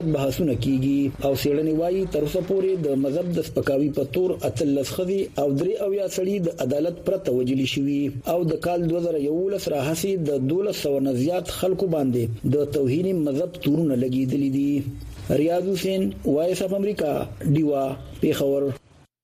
بحثونه کیږي او سیړنی وایي تر اوسه پورې د مذهب د سپکاوي په تور اتلس خدي او درې او یا سړي د عدالت پرته وجلی شوی او د کال 2011 راهسي د 1200 نه زیات خلکو باندې د توهین مذهب تورونه لګیدلې دي. ریاض حسین وایس اف امریکا دیوا پیښور.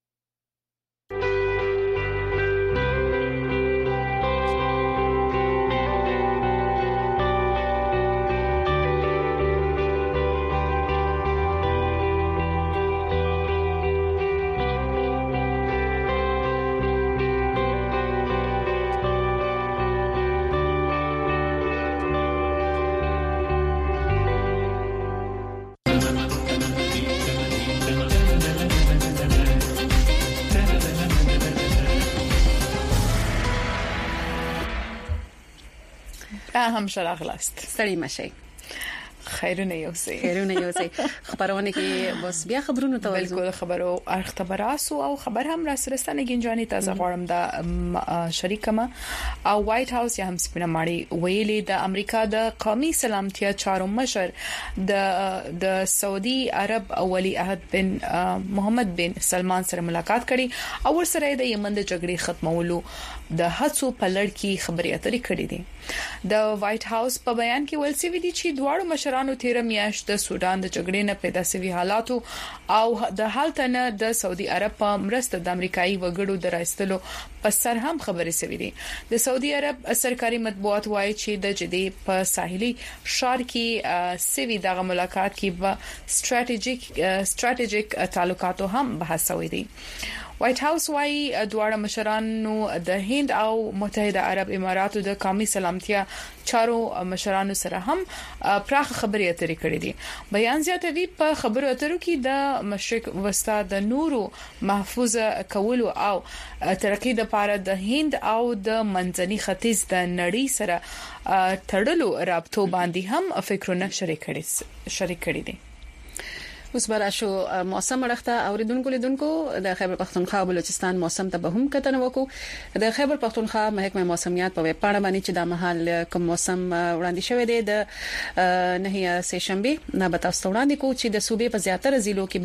هم شراغلاست ستړي مشي خیرونه یوسي خبرونه کې بس بیا خبرونه ته بالکل خبرو اختباراسو او خبر هم را سرستانه گنجانی تازه غواړم د شریکمه او وایټ هاوس یا هم سپینه ماړي ویلي د امریکا د قومي سلامتیا چارو مشر د سعودي عرب ولی عهد بن محمد بن سلمان سره ملاقات کړي او ورسره د یمن د جګړې ختمولو د هڅو په لړ کې خبرې اترې کړې دي. د وایټ هاوس په بیان کې ویل شوی دی چې دواړو مشرانو 13 میاشت د سودان د جګړې نه پیدا شوی حالاتو او د حالت نه د سعودي عرب په مرسته د امریکایي وګړو د راستلو په سر هم خبرې شوی دي. د سعودي عرب سرکاري مطبوعات وایي چې د جدي په ساحلي شار کې سوي دغه ملاقات کې په استراتیژیک تعلقاتو هم بحث شوی دی. وایټ هاوس وايي دواړه مشرانو د هند او متحده عرب اماراتو د قومي سلامتیا چارو مشرانو سره هم پراخ خبرې اترې کړې دي. بیان زیاتوي په خبرو اترو کې د مشرق وسطا د نورو محفوظ کولو او ترقی د لپاره د هند او د منځني ختیځ د نړۍ سره تړلو رابطو باندې هم فکرونه شریک کړي دي. اوس براشو موسم رخته اوریدونکو لیدونکو د خیبر پختونخوا او بلوچستان موسم ته به هم کتنه وکړو. د خیبر پختونخوا محکمه موسمیات په ویب پاڼه باندې چې د مهال کوم موسم وړاندې شوی دی د نهي سه شنبه نه به تاسو وړاندې کو چې د صوبې په زیاتره ضلعو کې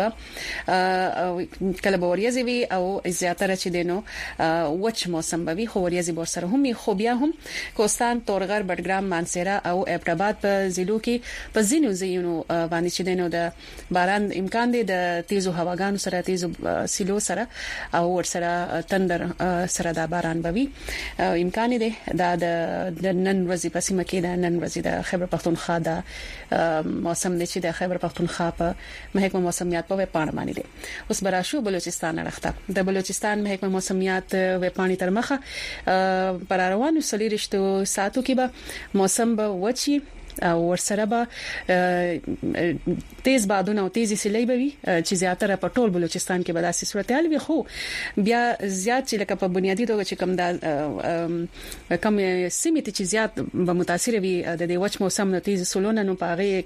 به کله به وریځي وي او زیاتره چې دینو وچ موسم به وي خو وریځي بور سره هم خو بیا هم کوستان تورغر بډګرام مانسیرا او ابټاباد په ضلعو کې په ځینو ځایونو باندې چې دینو د باران امکان دی د تیزو هواګانو سره تیزو سیلو سره او ور سره تندر سره د باران بوي امکان دی د نن ورځې په سیمه کې د نن ورځې د خیبر پختونخوا د موسم دی چې د خیبر پختونخوا په محکمه موسمیات په ویب پاڼه باندې دی. اوس براشو بلوچستان راخته د بلوچستان محکمه موسمیات ویب پاڼې تر مخه پر روانو سلیریشتو ساتو کې به موسم به وچی او ورسره به تیز بادونه او تیزی سیلۍ به وي چې زیاتره په ټول بلوچستان کې به داسې صورتحال وي خو بیا زیات چې لکه په بنیادی توګه چې کم سیمه چې زیات به متاثر وي د دې وچ موسم د تیز سولونه نو پاغه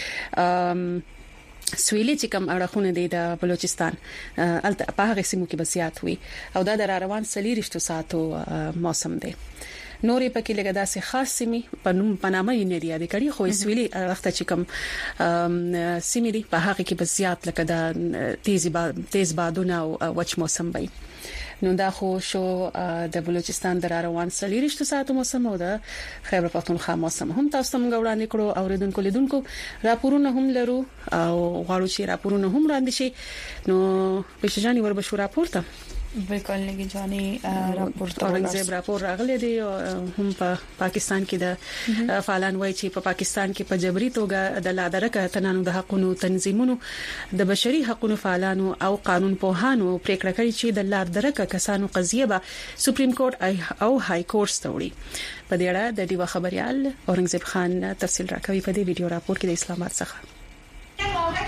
کې سویلي چې کوم اړخونه دي د بلوچستان الته په هغه سیمو کې به زیات وي او دا د روان سلیریشتو ساتو موسم دی. نورې پکې لګا داسې خاص سیمې په نامه یې نه دی یاد کړی خو سویلي وخت چې کوم سیمې دي په هغه کې به زیات لکه د تیز بادونه او وچ موسم وي. نو دا خو شو د بلوچستان د روان سلیریشتو ساتو موسم او د خیبر پختونخوا موسم هم تاسو ته وړاندې کړو اوریدونکو لیدونکو راپورونه هم لرو او غواړو چې راپورونه هم وړاندې شي. نو پېښجاني وربشو راپورته بالکل لګی جاني راپورته اورنګزیب راپور راغلی دی هم په پاکستان کې د فعالان وایي چې په پاکستان کې په جبري توګه د لادرکه تنانو د حقوقو تنظیمونو د بشري حقوقو فعالانو او قانون پوهانو پریکړه کړې چې د لادرکه کسانو قضیه به سپریم کورټ او های کورټ ته وړي. په دې اړه د دیوا خبريال اورنګزیب خان تفصیل راکوي په دې ویډیو راپور کې د اسلام آباد څخه.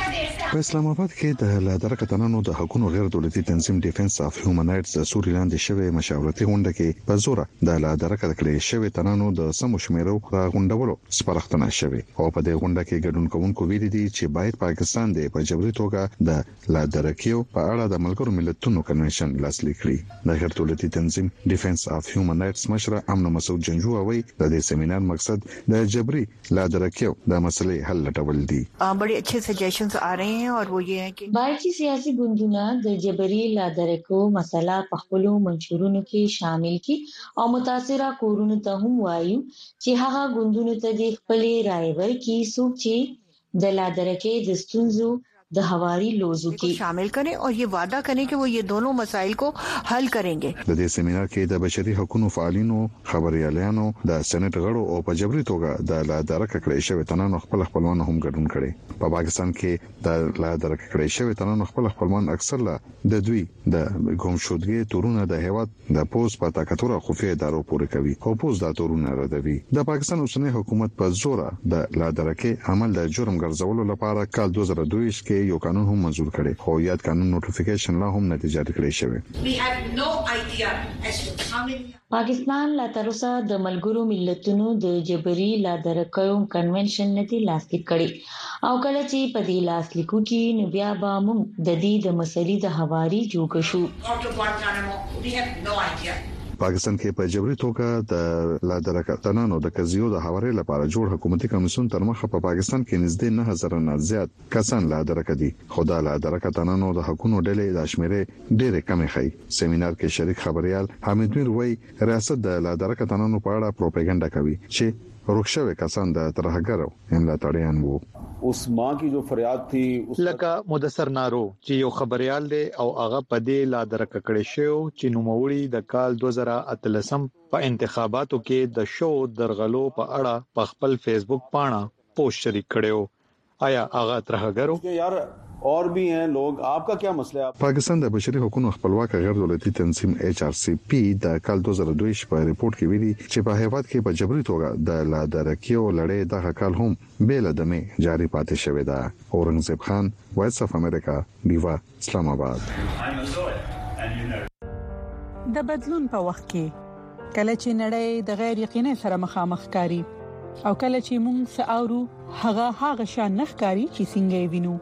په اسلام آباد کې د لادرکتنانو د حقوقو غیر دولتي تنظیم ډیفنس اف هیومن رائټس د سوري لاندې شوی مشاورتي غونډه کې په زور د لادرکت کړي شوی تنانو د سمو شمیرو را غونډولو سپارښتنه شوی او په دې غونډه کې ګډون کوونکو ویلي دي چې باید پاکستان د په جبري توګه د لادرکیو په اړه د ملګرو ملتونو کنونشن لاسلیک کړي د غیر دولتي تنظیم ډیفنس اف هیومن رائټس مشر امن مسعود جنجو وايي د دې سیمینار مقصد د جبري لادرکیو د مسلې حل لټول دي बड़े अच्छे सजेशंस आ रहे हैं और वो ये है कि बायची सियासी गुंदुना د जबरी لادرکو مسله په خپل منشورونو کې شامل کی او متاثره کورونو ته هم وایو چې هغه गुंदुنو ته د خپل رائے ورکړي څوک چې د لادرکې د ستونزو د حواري لوزو کې शामिल करें और ये वादा करें कि वो ये दोनों मसाइल को हल करेंगे د دې سیمینار کې د بشري حقوقو فعالینو خبريالانو د سېنات غړو او په جبري توګه د لادرکه کړي شوی تنانو خپلوان هم ګډون کړي په پاکستان کې د لادرکه کړي شوی تنانو خپلوان اکثر د دوی د ګمشودګي تورونه د هیواد د پوز په تاکتوره خفي ادارو پورې کوي او پوز د تورونه ردوي د پاکستان اوسنی حکومت په زور د لادرکه عمل د جرم ګرځولو لپاره کال 2022 کې یو قانون هم منزور کړي خو یاد قانون نوټیفیکیشن لا هم نتیجه کړی شوی پاکستان لا تر اوسه د ملګرو ملتونو د جبري لادرکو کنونشن نه لاسلیک کړي او کله چې په دې لاسلیکو کې نو بیا به موږ د دې د مسلې د حواري جوړ شو پاکستان کې په جبري توګه د لادرکتنانو د قضیو د حوالې لپاره جوړ حکومتي کمیسیون تر مخه په پاکستان کې نږدې 9000 نه زیات کسان لادرکه دي خو د لادرکتنانو د حقوقو ډلې د شمیرې ډېر کم خي سیمینار کې شریک خبريال حمید میر وای ریاست د لادرکتنانو په اړه پروپاګاندا کوي چې روښوي کسان د ترهګرو املاتړیان وو اوس ما کی جو فریاد تھی لکه مدثر نارو چې یو خبريال دی او هغه په دې لادرکه کړي شو چې نوموړي د کال 2013 په انتخاباتو کې د شو درغلو په اړه په خپل فیسبوک پاڼه پوسټ شریک کړو آیا هغه ترهګرو یار और भी हैं लोग आपका क्या मसला है پاکستان د بشري حقوقو خپلواک غیر دولتي تنظیم HRCP د کال 2022 په ریپورت کې ویلي چې په هیواد کې په جبري توګه د لادرکیو لړۍ د کال هم بیل دمه جاری پاتې شوې ده اورنګزیب خان وایس اف امریکا دیوا اسلام آباد د بدلون په وخت کې کله چې نړۍ د غیر یقیني سره مخامخ کاری او کله چې موږ ساورو هغه شان نخکاری چې څنګه وینو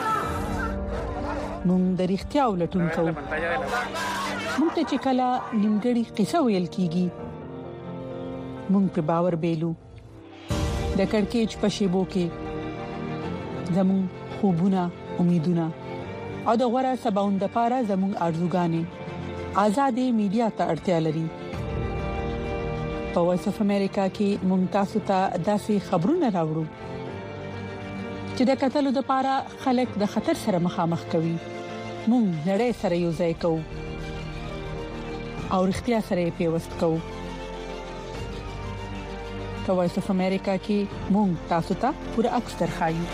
موږ د اړتیا ولټون کوو موږ ته چې کله نیمګړی قصه ویل کیږي موږ په باور بیلو د کڑکېچ په شیبو کې زموږ خوبونه امیدونه او د غوړه سباوند لپاره زموږ ارزوګانې آزادې میډیا ته اړتیا لري په وایس اف امریکا کې موږ تاسو ته داسې خبرونه راوړو چې د قتل لپاره خلک د خطر سره مخامخ کوي موږ نړۍ سره یو ځای کوو او اړتیا سره پیوست کوو په وایس اف امریکا کې موږ تاسو ته پوره عکس درخایو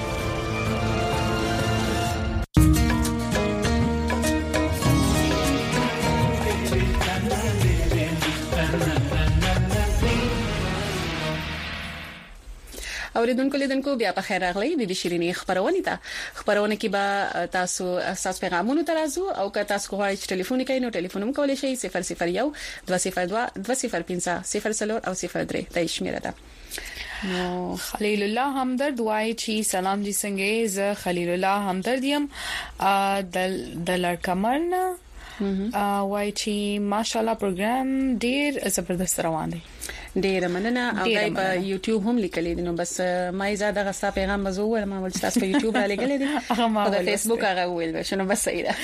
اوریدونکو لیدونکو بیا په خیر راغلی د شيرینې خبرونه کې به تاسو اساس پیغامونو ترازو او که تاسو غواړئ چې ټلیفون کوئ نو ټلیفون هم کولای شئ 001 202 205 0 او 03 د شمیره ده نو خلیل الله همدرد وای چې سلام جی څنګه ز خلیل الله همدرد يم د لړکمن وای چې ماشاالله پروګرام ډیر زبردست روان دی ډیر مننه او دای په یوټیوب هم لیکلې دي نو بس ما زیاده غستا پیغام مزور ما ول تاسو په یوټیوب را لګلې دي او د فیسبوک هغه ویل شنو بس صحیح ده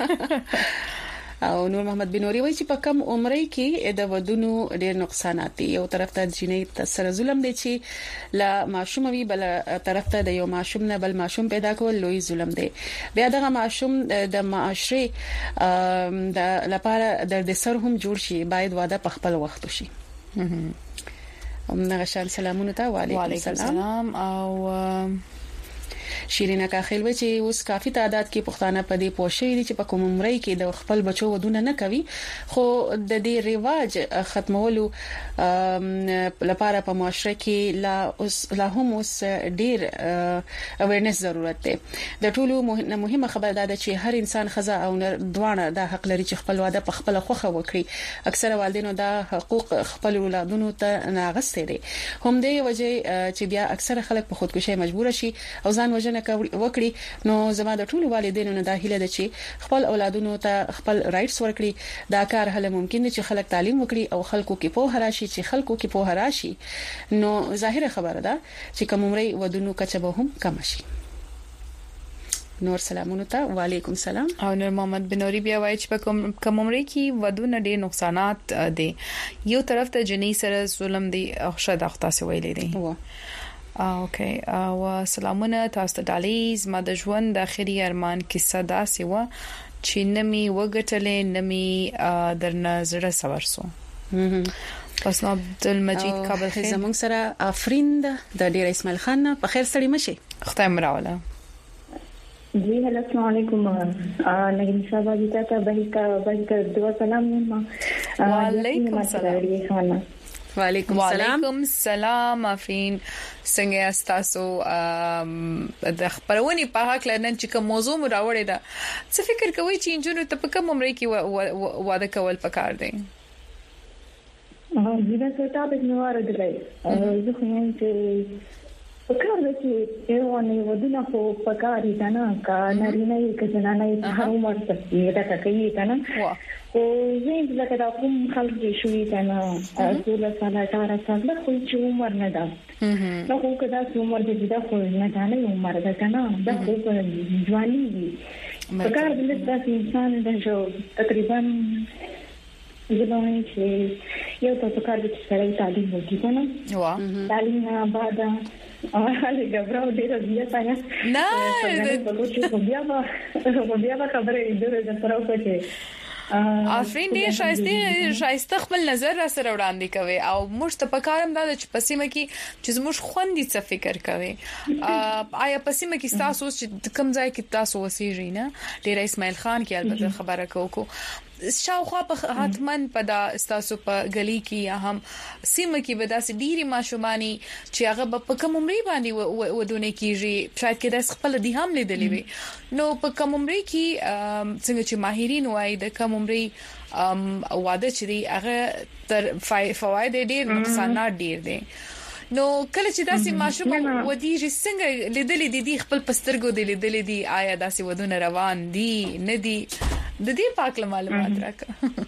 او نور محمد بنوري وایي چې په کم عمرې کې د ودونو ډېر نقصانات دي یو طرف ته جنۍ سره ظلم دي چې لا معشوم وي بل طرف ته د یو معشوم نه بل معشوم پیدا کول لوی ظلم دی بیا دغه معشوم د معاشري د لپاره د سر هم جوړ شي باید واده په خپل وخت وشي نغشان سلامونه ته وعليكم السلام او شیرینه کاخلوي چې اوس کافي تعداد کې پښتانه په دې پوښي دي چې په کوم عمرې کې د خپل بچو ودونه نه کوي خو د دې ریواج ختمولو لپاره په معاشره کې لا هم اوس ډیر اویرنس ضرورت دی. د ټولو مهمه خبره ده چې هر انسان خزه او نر دوانه د حق لري چې خپل واده په خپل خوخه وکړي. اکثره والدینو دا حقوق خپل اولادونو ته ناغسته دي. هم دې وجه چې بیا اکثره خلک په خودکشي مجبور شي او ځان وژنه وکړي. نو زما د ټولو والدینو نه دا هیله ده چې خپل اولادونو ته خپل رائټس ورکړي. دا کار هله ممکن دي چې خلک تعلیم وکړي او خلکو کې په هراشي چې خلکو کې په هراشي نو ظاهره خبره ده چې کوم عمرې ودونو کچبه هم کم شي. نور سلامونه ته وعلیکم السلام. او نور محمد بنوري بیا وایي چې په کوم عمرې کې ودونه ډېر نقصانات دي. یو طرف ته جنۍ سره ظلم دي او شاید تاسو ویلې دي. اوکي او سلامونه تاسو ته دالیز ما د ژوند د اخري ارمان کیسه دا سیوا چې نمي وګټلې نمي درنه زړه سورسو. پس نو عبدالمجید کابل خیر زمونږ سره افرین د ډیر اسماعیل خان په خیر سړی مشي خدای مراوله. جی هلو السلام علیکم نگین صاحب جی ته به دعا سلام ما وعلیکم السلام. وعلیکم السلام افرین څنګه تاسو د خبرونی په حق لنن چې کوم موضوع مو راوړی دا څه فکر کوئ چې انجونو ته په کوم عمر کې واده کول پکار دی؟ زه څه تاسو نو ورغلې زه خو یم چې پکار دی چې یو نه ودونه خو پکار دي نه کا نارینه یې کله نه یې هر عمر ته دا کوي کنه او زین لکه دا کوم خلک شوي کنه ټول سره تار سره خو چې عمر نه ده نو خو کدا عمر دې دا خو نه ده نه عمر ده کنه دا خو ځواني دي پکار دې چې انسان د جو تقریبا زموږ چې یو څه پکار دي چې سره تعلیم وکړي کنه تعلیم نه بعد هغه غبرو ډیر زیاته نه په بیا خبره ډیره د طرف کې افرین ډیر شایسته خپل نظر را سره وړاندې کوي او موږ ته پکارم دا چې پسیمه کې چې موږ خوندې څه فکر کوي. آیا پسیمه کې تاسو چې کوم ځای کې تاسو وسیږئ نه ډیر اسماعیل خان کې البته خبره کوو شاوخوا په حتمن په دا استاسو په غلي کې یا هم سیمه کې به داسې ډيري ماشومانی چې هغه په کوم عمرې باندې ودونه کیږي شاید کې د خپل دي هم لیدلې وي. نو په کوم عمرې کې څنګه چې ماهرین وایي د کوم عمرې واده چې دی هغه تر فواید ډیر نقصانات ډیر دي. نو کله چې داسې ماشوم ودیږي څنګه لیدلې دي خپل پسترګو دي لیدلې دي آیا داسې ودونه روان دي نه دي د دې پاک معلومات راکړه.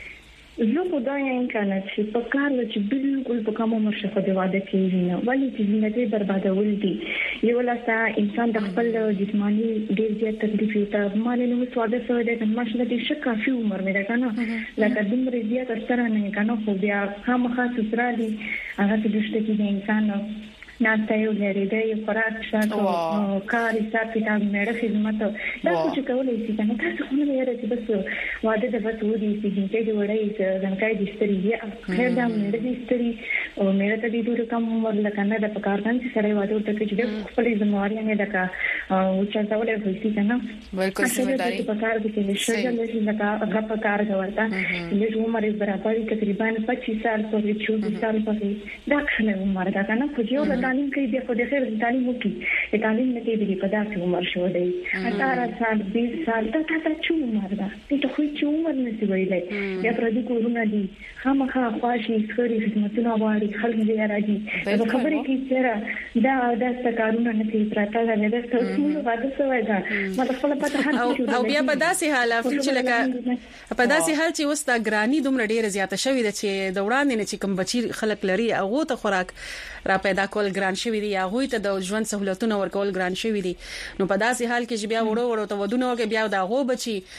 زه په دا یم کنه چې په کار چې بالکل په کومه مرشفه دی واده کیږي نه ولی چې زندګي بربادول دي یو لاسه انسان د خپل جسماني ډیر زیات تکلیف ته مال له سواده سره د ماشله دي شکه فی عمر مې ده کنه لکه دومره زیات اثر نه کنه خو بیا خامخا سوترالي هغه د دشته کې د انسان ناته یو لري د خوراک شاتو کار حساب کتاب مېړه خدمت دا څه کولای شي کنه تاسو خو نه یاره چې بس واده د بس ودی چې دې وړي ځنکای دي ستري یا خیر دا مېړه دي ستري او مېړه ته دې ډېر کم عمر لکنه د پکار کان چې سره واده ورته چې خپل ځمواري نه دکا او چې تاسو له وځي کنه بالکل ځمېداري پکار دي چې شګه لږه دکا هغه پکار غوړتا چې عمر برابر تقریبا 25 سال په 24 سال په دا څنګه عمر دا کنه خو یو تعلیم کوي د خپل خیر تعلیم وکړي تعلیم نه کوي په داسې عمر شو دی 18 سال 20 سال دا چې عمر ده ته خو چې عمر نه سی ویلې یا پر دې کورونه دي خامخا خواشي خوري خدمتونه واري خلک دې راځي په خبرې کې چې دا د کارونه نه کوي پراته ده د څه واده سوای دا مطلب خپل پته او بیا په داسې حالت چې لکه په داسې حال چې وستا ګرانی دومره ډیره زیاته شوې ده چې د وړاندې نه چې کوم بچی خلک لري هغه ته خوراک را پیدا کول ګران شوی دی هغه ته د ژوند سہولتونه ورکول ګران شوی دي. نو په داسې حال کې چې بیا وړو ته ودونه وکي بیا دا غو بچي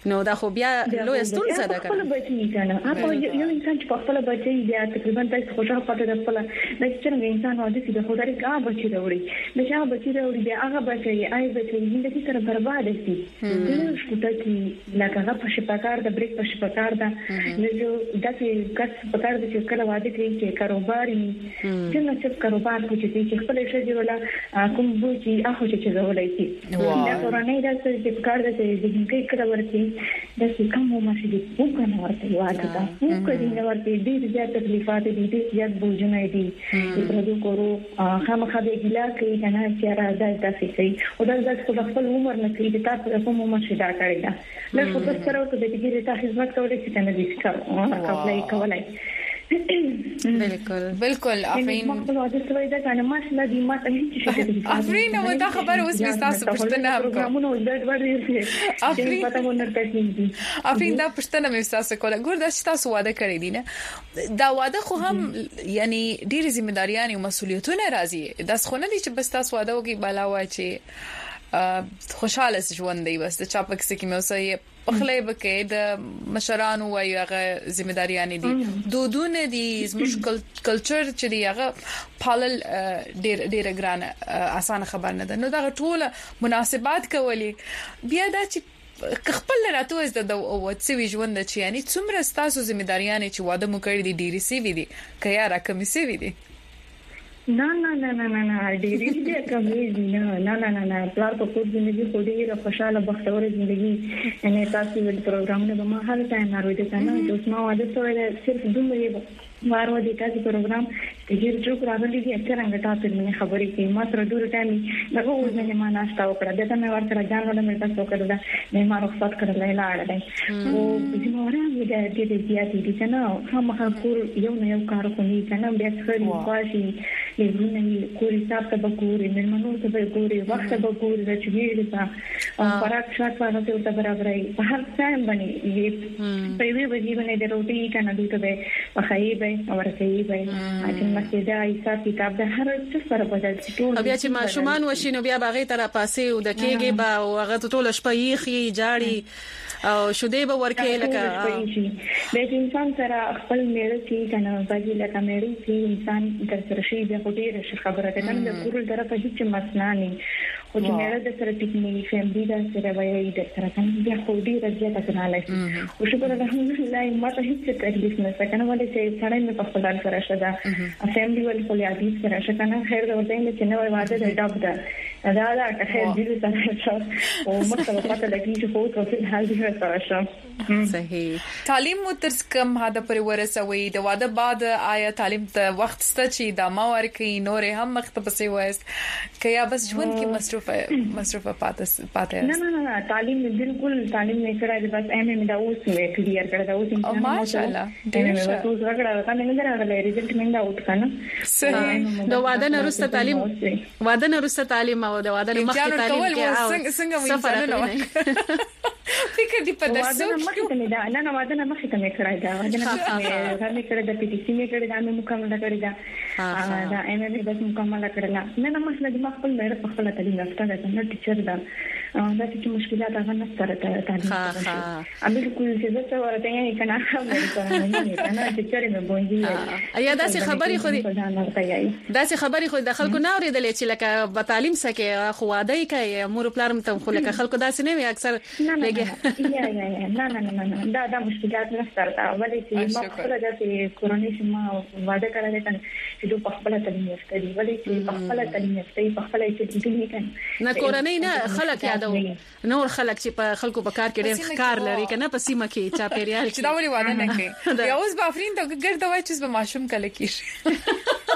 نو دا خو بیا لوی ستونزه ده خپل بچی کنه هغه یو انسان چې خپل بچی بیا تقریبا تاسو خوشاله پاتې د خپل د څنګه انسان او د خدای کا بچی راوړي د چا بچی راوړي بیا هغه بچی آی بچی زندگی سره برباد شي د شپته کې لکه هغه په شپکار د بریک په شپکار ده نو داسې کس پکار د چې کله واده کوي چې کاروبار څنګه چې کاروبار کوي چې خپل شي ولا کوم بوچي اخو چې زولای شي دا قرآنی دا چې پکار د زندگی کله ورته د کوم ماشي دي وګڼه ورته واده دا وګڼه ورته دې زیات تکلیفات دي دې زیات بوجونه دي په دې کورو خامخا به ګلا کوي کنه چې راځي تاسو کوي او دا ځکه خپل عمر نه کوي د تاسو په کوم ماشي دا کوي دا له څه سره ته د دې ته خدمت کولای شي کنه دې کولای بالکل افرین افرین نو دا خبر اوس تاسو پښتنه افرین دا پښتنه مې تاسو کوله ګور دا تاسو واده کړی دي نه دا واده خو هم یعنی ډېر ځمېداریان او مسولیتونه راځي دا څه نه دي چې بس تاسو واده وکي بالا وای چې خوشاله ژوند دی بس د چاپک سکه مې اوسه خپلې بکې د مشرانو وایي هغه ځمېداریان دي دودونه دي زموږ کلچر چې دی هغه پالل ډېر ګران اسانه خبر نه ده نو دا ټول مناسبات کولی بیا دا چې خپل راته از د وڅوي ژوند چې یعنی څومره تاسو ځمېداریان چې واده مو کړی دي ډېری سی وي دي کیا را کمی سی وي دي نه ډېری دې کمې نه پلار په خپل ژوندۍ خو ډېر خوشاله بختور ژوندۍ ان تاسو ول پروګرامونه به ما هر ټایم راوړی دي کنه چې ما واده سره صرف دومره وارو دي تاسو پروګرام چې جوړ راغلي دي څنګه تاسو مې خبرې کوي ما تر ډېر ټایم دغه وځنه ما ناشته وکړه دته مې ورته ځان ولا مې تاسو کړل مې ما رخصت کړل لاړ دی او چې ما راځي د دې زیاتې دي کنه خامخا کور یو نه یو کار کوي کنه بیا څه کوي لګونه کوري تاسو به کوري مېرمنو ته به کوري وخت به کوري چې ویل تا پراک شات باندې ته برابرای په هر ځای باندې په وی وجې باندې د روټي کنه دوی ته په خایبه ورته وي چې مسجد حساب کتاب د هر څه سره بدل ټول بیا چې ماشومان وشینو بیا باغې تر پاسې او د کېږي با او هغه ټول شپه یې جاړي او شوده به ورکه لکه د انسان سره خپل مېړه چې کنه باندې لکه مېړه چې انسان در سره شي بیا ډېر ښه خبره ده کنه د کور طرفه هیڅ مسله نه او چې مېړه د سره ټیکنی فیملی دا سره وایي د سره کنه بیا خو ډېر زیاته کناله شي او شکر الحمدلله ما ته هیڅ تکلیف نه څنګه ولې چې سره مې په خپل سره شته فیملی ول خو یادی سره شته کنه خیر دا ورته چې نو واده د ډاب ده دا که خیر دې سره شته او مخته پته لګي چې خو په حال دې سره شته صحیح تعلیم مو تر کم هدا پر ورسوي د واده بعد آیا تعلیم ته وخت ست چې د ما ورکی نور هم مختبسي وایست کیا بس ژوند کې مصرفه پاتې نه تعلیم بالکل تعلیم نه کړای بس ایم دا اوس مې کلیئر کړی دا اوس او ماشاءالله ډېر څه راغله کنه نه راغله ریزلټ مې دا اوټ کنه صحیح د واده نه وروسته تعلیم او د واده نه مخکې تعلیم کې څنګه وینځل فکر دی په درسو کې نه واده نه مخکې مې کړای دا واده نه مې کړی د پی ټی سی مې کړی دا مې مکمل کړی دا دا ایم ای بس مکمل کړل نه مسله د خپل مېړه په خپل تعلیم یافته ده نه ټیچر ده دا چې مشکلات هغه نه سره تعلیم ا بالکل چې زه ورته یې کنه نه ټیچر مې بونځي یا داسې خبرې خو د خلکو نه اوریدل چې لکه په تعلیم سکه خو واده کوي مور پلار مته خو لکه خلکو داسې نه وي اکثر نه دا مشکلات نه سره ولې چې ما خپل د کورونی شما واده کړل چې په خپل تعلیم یافته دي ولې چې په خپل تعلیم یافته په خپل چې دې کنه نه کورونی نه خلک یادو نور خلک چې په خلکو په کار کې ډېر کار لري کنه په سیمه کې چا پیریال چې دا ولې واده نه کوي یا اوس به افرین ته ګرځوي چې به ماشوم کله کیږي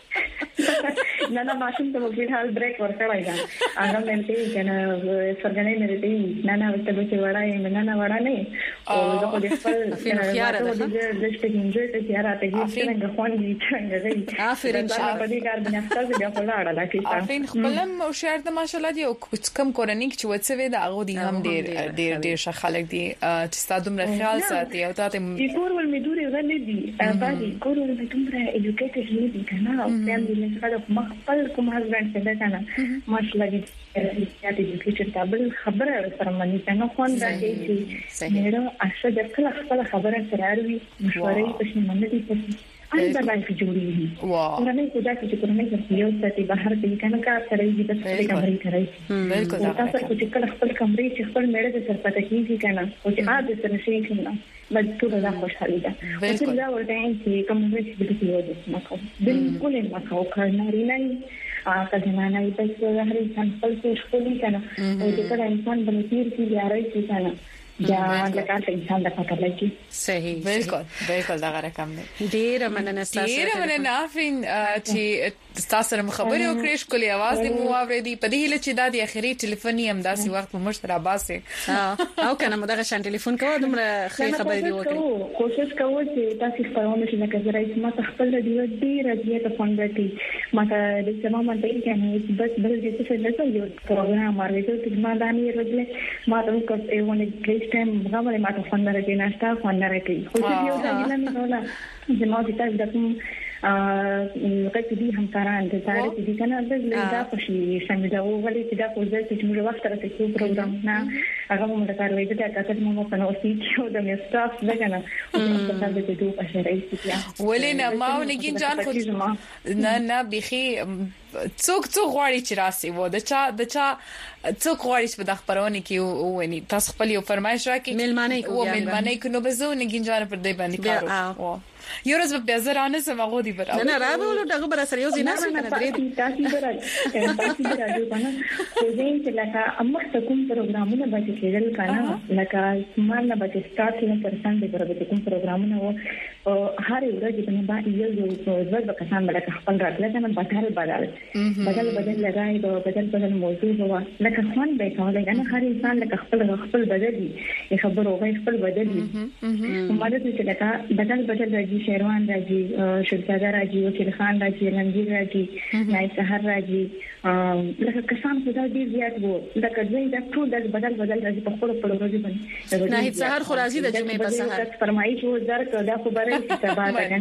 نه ماشوم ته په حال بریک ورکړای دا هغه مې ته کنه سرګنې مې ته نه ورته چې وړای نه وړا نه او زه په خپل خیال ده د شپږنځه ته یاره ته څنګه خوان دي څنګه افرین ان شاء الله په دې کار باندې خپل بیا په لاړه لکه افرین خپلم او شهر د ماشاءالله دی او کم کورنۍ چې وڅوي دا هغه دي هم ډېر ښه خلک دي چې ستاسو مر خیال ساتي او تاسو کور ول مې دوري غلې دي باندې کور ول مې دومره ایجوکیټډ نه دي کنه او فیملی له څخه مخ خپل کوم هسبند څه ده کنه ماشاءالله دې د فیوچر تابل خبره سره مانی څنګه خوان راځي نه اشه د خپل خبره سره اړوي مشورې پښې مننه دي انا دا لایف جوړیږي واو نه کودا چې کومه څه یو څه بهر دې کنه کار کوي د څه کمرې کوي بالکل تاسو چې کله خپل کمرې چې خپل میړه د سر پته کیږي کنه او چې عادت سره شي کنه مجبور ده خوشحالي ده او دا ورته چې کوم څه چې دې یو د مکو بالکل مکو کارناري نه کله نه بس هر انسان خپل څه خپل کنه او چې کله انسان باندې تیر کی یاري چې کنه یا لکه انسان د فکر لګي صحیح بالکل دا رقم دی ډیر مننه افرین چې تاسو سره خبرې وکړې شکلې आवाज دې مو اوریدي په دې هله چې دا د اخري ټلیفوني همداسي وخت په مشترک باسه او کنه مو دا شان ټلیفون کوو دومره خې خبرې دی وکړو کوشش کوو چې تاسو خبرونه چې لکه زراعت ما خپل د دې ډیر ازیات فون راټي ما ته د سمه باندې کنه بس بل دې څه نه یو پروګرام مارګه چې ما دانی رجله ما ته کوم یو نه ټایم غوړې ما ته فون راټي ناشتا فون راټي خو چې یو ځای نه ولا زموږ د تاسو د کوم وقت دي همکاران د تاریخ دي کنه د لږه پښې څنګه دا وغلي چې دا کوزه چې موږ وخت راته کوو پروګرام نه هغه موږ د کاروي د تاسو مو په نو سي چې د میستاف دغه او په تاسو د دوه پښې راځي ولینه ما ونګین جان خو نه بيخي څوک غواړي چې راسي وو د چا څوک غواړي چې په خبرونه کې ونی تاسو خپل یو فرمایش راکې ملمانه کو نو بزو نګین جان پر دې باندې کارو یو ورځ په بازارانه سم غوډي پر نه راوړو دغه بر سره یو زینه نه درې تاسو درځي کنه چې لکه امخ کوم پروګرامونه باندې کېدل کنه لکه سمال نه باندې سٹارټ نه پرسان دې پر کوم پروګرامونه وو هر ورځ په باندې یو ځل کسان لکه خپل راتله کنه بدل لګای دا بدل موضوع هوا لکه خوان به کولای کنه هر انسان لکه خپل بدلي خبرو غي خپل بدلي مدد چې لکه بدل راځي شیروان راځي شهزاده راځي وکیل خان راځي رنگیر راځي نای سحر راځي لکه کسان خدای دې زیات وو لکه ځای دا ټول د بدل راځي په خپل ورځ باندې نای سحر خو راځي د جمعې په سحر فرمایي چې درک دا خبره چې تبا ده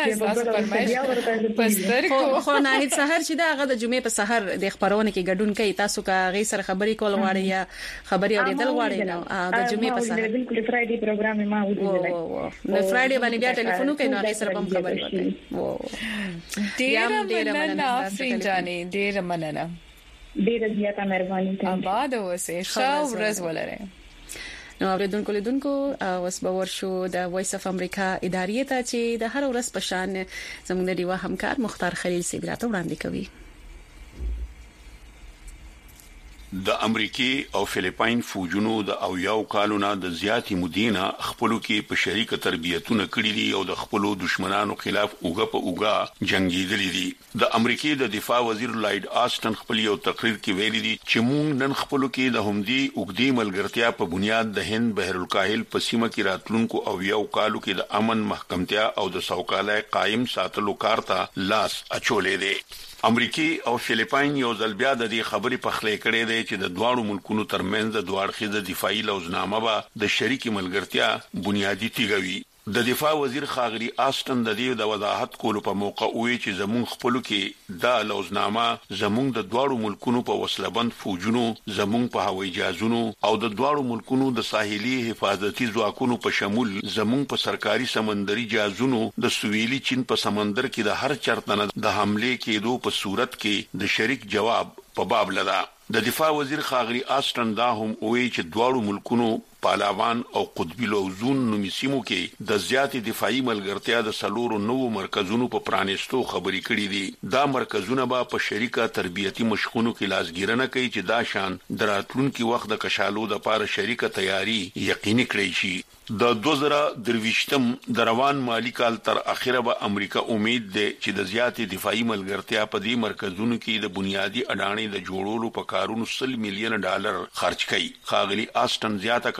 نه خو نای سحر چې دا هغه د جمعې په سحر د خبرونه کې ګډون کوي تاسو کا غي سره خبري کول غواړي یا خبري اوریدل غواړي نو د جمعې په سحر بالکل فرایډي پروګرام ما ودی نو فرایډي باندې بیا ټلیفون کوي نو غي سره هم خبري وکړي ډیر مننه افرین جاني ډیر مننه ډیر زیاته مهرباني آباد اوسه شاو ورځ ولره نو اوریدونکو لیدونکو اوس به ورشو د وایس اف امریکا ادارې ته چې د هر ورځ په شان زموږ د دیوا همکار مختار خلیل سیدراته وړاندې کوي د امریکای او فلیپاین فوجونو د او یو کالونه د زیاتی مدینه خپلو کې په شریکه تربیتونه کړې دي او د خپلو دشمنانو خلاف اوګه په اوګه جنگیدلې دي د امریکای د دفاع وزیر لایډ آسټن خپل یو تقریر کې ویلي دي چې موږ نن خپلو کې د همدي اوګدي ملګرتیا په بنیاد د هند بحر الکاهل په سیمه کې راتلونکو او یو کالو کې د امن محکمتیا او د سوکالۍ قائم ساتلو کارته لاس اچولې دي امریکای او فلیپاین یو ځل بیا د دې خبرې په خله کړې ده چې د دواړو ملکونو ترمنځ د دواړخیزه دفاعي لوزنامه به د شریکي ملګرتیا بنیادی تیږوي د دفاع وزیر خاغلی آسټن د دې د وضاحت کولو په موقع وی چې زموږ خپلو کې د لوزنامه زموږ د دواړو ملکونو په وسلبند فوجونو زموږ په هوایي جهازونو او د دواړو ملکونو د ساحلي حفاظتي ځواکونو په شمول زموږ په سرکاري سمندري جهازونو د سویلي چین په سمندر کې د هر چرته د حمله کېدو په صورت کې د شریک جواب په باب لدا د دفاع وزیر خاغلی آسټن دا هم وی چې دواړو ملکونو پالاوان او قطبی لوزون نومي سیمو کې د زیاتې دفاعي ملګرتیا د سلورو نوو مرکزونو په پرانیستو خبرې کړې دي دا مرکزونه به په شریکه تربیتی مشقونو کې لاسګیرنه کوي چې دا شان دراتلونکو وخت د کشالو د لپاره شریکه تیاری یقیني کړی شي د 2023م د روان مالی کال تر اخره به امریکا امید ده چې د زیاتې دفاعي ملګرتیا په دې مرکزونو کې د بنیادی اډانې د جوړولو په کارونو $100 مليون خرج کړي خاغلی آسټن زیاته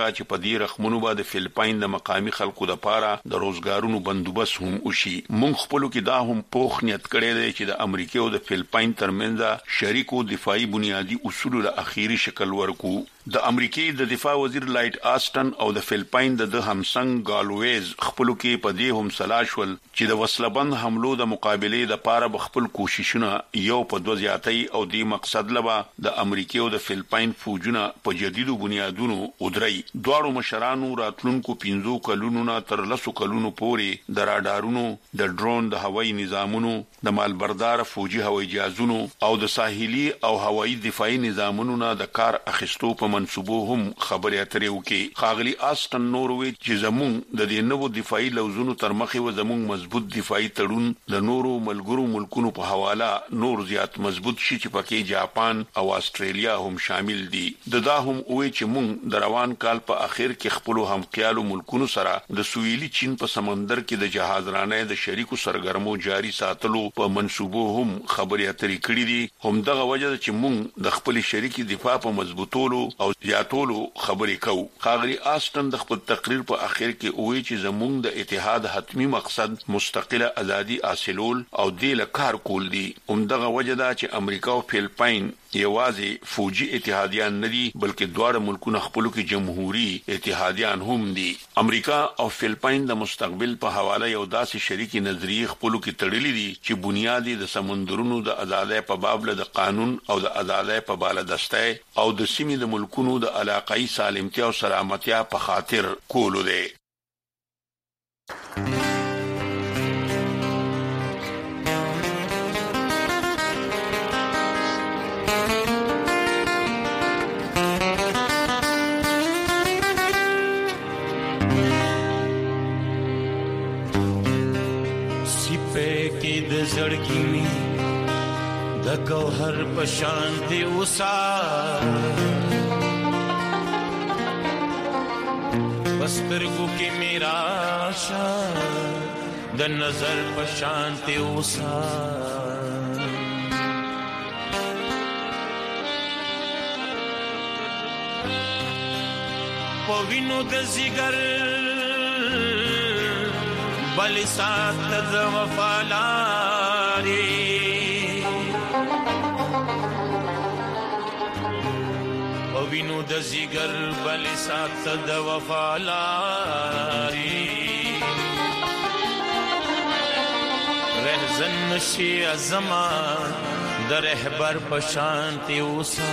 چې په دې رقمونو باندې فلپاین د مقامی خلکو د پاره د روزګارونو بندوبست هم وشي. مونږ خپل کې دا هم پوښ نیت کړی دی چې د امریکا او د فلپاین ترمنځ شریکو دفاعي بنیادی اصول له اخیری شکل ورکو. د امریکای د دفاع وزیر لایټ آسټن او د فلپاین د همسنګ گالویز خپل کې په دې هم سلاشول چې د وسلبند حملو د مقابله د پاره خپل کوششونه یو په دوه زیاتي او د مقصد لبا د امریکای او د فلپاین فوجونه په جديدو بنیادونو ودري. دواړو مشرانو راتلونکو 15 کلونو نه تر 10 کلونو پورې د راډارونو، د ډرون، د هوایي نظامونو، د مالبردار فوجي هوایي جهازونو او د ساحلي او هوایي دفاعي نظامونو نه د کار اخیستو په منسوبو هم خبرې اترې وکي. خاغلی آسټن نوروي چې زمون د دې نوو دفاعي لوزونو تر مخې و زمون مضبوط دفاعي تړون د نورو ملګرو ملکونو په حواله نور زیات مضبوط شي چې پکې جاپان او استرالیا هم شامل دي. دا هم وایي چې مونږ د روان کال په اخر کې خپل همخیالو ملکونو سره د سویلي چین په سمندر کې د جهازرانه د شریکو سرګرمو جاری ساتلو په منسوبو هم خبرې اترې کړې دي. هم دغه وجه چې مونږ د خپل شریکي دفاع په مضبوطولو او زیاتولو خبرې کوو. خاغلی آسټن د خپل تقریر په اخر کې وایي چې زموږ د اتحاد حتمی مقصد مستقله ازادي حاصلول او د لکار کول دي. همدغه وجه دا چې امریکا او فلپاین یوازې فوجي اتحادیان نه دي بلکې دواړه ملکونه خپل کې جمهوریت اتحادیان هم دي. امریکا او فلپاین د مستقبل په حواله یو داسې شریکي نظریه خپل کې تړلې دي چې بنیادی د سمندرونو د ازادۍ په باب له قانون او د ازادۍ په بالادسته او د سیمې د ملکونو د علاقائی سالمتیا او سلامتیا په خاطر کولو دي. زړګي می د ګوهر په شان دی اوسا بسترګو کې میرا شا د نظر په شان دی اوسا پوینو د زیګر بل سات د وفالاري او وینو د زیګر بل سات د وفالاري رهزن نشي ازما د رهبر پشانتی اوسا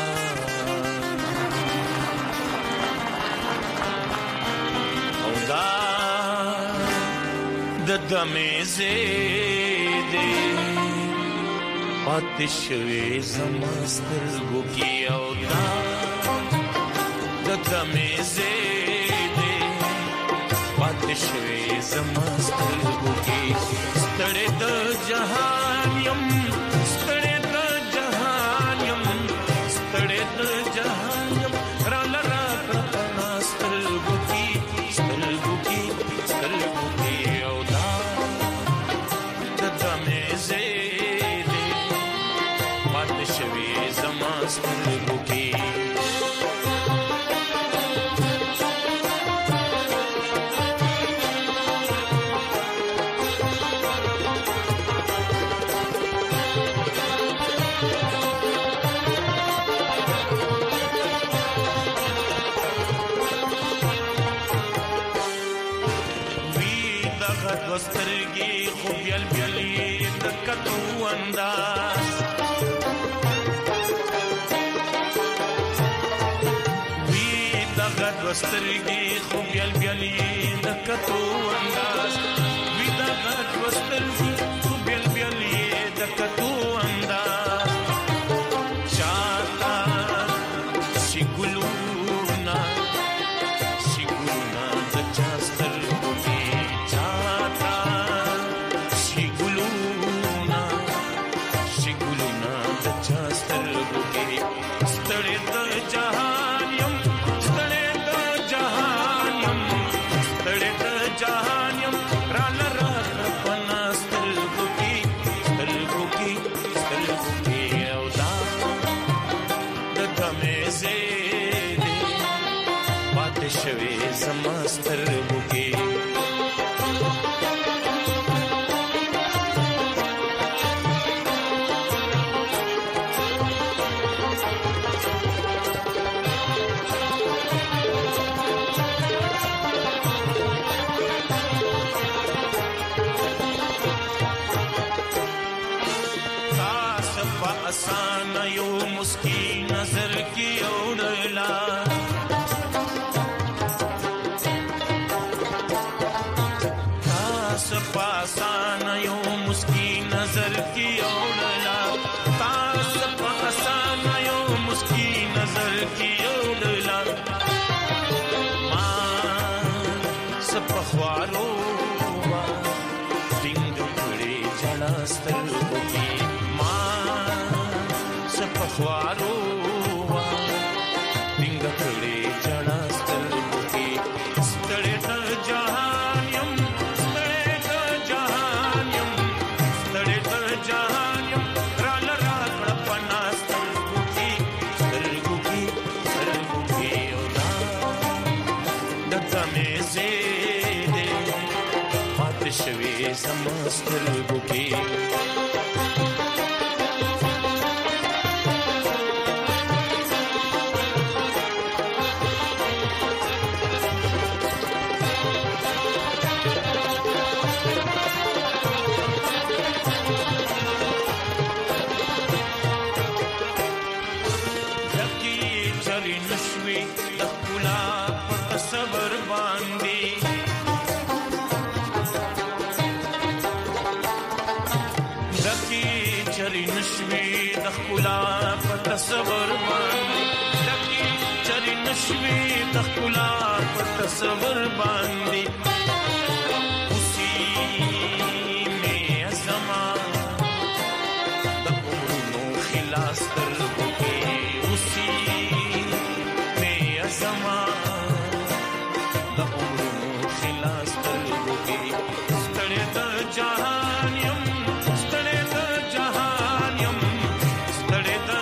او دا د دمه زیدې پاتشوي زمسترګو کې او دا د دمه زیدې پاتشوي زمسترګو کې ستړې د جهان يم ستړې د جهان يم ستړې د جهان يم را لرا سترګو کې سترګو کې سترګو کې سترګو کې وی دغه سترګې خو بیل بیلې د کتو انداز سترګې خو بیل بیلې د کتو انداز وی دا غټ سترګې خو بیل بیلې د کتو انداز چاته شګلونا د چا سترګو کې چاته شګلونا د چا سترګو کې ستړې د جهان یم ستړې د جهان یم شوي زماستر بوکي आसान यो मुस्की नजर की ओड़ला तास पासान यो मुस्की नजर की ओड़ला तास पासान यो मुस्की नजर की ओड़ला मां सपखवारो दिंग खड़े जड़ा स्तर की पखवारो दिंग खड़े जड़ा स्तर के स्टड़े तर जहान्यम राल रात पना स्तर गुकी ओदा दत्ता में से दे पातशवे समस्तर गुकी تصور باندې لکه چری نشوي تخلا پر تصور باندې اسی میں زمان د عمرونو خلاص تر وکي اسی میں زمان د عمرونو خلاص تر وکي ستړي د جهان يم ستړي د جهان يم ستړي د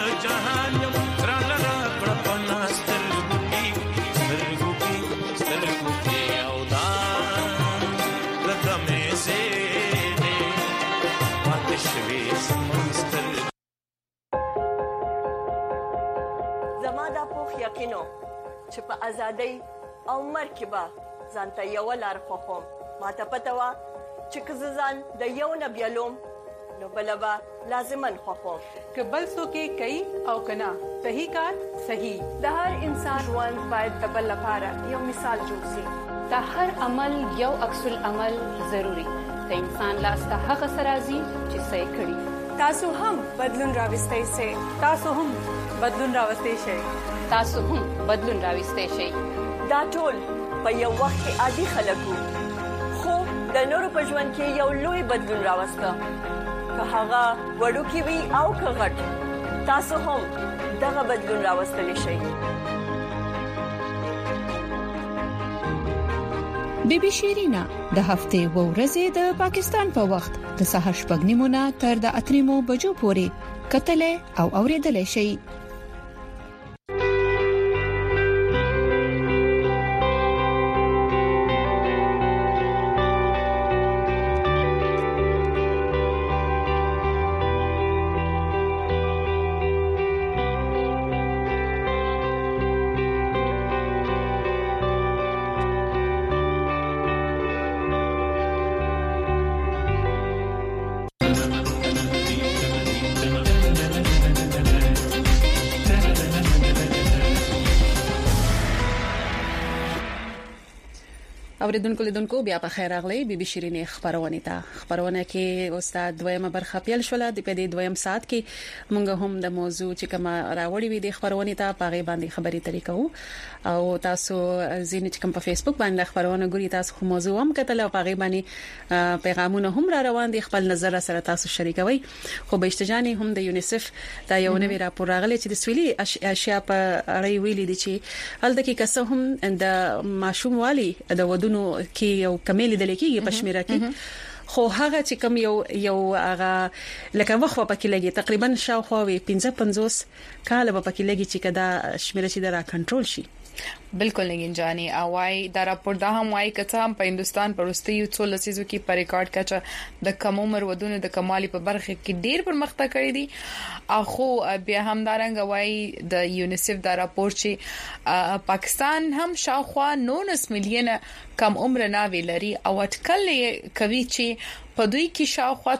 یقینو چې په ازادۍ او مرکبه ځانته یو لار خوخم ماته پته وا چې کززان د یو نبیلوم نو بلبا لازمن خوخم کبل سو کې کوي او کنا صحیح کار صحیح د هر انسان ژوند باید د بل لپاره یو مثال جوړ شي د هر عمل یو عکس العمل ضروری د انسان لاس ته هغه سرازي چې صحیح کړي تاسو هم بدلون راوستئ شئ تاسو هم بدلون راوستئ شئ تاسو هم بدلون راوستئ شئ دا ټول په یو وخت کې عادي خلکو خو د نورو په ژوند کې یو لوی بدلون راوسته که هغه وړوکی وي او که غټ تاسو هم دغه بدلون راوستلی شئ بیبي شیرینا د هفته و ورځې د پاکستان په وخت د سهار 8:30 تر د 3 بجو پورې کتلې او اوریدلې شي اوریدونکو لیدونکو بیا په خیر راغلی بیبي شیرینې خبرونه کې استاد دویمه برخه پیل شول د پدې دویم سات کې مونږ هم د موضوع چې کوم راوړی وي د خبرونه ته پاغي باندې خبري طریقو او تاسو زین چې کوم په فیسبوک باندې خبرونه ګوري تاسو خو موضوع هم کتل او پاغي باندې پیغامونه هم را روان دي خپل نظر سره تاسو شریکوي خو به اشتجاني هم د یونیسف دا یو نوی راپور راغلی چې د سویلي اشیا په اړه ویلي دي چې هلته کې کسه هم د ماشوم والی د ودونو کې یو کمیل د لیکي په شمیره کې خو هغه چې کوم یو هغه لکه وخت پکې لګي تقریبا شاوخوا 55 کال په پکې لګي چې کدا شمیره چې دا کنټرول شي. بالکل نگین جانی اوای دا راپور دا هم وای کته هم په هندستان پرستیو 16 سيزو کې پر ریکارډ کچا د کم عمر ودونو د کمالي په برخه کې ډیر پرمختګ کړی دي. اخو بیا هم دارنګ وای د یونیسف دا راپور چې پاکستان هم شاوخوا 9 ملیون کم عمر ناوی لري او اټکل کوي چې په دوی کې شاوخوا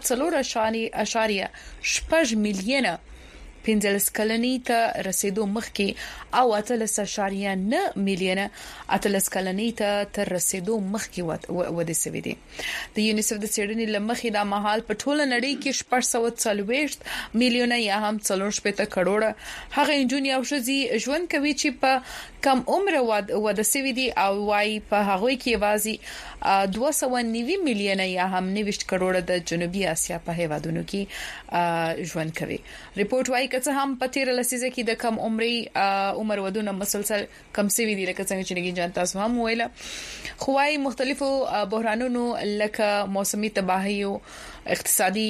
3.8 ملیون 15 کلنی ته رسیدو مخکې او 3.9 میلیون 18 کلنی ته تر رسیدو مخکې وده سوي دي. د یونیسف د سیډنی لمخې د مهال په ټوله نړۍ کې 440 میلیون یا هم 3.5 کروڑ هغه انجونی او شذي ژوند کوي چې په کم عمر وده سوي دي او وايي په هغه کې وازي 290 میلیون یا هم 90 کروڑ د جنوبي اسیا په هیوادونو کې ژوند کوي. ریپورت وايي که هم په تیر لسیزه کې د کم عمر ودونه مسلسل کم سوي دي لکه څنګه چې نگین جان تاسو هم ویله. خوای مختلفو بحرانونو لکه موسمي تباہي او اقتصادي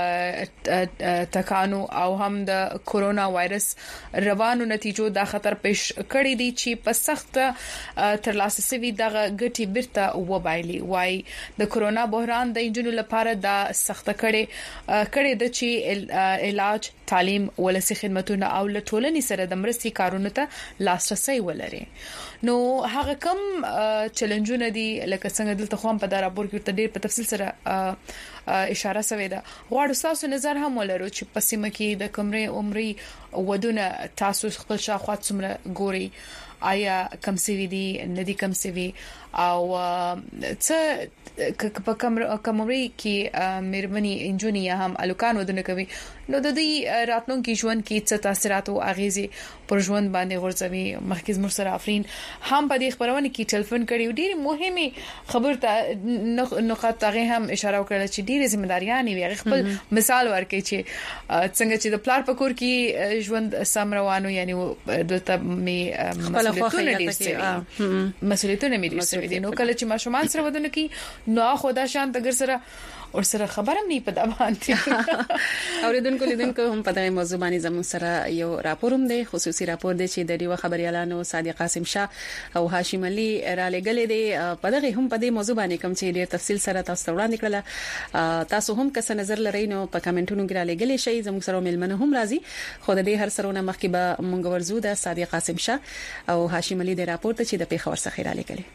تکانو او هم د کورونا وایرس روانو نتیجو دا خطر پیش کړی دي چې په سخت ترلاسه سوي دغه ګټي برته وبایلي. وای د کورونا بحران د انجنونو لپاره دا سخت کړي د چې علاج تعلیم ولسی خدماتونه او لټولنې سره د مرستي کارونو ته لاسرسي ولري. نو هغه کم چیلنجونه دي لکه څنګه دلته خو هم په دا راپور کې ډېر په تفصیل سره اشاره شوې ده. غواړو تاسو نظر هم ولرو چې پسیمه کې د کمرې عمرې ودونه تاسو خپل شاوخوا څومره ګوري آیا کم سوي دي ندي کم سوي او څه په کمرې کې مېرمنې انجونی هم الوکان ودونه کوي نو د دې راتلونکي ژوند کې څه تاثیرات او اغیزې پر ژوند باندې غورځوي. مخکې مرسر افرین هم په دې خبرونه کې ټلیفون کړي ډېر مهمه خبره نقاط هغه هم اشاره وکړه چې ډېر ځمېداریان وي. خپل مثال ورکړي چې څنګه چې د پلار پکور کې ژوند سم روانو یعنی دلته می مسؤلیتونه مې دي نو کله چې ماشومان سره ودونه کې نو خدا شان تګر سره اور سره خبرم نه پد باندې اوریدونکو لیدونکو هم په دغه موضوع باندې زموږ سره یو راپوروم دی خصوصي راپور دی چې د ډیو خبريالانو صادق قاسم شاه او هاشم علي را لګلې دی په دغه هم په دې موضوع باندې کوم چې ډیر تفصیل سره تاسو وړاندې کړل. تاسو هم کس نظر لرئ نو په کمنټونو کې را لګلې شي زموږ سره ملمنه هم راځي. خو د دې هر سرونه مخکې به مونږ ورزو د صادق قاسم شاه او هاشم علي د راپور ته چې د پیښور څخه را لګلې.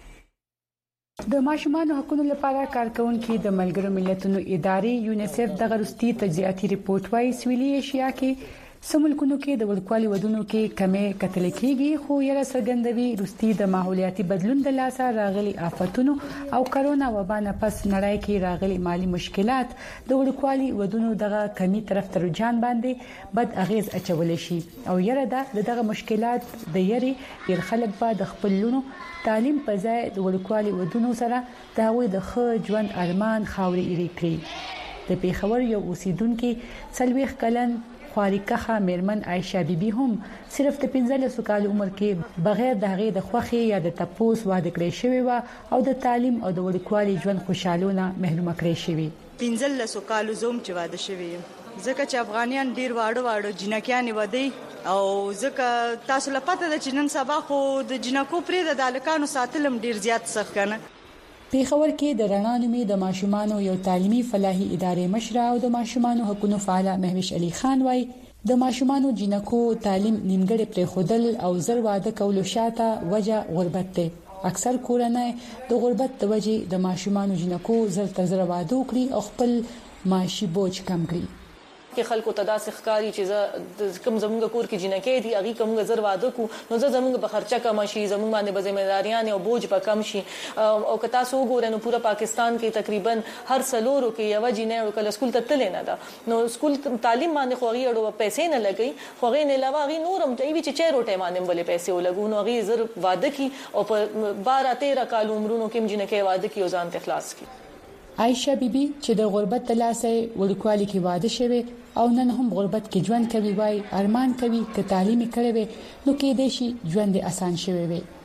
د ماشومان حقوقو لپاره کارکونکو د ملګرو ملتونو ادارې یونیسف د غرستي تجزیاتي ریپورت وايي سویلي ایشیا کې سملکونو کې د ورکوالي ودونو کې کمې کتل کېږي خو یره څرګندوي روستي د ماحولیاتي بدلون د لاسه راغلي آفتونو او کرونا وبا نه پس نړۍ کې راغلي مالی مشکلات د ورکوالي ودونو دغه کمی طرف ته رجحان باندې بد اغیز اچول شي او یره دغه مشکلات د یری ډیر خلک به د خپلونو تعلیم په ځای د ورکوالي ودونو سره د هغوی د ښه ژوند ارمان خاورې ایری کړی. د پیښور یو اوسیدونکو سلويخ کلن خواریکخه میرمن عائشه بیبي هم صرف د 15 کال عمر کې بغیر د هغې د خوخي یا د تپوس واده کړی شوی و او د تعلیم او د ورکوالي ژوند خوشالونه محروم کړی شوی. 15 کال زوم چې واده شوی ځکه چې افغانیان ډیر واړو جنکیان ودی او ځکه تاسو لپاره د جنن سبا خو د جنکو پرې د الکانو ساتلم ډیر زیات سخت کنه. پیښور کې د رڼا نومي د ماشومان یو تعلیمي فلاحي ادارې مشر او د ماشومان حقوقو فعال مهوش علي خان وای د ماشومان جنکو تعلیم نیمګړی پرې خودل او زر واده کولو شاته وجه غربت ده. اکثر کورنۍ د غربت د وجې د ماشومان جنکو زر تر زر واده وکړي او خپل معاشي بوج کم کړي. کې خلکو ته داسې ښکاری چې کوم زمونږ کور کې جنکې دي هغه کوم زر واده کو نو زمونږ په خرچه کم شي زمونږ باندې به ځمېداریان او بوج په کم شي او که تاسو وګورئ نو پورا پاکستان کې تقریبا هر سلورو کې یو جنې او کله سکول ته تللی نه ده نو سکول تعلیم باندې خو غیړو پیسې نه لګي خو غي نه علاوه غي نورم چې وی چې چیروټه باندې بلې پیسې ولګو نو غي زر واده کی او په 12-13 کال عمرونو کې جنکې واده کی او ځان ته خلاص کی. عائشه بیبي چې د غربت تلاسه ورکوالي کې واده شوه او نن هم غربت کې ژوند کوي وای ارمان کوي چې تعلیم کړي وي نو کې دې شي ژوند آسان شوي وي.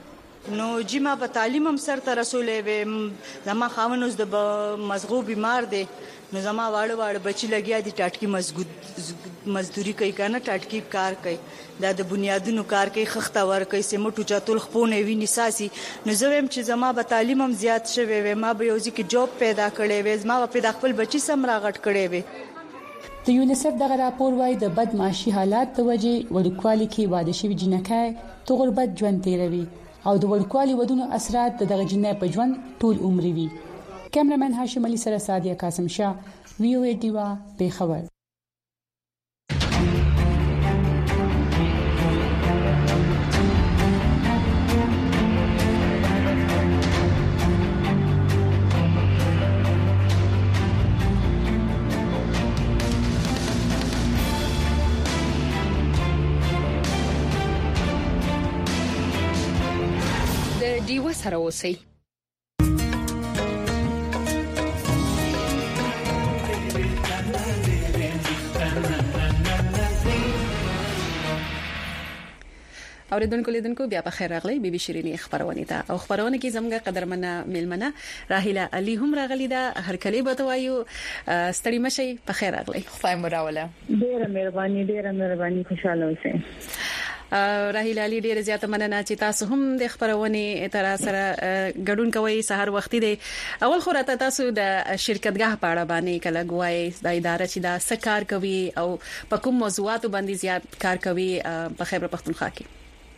نو جما په تعلیم هم سر ته رسولې و زما خاونوس د مزغو بیمار دی نو زما واړه بچی لګیا دي ټاټکی مزدوري کوي کنه ټاټکی کار کوي دا د بنیادونو کار کوي خخته ور کوي سمټو چاتول خپونه ویني ساسي نو زویم چې زما په تعلیم هم زیات شوي و ما به یو ځکه جاب پیدا کړې و زما په خپل بچی سم راغټ کړې و د یونیسف دغه راپور وايي د بدمعشي حالات د وجې وړوکوالي کې واده شوی جنکای تو غربت ژوند تیروي او د وړوکوالي ودونو اثرات دغه جنې په ژوند ټول عمر وي. کیمرمن هاشم علي سره سادیا قاسم شاه وی او ای ډیوا پیښور. د ډیوا سره اوسئ. اوریدونکو لیدونکو بیا په خیر راغلی بي بي شيرينې خبرونه ته او خبرونه کې زموږه قدرمنه میلمنه راهیله علي هم راغلی دا هر کلی به توایو ستړي مشي په خیر راغلی. خدای مو راوله. ډیره مهرباني خوشاله اوسئ. راهیله علي ډیره زیاته مننه چې تاسو هم د خبرونه تر سره ګډون کوي سحر وختي دی. اول خو راته تاسو د شرکتګاه په اړه باندې کله غواړئ د ادارې چې دا سکار کوي او په کوم موضوعاتو باندې زیات کار کوي په خیبر پختونخوا کې.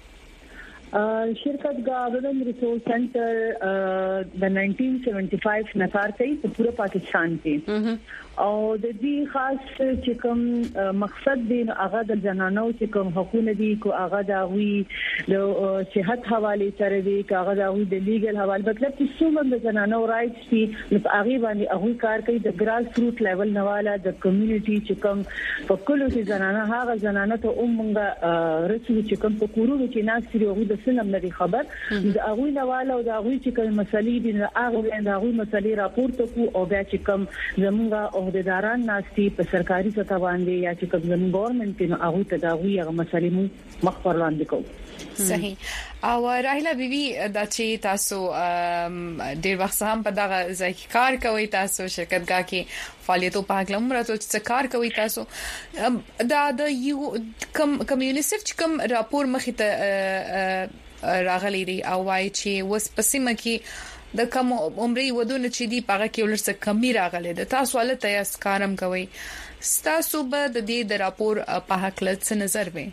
شرکتګاه وومن ریسورس سنټر د 1975 نه کار کوي په پوره پاکستان کې او د دې خاص چې کوم مقصد دی هغه د جنانو چې کوم حقوق دي کو هغه د وی د صحت حواله سره دی هغه د وی د لیګل حواله مطلب چې څومره د جنانو رائټس دي نو هغه باندې هغه کار کوي د ګراس روټ لیول نواله د کمیونټي چې کوم په کلو کې جنانه هغه جنانه ته اومنګ رسو چې کوم په کورونو کې ناس لري هغه د سنم لري خبر د هغه نواله او د هغه چې کوم مسلې دي هغه د هغه مسلې راپورته کو او بیا چې کوم زمونږه عہدیداران ناشتي په سرکاري سطح باندې یا چې کوم زموږ ګورنمنت نو هغه تداوی هغه مسلې مخ پر وړاندې کوو. صحیح او راهیله بیبي دا چې تاسو ډیر وخت هم په دغه ځای کې کار کوي تاسو شرکتګاه کې فعالیتو په هکله مراتو چې کار کوي تاسو دا د یو کم یونیسف چې کوم راپور مخې ته راغلی دی او وايي چې وس پسمه کې د کوم عمرې ودونه چې دی پاګه کې ولرسه کمی راغله د تاسو ولته یا سکارم کوي ستاسو به د دې د راپور په حق له نظر وي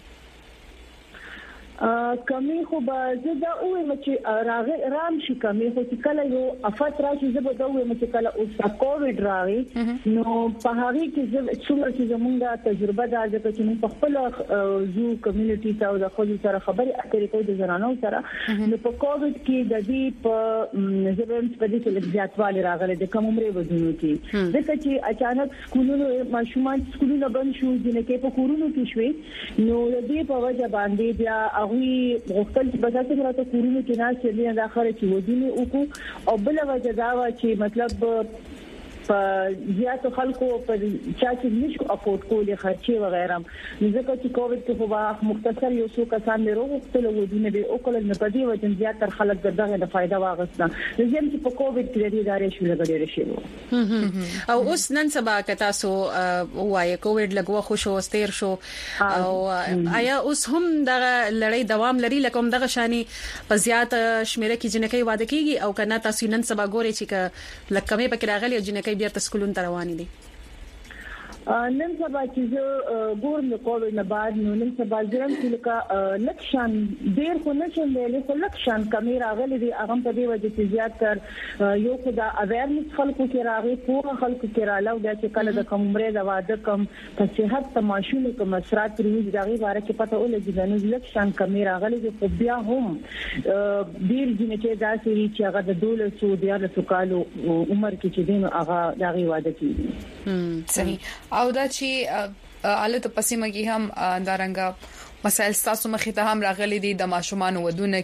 کمی خو به زه اوه چې رام شي کمی خو چې کله یو افات راشي زه به اوه چې کله اوس کووډ راغی نو په هغه کې څومره چې زمونږه تجربه ده چې موږ په خپل زو کمیونټي ته او د خپل سره خبرې اترې کوو د زنانو سره نو په کووډ کې د دې په زبرم په دې کې زیاتوالی راغلی د کوم عمرې ودونو کې ځکه چې اچانک سکولونو ماشومان سکولونه بند شو جنکه په کورونو کې شوي نو د دې په وجه باندې بیا وی غوښتل چې بچا راته کورونه کې نه چې نه داخله چې ودی او بل وجه دا و چې مطلب په زیاتو خلکو په چا چې نشو افورد کولې خرچي و غیره ځکه چې کووډ کې په مختصر یو څو کسان له روغتل ودونه به او کله نه پدې وجه زیاتره خلک دغه د فائدہ واغسته زم چې په کووډ کې د ادارې شو لګړې شي او اوس نن سبا کتا سو وای کووډ لګو خو شو ستیر شو او آیا اوس هم دغه لړۍ دوام لري لکه دغه شانی په زیات شمیره کې جنکې واده کیږي او کنه تاسو نن سبا ګوري چې لکه مې پکې راغلي جنکې بیا تسکولون رواني دي نن سبا چې ګورم د کووډ نه بعد نو نن سبا ځم چې لکه لکشان ډیر خو نشم ویلې خو لکشان کمی راغلي دي هغه په دې وجه چې زیات تر یو خدا اویرنس خلکو کې راغی پوره خلکو کې رااله دا چې کله د کوم عمره د واده کم په صحت تماشونه کوم اثرات ریوز دغه باره کې پته ولګي نو لکشان کمی راغلي دي خو بیا هم ډیر جنکه دا سری چې هغه د 1200 کالو عمر کې چې دین هغه دغه واده کیږي. صحیح او دا چې حالت پسیمه کې هم دارنګه مسائل تاسو مخې ته هم راغلي دي د ماشومان ودونه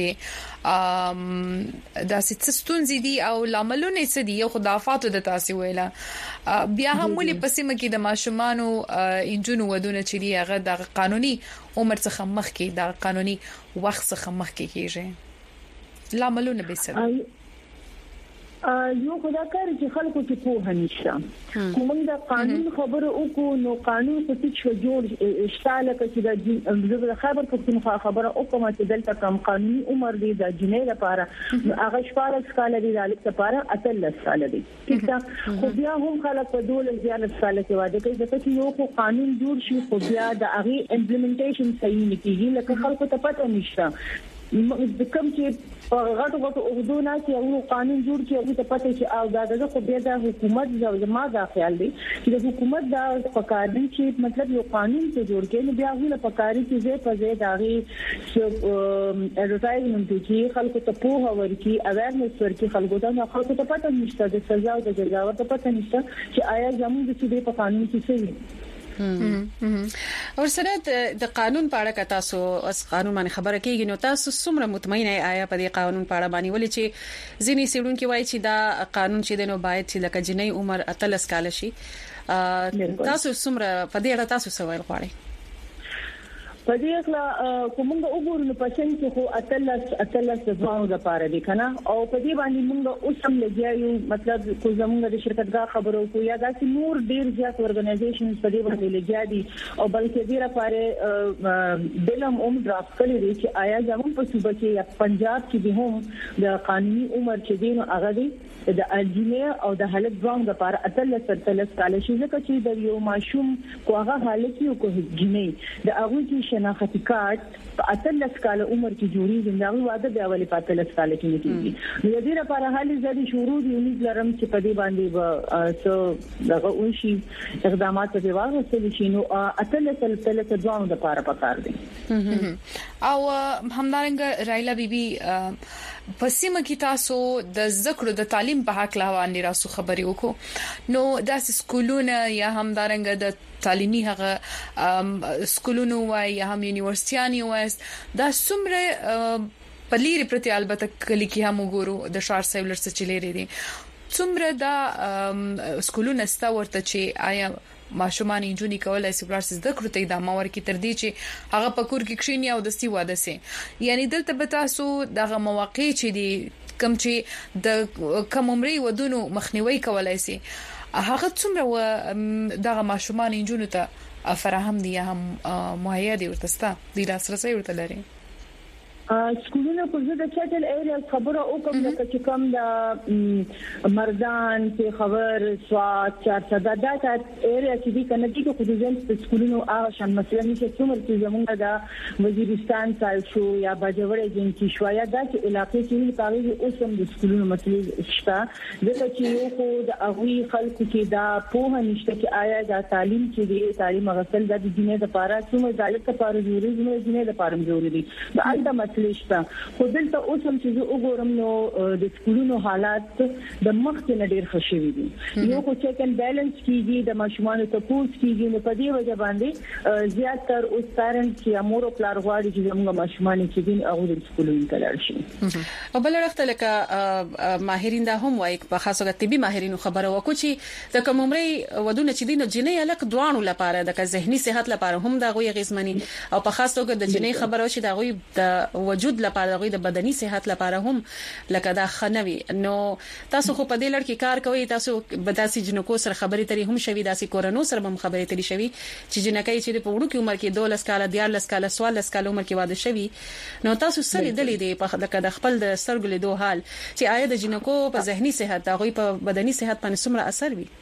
کیږي دا ستونزې دي او لاملونه څه دي یو خدافاتو د تاسو ویله بیا هم ولې پسیمه کې د ماشومان او انجونو ودونه چې دی هغه د قانوني عمر څخه مخ کې د قانوني وخت څخه مخ کې کیږي لاملونه به څه یو خدای کار چې خلکو کې په هنيشته کومه د قانون خبره او کو نو قانون په څه جوړ اشتاله کې د خبر په خبره او کومه چې دلته کم قانوني عمر دی د جنې لپاره هغه شپږ کال دی د لپاره 18 کال دی خو بیا هم خلک په 12 کال کې واده کوي چې یو قانون جوړ شي خو بیا د هغه امپلیمنټیشن صحیح نه کیږي لکه خلکو ته پته نشته کوم چې غټو اوردونه چې یو قانون جوړ کړي او ته پته چې او دا خو بیا د حکومت زما دا خیال دی چې د حکومت دا پکاري چې مطلب یو قانون ته جوړ کړي بیا هغه پکاري چې زه په ځای داغي اډورټایزمنت کې خلکو ته په ورکی اویرنس ورکی خلکو ته خلکو ته پته نشته د سزا او د جزا ورته پته نشته چې آیا زموږ د دې په قانون کې څه او سره د قانون په اړه تاسو اس قانون باندې خبره کیږي نو تاسو څومره مطمئن آیا په دې قانون په اړه باندې ولې چې ځینی سیډونکو وایي چې دا قانون چې دنو باید چې لکه جنۍ عمر 13 کال شي تاسو څومره په دې اړه تاسو سوال غواړئ په دې اخلا کومه وګورو په څنګه چې خو اتلس ځوانو لپاره دي کنه او په دې باندې موږ اوس هم لګیایو مطلب کو زموږ د شرکتګاه خبرو کو یا داسې نور ډیر ځات اورګنایزیشن په دې باندې لګیا دي او بلکې ډیر لپاره بلم ډراف کړی دي چې آیا زموږ په صوبه کې یا پنجاب کې به هم د قانوني عمر چې دین هغه دي د الجنه او د حالت ځوان لپاره 13 کال شي ځکه چې د یو ماشوم کوغه حالت یو کو جنې د هغه کې شناختی کارت په 13 کال عمر کې جوړیږي دا واده د اولي په 13 کال کې کیږي نو د دې لپاره حالي زدي شروع دي امید لرم چې په دې باندې به دغه ونشي اقدامات به واغستل شي نو 13 ځوان لپاره پکار دي او همدارنګه رایلا بیبي پسیمه کې تاسو د ذکر د تعلیم په حق لا باندې راسو خبري وکړو نو د سکولونو یا همدارنګه د تعلیمي هغه سکولونو یا هم یونیورسيټي وایس دا څومره پلیری پرتی البته کلی کې هم وګورو د شار سیولر څخه چلیری دي څومره دا سکولونه ستا ورته چې آیا ماشومان انجونی کولای شي پرسس د کړته د ماور کې تر دې چې هغه پکور کې کښینی او د سی واده سي یعنی دلته به تاسو دغه مواقع چې دي کم چې د کم عمري ودونو مخنیوي کولای شي هغه څومره دغه ماشومان انجونو ته فراهم دي هم مهیا دي ورتستا د لاسرسي ورته لري سکولونه په دې د چټل ایریا خبره او کوم چې کوم د مردان چې خبر سواد چارڅه د ایریا چې دي کنه چې خو دې سکولونو هغه شان مثلا چې څومره چې زمونږ د وزیرستان سال شو یا باجوړې جن کې شو یا د علاقې چې په اوس هم د سکولونو مسلې شته ځکه چې یو خو د اغوي خلکو کې دا په نشته چې آیا د تعلیم چې دی تعلیم غسل د دینه لپاره څومره ځای لپاره ضروري دی دینه لپاره ضروري دی دا البته لشته خو دلته اوس هم چې وګورم نو د سکولونو حالات د مخ نه ډیر خشوي دي یو خو چیک ان بیلانس کیږي د ماشومان ته پوس کیږي نو په دې وجه باندې زیات تر اوس پرنټ چې امور او پلار غواړي چې موږ ماشومان چې دین او د سکولونو ته لاړ شي او بل وخت لکه ماهرین دا هم وایي په خاصه طبي ماهرینو خبره وکړي چې د کوم عمري ودونه چې دین جنې الک دوانو لپاره د ذهني صحت لپاره هم دا غوي غیزمنی او په خاص توګه د جنې خبره شي دا غوي د وجود لپاره غوي د بدني صحت لپاره هم لکه دا خنوي نو تاسو خو په دې لړ کې کار کوي تاسو بداسي جنکو سره خبرې ترې هم شوي داسي کورونو سره هم خبرې ترې شوي چې جنکای چې په وړو کې عمر کې 12 کال 14 کال 14 کال عمر کې واده شوي نو تاسو سره دلې دي په لکه د خپل د سرګل دوه حال چې آیا د جنکو په ذهني صحت غوي په بدني صحت باندې څومره اثر وي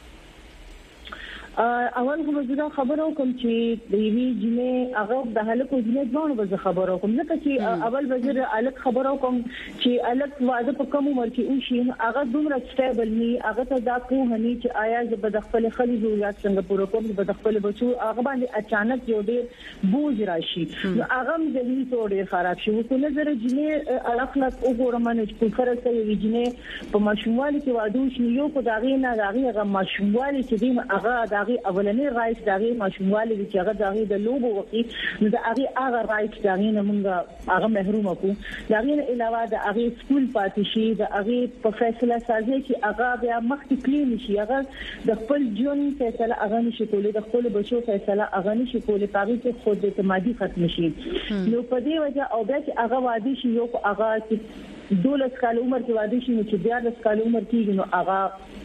اول خو زه خبرو کوم چې د وی جنې هغه د هلکو جنې ځوان به خبرو کوم ځکه چې اول وزیر الک خبرو کوم چې الک واده په کوم عمر کې وشي هغه دومره سټیبل ني هغه ته دا کوه نه چې آیا ز په خپل خلي ضرورت څنګه پوره کوم په خپل بچو هغه باندې اچانک یو ډیر بوج راشي نو هغه ذهني تور ډیر خراب شي په نظر جنې اخلاق وګورم نه چې فرض کوي جنې په ماشوموالي کې واده شي یو په داغه نه داغه هغه ماشوموالي چې دین هغه اولنې رائټ دغه ماشوموالي چې هغه دغه د لوبو وقتی نو هغه رائټ دغه نه موږ هغه محروم کو دغه نه علاوه د هغه سکول پاتې شي د هغه په فیصله سازي چې هغه بیا مخکې کلین شي هغه د خپل جون فیصله هغه نشي کولای د خپل بچو فیصله هغه نشي کولای هغه چې خود اعتمادي ختم شي نو په دې وجه او بیا چې هغه وادي شي یو هغه 12 کال عمر کې واده شي نو چې 12 کال عمر کې نو هغه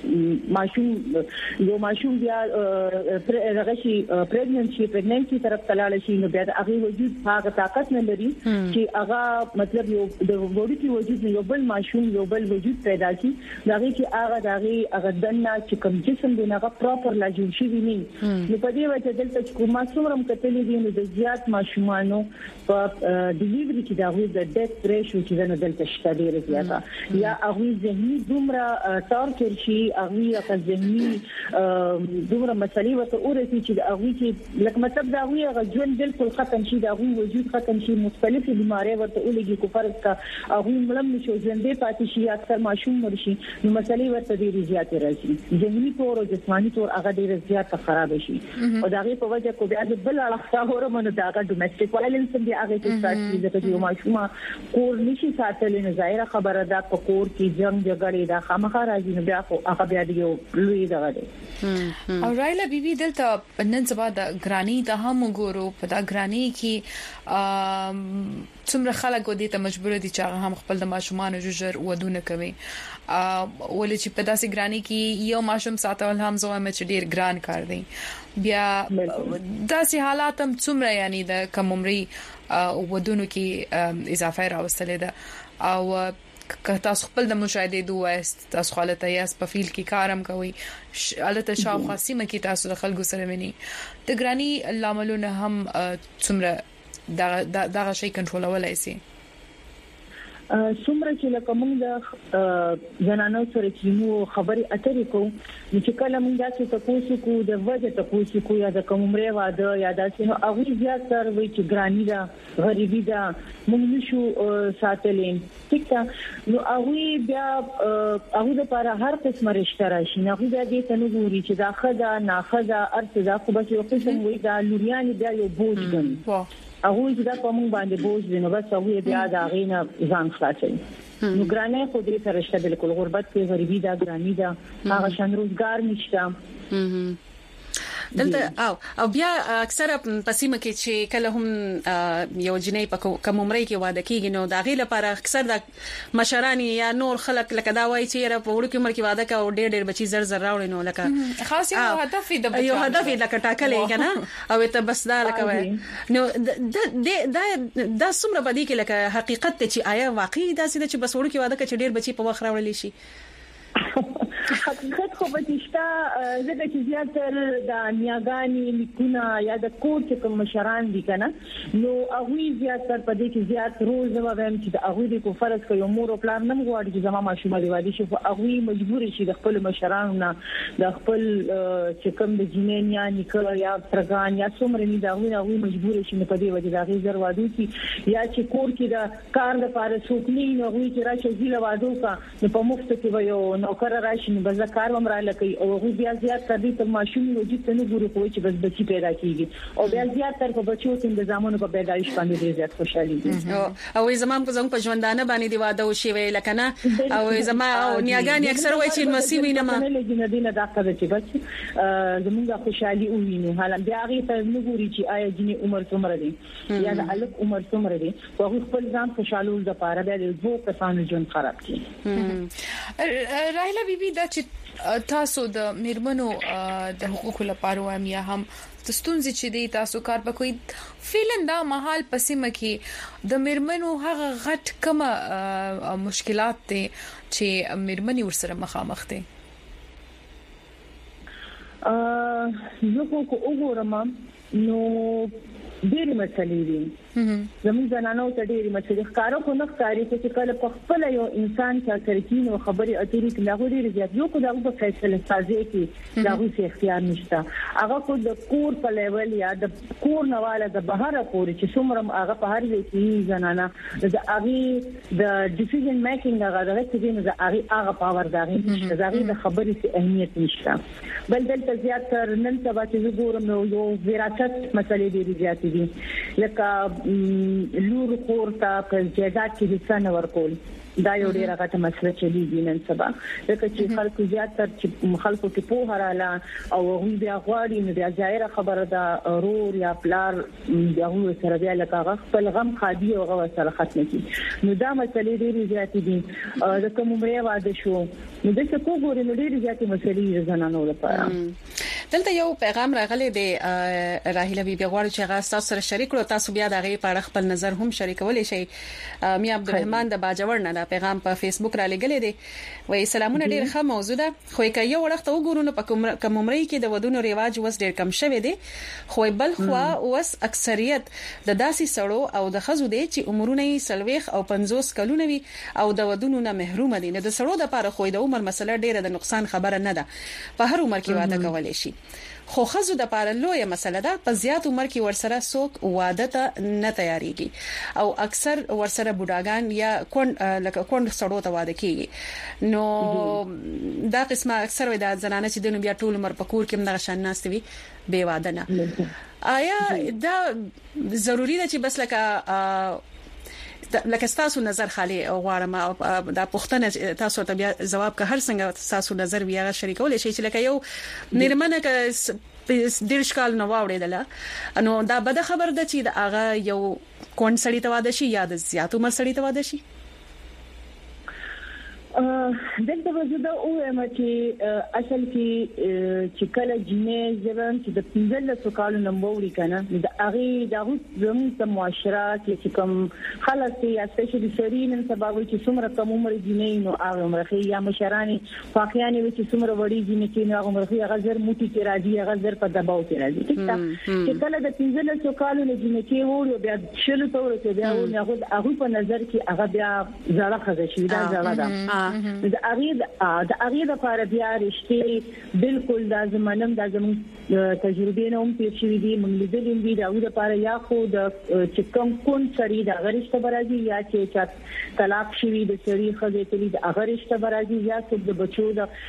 ماشوم بیا رغشي پریګننسي طرف تلاله شي نو بیا هغه وجود هغه طاقت نه لري چې هغه مطلب یو د وګړي کې وجود یو بل ماشوم یو بل وجود پیدا شي دغه چې هغه دنه چې کوم جسم دی هغه پراپر لا جوړ شي ویني نو په دې وجه دلته چې کومه څومره کتلې دي نو د زیات ماشومانو په ډیلیوري کې دغه د ډیث ریشو چې نه دلته شته ډیره زیاته یا هغه ذهني دومره تارچر شي هغه ذهني دومره مسلې وته اورتي چې هغه کې لکه مطلب دا هغه ژوند بالکل ختم شي دا هغه وجود ختم شي مختلفې بیماری ورته ولګي کو فرض کا هغه ملم نشو ژوندې پاتې شي اکثر ماشوم مرشي نو مسلې ورته ډیره زیاته راځي ذهني تور او جسماني تور هغه ډیره زیاته خراب شي او دا غي په وجه کو بیا د بل اړخ هورمون دا ډومېسټیک وایلنس دی هغه چې ساتي چې یو ماشوم کور نشي ساتل نه ظاهره خبره ده په کور کې جنگ جګړې دا خامخا راځي نو بیا خو هغه بیا دی لوی دغه دی او رایلا بیبي دلته نن سبا د ګرانی ته هم ګورو په دا ګرانی کې څومره خلک ودی ته مجبور دي چې هغه هم خپل د ماشومان جوجر ودونه کوي ولې چې په داسې ګرانی کې یو ماشوم ساتل هم زوه مې چې ډیر ګران کار دی بیا داسې حالات هم څومره یعنی د کم عمري ودونو کې اضافه راوستلې ده او که تاسو خپل د مشاهده دوه تاسو حالت یې په فیلډ کې کارم کوي البته شاوخوا سیمه کې تاسو د خلکو سره ویني د ګرانی لاملونه هم څومره دا شي کنټرولولای شي څومره چې لکه موږ د زنانو سره چې مو خبري اترې کوو چې کله موږ تاسو ته پوښتنه د وجه ته پوښتنه یا د کومره واده یا داسې نو هغه زیات تر وی چې ګرانی دا غریبي دا موږ نشو ساتلې ټیک ده نو هغه بیا هغه لپاره هر قسم رشتہ راشي نه هغه دې ته نو ګوري چې دا خدا نه خدا ارتدا خو به یو قسم وي دا لوريان بیا یو بوج ګڼي هغه چې دا کوم باندې بوج دی نو بس هغه بیا دا غینه ځان خلاصوي نو ګرانه خو دې سره رشتہ بالکل غربت کې غریبي دا ګرانی دا هغه شان روزګار نشته دلته او بیا اکثر پسیمه کې چې کله هم یو جنې په کوم عمر کې واده کیږي نو دا غي لپاره اکثر د مشرانی یا نور خلک لکه دا وایي چې را په وړو کې عمر کې واده کا او ډېر بچي زر زر راوړي نو لکه خاص یو هدف دی یو هدف لکه ټاکلې کنه او ته بس دا لکه وایي نو دا څومره بدی کې لکه حقیقت ته چې آیا واقعي دا چې بس وړو کې واده کا چې ډېر بچي په وخت راوړل شي حقیقت خو بچشتا زګه چې زیاتره د نیاګانی لیکونه یا د کور چې کوم مشران دي کنه نو هغه زیاتره په دې کې زیات روز نو وایم چې هغه د کو فرض کوي مور او پلان نه غواړي چې زما ماشومه دی وادي شي هغه مجبور شي د خپل مشرانو نه د خپل چې کوم د جنین یا نیکه یا ترګان یا څومره نه دا هغه مجبور شي په دې وجه دا غي زر وادو کی یا چې کور کې د کار لپاره څوکلی نو هغه چې راشي زیله وادو کا نو په مفت کې وایو نوکر راشي بس کار ومره لکه او هغه بیا زیات کړي ته ماشوم وجود ته نه ګوري کوی چې بس بچي پیدا کیږي او بیا زیات تر په بچو ته د زمانو په پیدایش باندې ډیر زیات خوشحالي او زمام په څنګه په ژوندانه باندې دی واده او شی وی لکه نه او زما او نیاګانی اکثر وایي چې مسیح وینم نه لګینه دینه دا کړه چې بچ زمونږه خوشحالي ویني حالا بیا هغه ته نه ګوري چې آیا جنې عمر څومره دی یا د الک عمر څومره دی او خپل ځان خوشاله د پاره بیا د دوه کسانو ژوند خراب کړي رایلا بیبي دا چې تاسو د میرمنو د حقوقو لپاره وایم یا هم د ستونزې چې دی تاسو کار وکوي فعلاً دا محل پسیمه کې د میرمنو هغه غټ کومه مشکلات دي چې میرمنې ورسره مخامخ دي زه خو وګورم نو ډېری مسلې دي زموږ زنانو ته ډېری مسلې ښکارو خو نه ښکاري چې کله په خپل یو انسان چې ترکین او خبري اترې کې لاغو ډېری زیات یو کو دغه فیصله سازي کې لاغو څه اختیار نشته هغه کو د کور په لیول یا د کور نواله د بهر پورې چې څومره هغه په هر ځای کې زنانه د هغه د ډیسیژن میکینګ هغه درته دي نو هغه پاور دغه نشته هغه د خبرې څه اهمیت نشته بل دلته زیات نن سبا چې وګورم نو یو وراثت مسلې ډېری زیات دي لکه لور خور ته په جهاد کې حصہ نه ورکول دا یو ډیر غټه مسله چلیږي نن سبا لکه چې خلکو زیاتره چې خلکو ته په هراله او هغه بیا غواړي نو بیا ظاهره خبره ده رور یا پلار بیا هغه سره بیا لکه خپل غم خادي او هغه سره ختم کی نو دا مسلې ډېرې زیاتې دي د کوم عمره واده شو نو د څه کوګوري نو ډېرې زیاتې مسلې زنانو لپاره دلته یو پیغام راغلی دی راهیله بي غواړي چې هغه تاسو سره شریک کړو تاسو بیا دغه په اړه خپل نظر هم شریکولای شئ میا عبدالرحمن د باجوړ نه پیغام په فیسبوک را لګلې دي وای سلامونه ډیر ښه موضوع ده خو یو وخت وګورو نو په کوم عمرې کې د ودونو ریواج وس ډیر کم شوی دی خو بل خو وس اکثریت د داسې سړو او د خزو دی چې عمرونه یې سلويخ او 50 کلونه وي او د ودونو نه محروم دي نه د سړو د لپاره خو د عمر مسله ډیره د نقصان خبره نه ده په هر عمر کې واده کولای شي خو خزو د لپاره لویه مسله ده په زیات عمر کې ورسره څوک واده ته نه تیاریږي او اکثر ورسره بوډاګان یا لکه کون سړو ته واده کیږي نو دا قسمه اکثر وي د زنانه چې د بیا ټول عمر په کور کې مدغه شان ناستوي بے واده نه آیا دا ضروری ده چې بس لکه تاسو نظر خالي غواړم دا پوښتنه تاسو ته بیا جواب که هر څنګه تاسو نظر بیا شریکول شي چې لکه یو نرمنه ک دیرش کال نو واوړېدله نو دا بده خبر ده چې دا هغه یو کون سړی ته واده شي یا د زیات عمر سړی ته واده شي دلته وجود او چې اصل کې چې کله جنې ځوان چې د 15 کالو نمبر کنه د هغه دغه زموږ معاشره کې کوم خلک یا سپیشلی سرین سبب چې څومره کم عمر جنې نو هغه عمر یا مشرانی واقعیانه چې څومره وړي جنې چې نو هغه عمر هغه زر موټي کې راځي هغه زر په دباو کې راځي چې کله د 15 کالو نه جنې کې وړي بیا شلو ته ورته بیا هغه په نظر کې هغه بیا زړه خزه شي دا زړه ده د اغه د لپاره بیا رښتې بالکل د زمانم د زمون تجربه نه هم تیر شوی دي موږ لیدل دي د اغه لپاره یا خو د چکم کون سړی د غریشته برازي یا چې طلاق شوی د سړي خزه ته د اغه رښتې برازي یا چې د بچو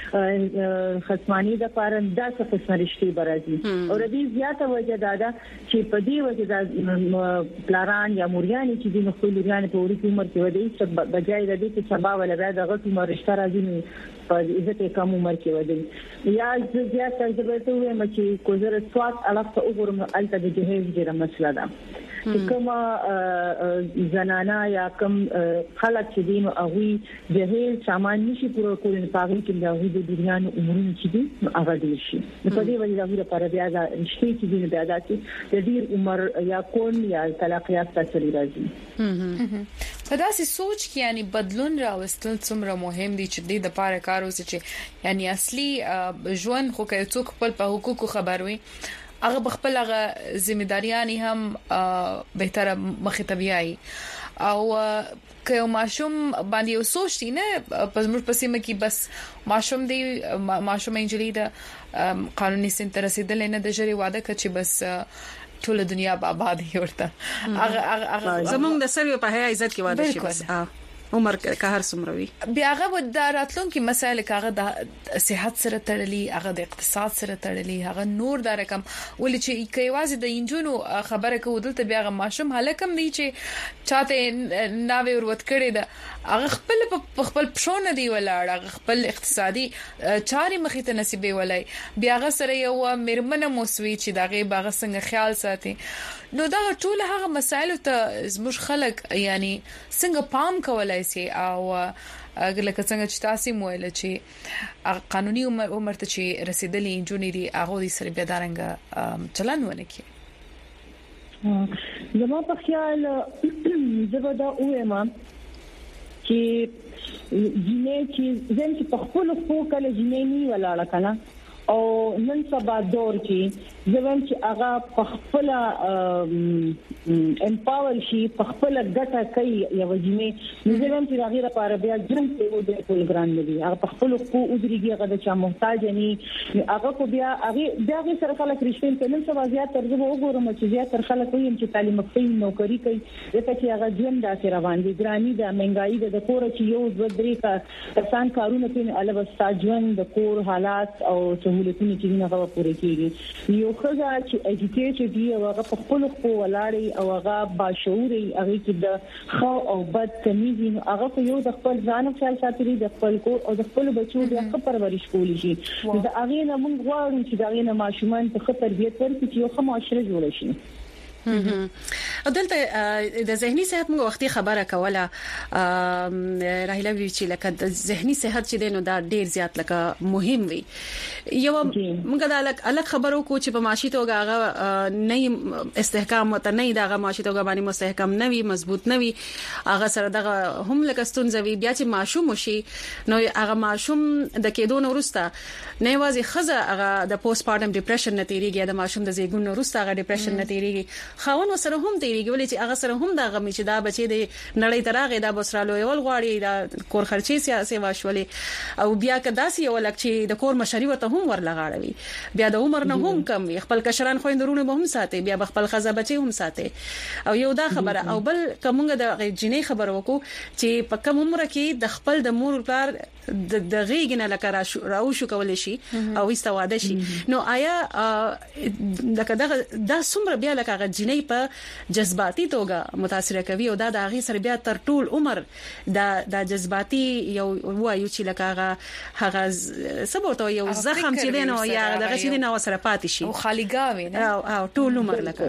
د خصمانی د لپاره د څه رښتې برازي او د دې زیاته وجه دا چې په دې وجه د پلاران یا موریان چې د خپل لوريان په وړي عمر کې ودی چې بجای د دې چې سبا ولا دغه عمر رشتہ راځي په عزت کم عمر کې ودی یا زیات تجربه وي چې کوزر سواد علاقه وګورم الته د جهیز ډیره مسله ده کومه زنانا یا کوم خلک چې دین او هغه جهیز سامان نشي پوره کولای په هغه کې د هغه د دنیا عمرونه چې دي هغه دي شي په دې وجه د لپاره بیا د رښتې چې دي بیا د ډیر عمر یا کون یا طلاق یا تاسو راځي په داسې سوچ کې یعنی بدلون راوستل څومره مهم دي چې د لپاره کار وکړي چې یعنی اصلي ژوند خو کې څوک په حقوقو خبر وي هغه خپل هغه ځمېداريانې هم بهتره مخې ته بیاي او که یو ماشوم باندې یو سوچ دی نه پزمور پسې مکه بس ماشوم دی ماشوم انجلي د قانوني سنت رسیدل نه د جری واده کچې بس ټول دنیا به آباد ورته هغه زمونږ د سروي په هي عزت کې واده شي بس عمر که هر څومره وي بیا هغه د راتلونکو مسایل هغه د صحت سره تړلي هغه د اقتصاد سره تړلي هغه نور د رقم ولې چې کایوازي د انجونو خبره کوي دلته بیا هغه ماشوم هلکم دی چې چاته ناوي وروت کړي ده هغه خپل پښونه دی ولاړ هغه خپل اقتصادي چاري مخې ته نصیبې ولای بیا هغه سره یو مرمنه موسوي چې دغه باغ څنګه خیال ساتي نو دا ټول هغه مسایل ته زموږ خلک یعنی څنګه پام کولای شي او لکه څنګه چې تاسو مویل چې قانوني عمر ته چې رسیدلې انجونی دي هغه د سره بیا دارنګ چلن ونه کی زما په خیال زبدا اوما چې جنې چې زم چې په خپل خپل کله جنې نی ولاړه کنه او نن سبا دور کې زمون چې هغه په خپل امپاور شي په خپل ګټه کوي یو جنې زمون چې هغه لپاره بیا ځم ته د ټول ګران دی هغه په خپل خو ودرېږي هغه د چا محتاج نه هغه کو بیا هغه سره خلک رښتین ته نن سبا زیات ترجمه وګورم چې زیات تر خلک وایي چې تعلیم کوي نوکری کوي دغه چې هغه ژوند داسې روان دي ګرانی د منګای د کور چې یو ځدري کا کسان کارونه کوي الوستا ژوند د کور حالات او سہولتونه چې نه غوا پوره کیږي یو خزه چې اډوکیټډ دی او هغه په خپل خو ولاړی او هغه باشعوري هغه کې د خو او بد تمیز هغه په یو د خپل ځان خیال ساتي د خپل کور او د خپل بچو د خپل پرورش کولی شي دا هغه نه موږ غواړو چې دا هغه نه ماشومان په خپل تربیت ورکړي چې یو ښه معاشره جوړ شي دلته د ذهني صحت موږ وختي خبره کوله راهله وی چې لکه د ذهني صحت چې دینو دا ډیر زیات لکه مهم وي یو موږ دا الګ خبرو کو چې په معاشي توګه هغه نه استحکام ته نه دا معاشي توګه باندې مستحکم نه وي مضبوط نه وي هغه سره دغه هم لکه ستونزوي بیا چې ماشوم شي نو هغه ماشوم د کېدو وروسته نه وازي خزه هغه د پوسټ پارټم ډیپریشن نتیریږي د ماشوم د زیږون وروسته هغه ډیپریشن نتیریږي خاون سره هم دیږي ولې چې هغه سره هم دا غمی چې دا بچي د نړۍ ترغه دا بسرالو یو غواړي دا کور خرچي سیاسي واشولې او بیا کدا سی یو لک چې د کور مشري وته هم ورلغاړوي بیا د عمر نه هم کم خپل کشران خويندرونه به هم ساتي بیا خپل خزه بچي هم ساتي او یو دا خبره او بل کومه د جنې خبر وکړو چې په کوم عمر کې د خپل د مور پلار د غیګنه لکه راوشو کول شي او استواده شي نو آیا لکه دا څومره بیا لکه جنې په جذباتي توګه متاثر کوي او دا د هغه سره بیا تر ټول عمر د جذباتي یو وایو چې لکه هغه سبوت یو زخم چې دینو یا دغه چې دینو سره پاتې شي او خالیګاوي نه او ټول عمر لکه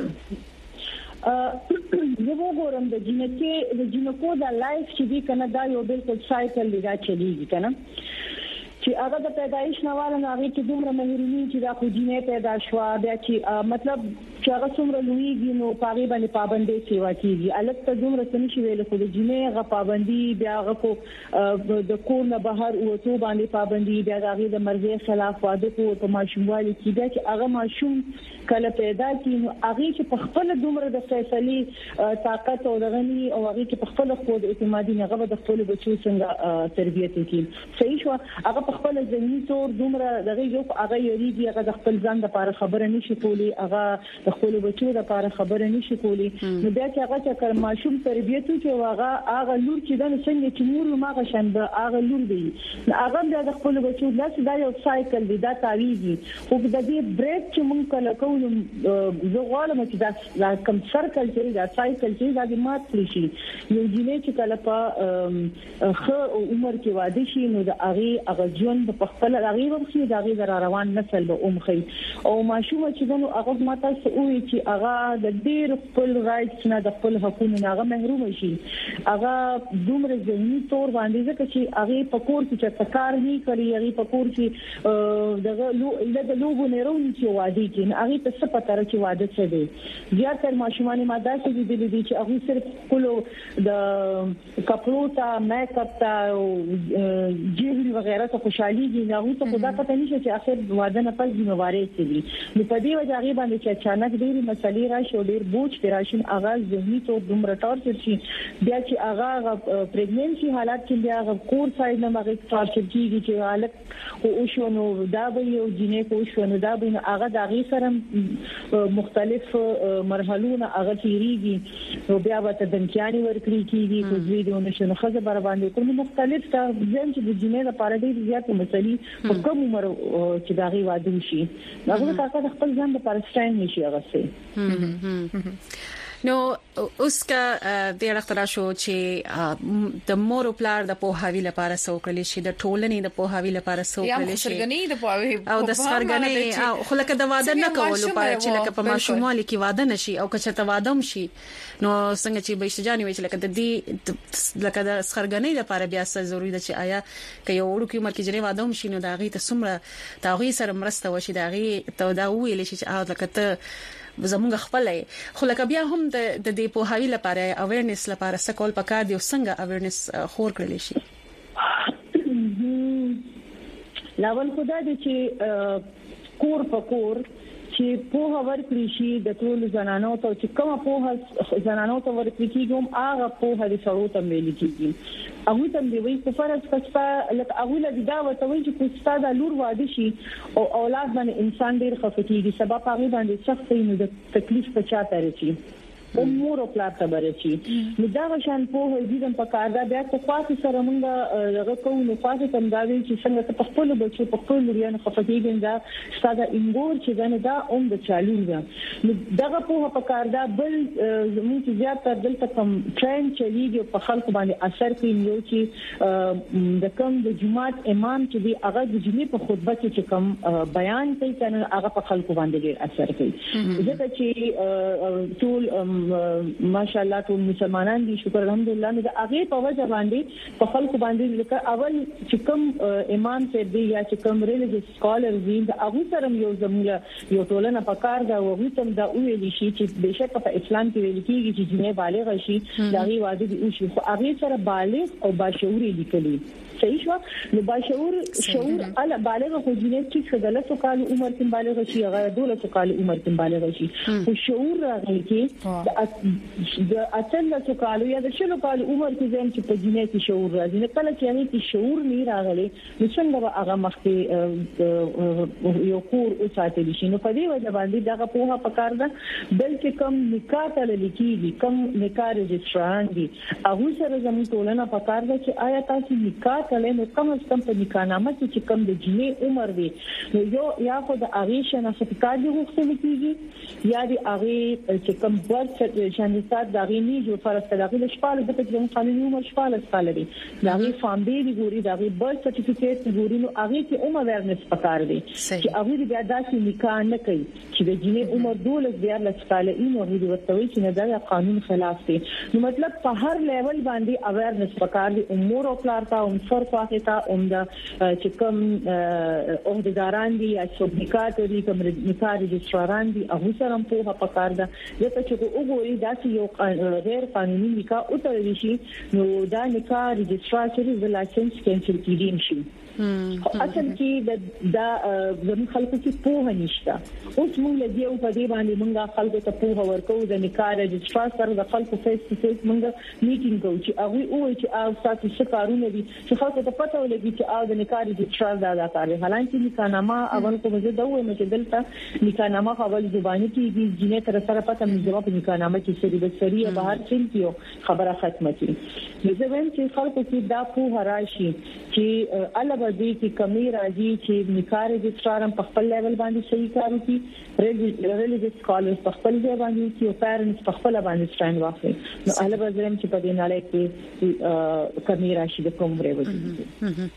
زه وګورم د جنکو د لایف چې دی کنه دا یو بالکل سایکل دی دا چلیږي کنه چې هغه د پیدایش نواله هغه کې دومره مهرونی چې دا خو جنې پیدا شو بیا چې مطلب چې هغه څومره لویږي نو پاغي باندې پابندي سیوا کیږي الګ ته دومره څه نشي ویل خو د جنې غ پابندي بیا هغه کو د کور نه بهر وته باندې پابندي بیا هغه د مرزي خلاف واده کو ته ماشوموالي کې بیا چې هغه ماشوم کله پیدا کی نو هغه چې په خپل دومره د فیصلي طاقت او دغني او هغه چې په خپل خود اعتمادي نه غو د خپل بچو څنګه تربیت کوي صحیح شو هغه خپل ذهني تور دومره دغه یو هغه یریږي هغه د خپل ځان لپاره خبره نشي کولی هغه د خپل بچو لپاره خبره نشي کولی نو بیا چې هغه چې کړ ماشوم تربیت کوي هغه لور چې د څنګه چې مور ماغه شند هغه لور دی هغه د خپل بچو لاس دا یو سایکل دی دا تاویږي خو د دې بریک چې مونږ کله کوو زه غواړم چې دا کم سرکل چې دا سایکل چې دا د مات شي یو جنې چې کله په خو عمر کې واده شي نو د هغه ژوند په خپل هغه ورخي د هغه روان نسل به اومخي او ماشوم چې دنو هغه ماته سوي چې هغه د ډیر خپل رائټس نه د خپل حقوقو نه هغه محروم شي هغه دومره ذهني تور باندې ځکه چې هغه په کور کې چې کار نه کوي هغه په کور کې دغه د لوبو نه رونی چې واده کې هغه ته څه پته راځي واده څه دی بیا تر ماشومان ماده چې دي چې هغه صرف کولو د کپړو ته میک اپ ته جیل وغیرہ ته خوشحالي دي نه هو ته خدا پته نشي چې اخر واده نه پس ذمہواری کوي نو په دې وجه هغه باندې چې اچانک ډېری مسلې راشي ډېر بوج تر راشي هغه ذهني تو دومره ټارچر شي بیا چې هغه پریګننسي حالات کې بیا هغه کور سایډ نه هغه ټارچر کیږي چې حالت او شو نو دا به یو جنې کو شو نو دا به هغه د هغه سره مختلف مرحلونه هغه تیریږي نو بیا به تدنچاني ورکړي کیږي خو دوی دونه شنو خزه بر باندې کوم مختلف تا ځین چې د جنې لپاره ډېر زیات مسلې په کوم عمر چې دا غي واده شي هغه کاکا د خپل ځان لپاره ستاین نشي هغه سي نو اوس کا د اړتیا شو چې د مور پلار د پوهاوی لپاره سوکړل شي د ټولنې د پوهاوی لپاره سوکړل شي او د سرګنې او خلک د واده نه کولو لپاره چې لکه په ماشوموالي کې واده نشي او که چېرته واده هم شي نو څنګه چې به شجاني وي چې لکه د دې لکه د سرګنې لپاره بیا څه ضروری ده چې آیا که یو وړو کې عمر کې جنې واده هم شي نو دا غي ته سمره تاغي سره مرسته وشي دا غي ته دا ویل شي چې لکه ته زموږ خپلې خو لکه بیا هم د دې په هاوی لپاره اویرنس لپاره سکول پکار دی او څنګه اویرنس خور کړل شي لاول خدای دې چې کور په کور چې په ورکړي شي د ټول زنانو ته چې کومه په زنانو ته ورکړي کیږي هغه په هغه سره ته ملي کیږي هغه ته دی وی په فرض کستا لکه هغه له دا وته وی چې کستا د لور واده شي او اولاد باندې انسان ډیر خفقيږي سبب هغه باندې سخت نه د تکلیف په چاته رسي امور او پلار ته برسي نو دا شان په هیڅ په کار دا بیا په خاص سره موږ دغه کوو نو خاص تم دا وی چې څنګه په خپل بچو په خپل لريان خفقېږي دا ساده انګور چې دا نه دا د چالو ده نو دغه په کار دا بل زموږ زیات تر دلته کم ټرین چلیږي په خلکو باندې اثر کوي یو چې د کوم د جماعت امام چې دی هغه د جمعې په خطبه کې کوم بیان کوي کنه هغه په خلکو باندې ډېر اثر کوي ځکه چې ټول ماشاءالله ټول مسلمانان دي شکر الحمدلله نو هغه په وجه باندې په خلکو باندې لکه اول چې کوم امام ته دی یا چې کوم ریلیجیس سکالر دی هغه سره یو زموږ یو ټولنه په کار دا وغوي تم دا ویل شي چې بهشکه په اسلام کې ویل کېږي چې جنې بالغ شي دغه واده دي او شي خو هغه سره بالغ او باشعور لیکلي صحیح شو نو باشعور شعور ال بالغ خو جنې چې څلور کال عمر کې بالغ شي هغه 12 کال عمر کې بالغ شي خو شعور راغلی کې د اصل کال یا د شلو کال عمر کې زم چې په جنې کې شعور راځي نه کله چې هغه کې شعور نه راغلی نو څنګه هغه مخکې یو کور او ساتل شي نو په دې وجه باندې دغه په پکار ده بلکې کم نکاح تل لیکيږي کم نکاح رجسټران دي هغه سره زموږ ټولنه پکار ده چې آیا تاسو نکاح کله نو کم از کم په نکاح نامه چې کم د جنې عمر دی نو یو یا خو د هغه شناخت کارت غوښتل کیږي یا د هغه چې کم برث شناخت د هغه نه جو فرض تداخل شپاله د تجربه قانوني عمر شپاله سال دی د هغه فارم دی ګوري د هغه برث سرټیفیکیټ ګوري نو هغه کې عمر ورنس پکار دی چې هغه بیا داسې نکاح نه کوي چې د جنې عمر 12 بیا لسکاله این او د وتوي چې نه دا قانون خلاف دی نو مطلب په هر لیول باندې اویرنس پکار دی امور او پلارتا او فرق واخه تا اومدا چې کوم عہدیداران دي یا شوبیکات دي کوم نکاح رجسټران دي هغه سره په پکار ده ځکه چې وګوري دا چې یو غیر قانوني نکاح او تر شي نو دا نکاح رجسټراسي د لایسنس کینسل کیدیم شي اصل کې دا زموږ خلکو کې په نشته اوس موږ لږه په دې باندې موږ خلکو ته په ورکو د نکاح رجسټرار سره د خلکو فیس ټو فیس موږ میټینګ کوو چې هغه وایي چې او تاسو څه کارونه دي چې خلکو ته پته ولګي چې او د نکاح رجسټرار دا کوي حالانکه نکاح نامه اول کو زه دا وایم چې دلته نکاح نامه اول زبانی کې دي جنې تر سره پته مې جواب نکاح نامه کې سری بسری بهر چین کیو خبره ختمه کی زه وایم چې خلکو کې دا په راشي چې الله دې کې کمی راځي چې نکاح رجسټرار په خپل لیول باندې صحیح کار وکړي ریلیجیس سکالرز په خپل ځای باندې چې پیرنټس په خپل باندې سټاند واخلي نو الله بزرم چې په دې ناله کې کمی راشي د کوم ریوځي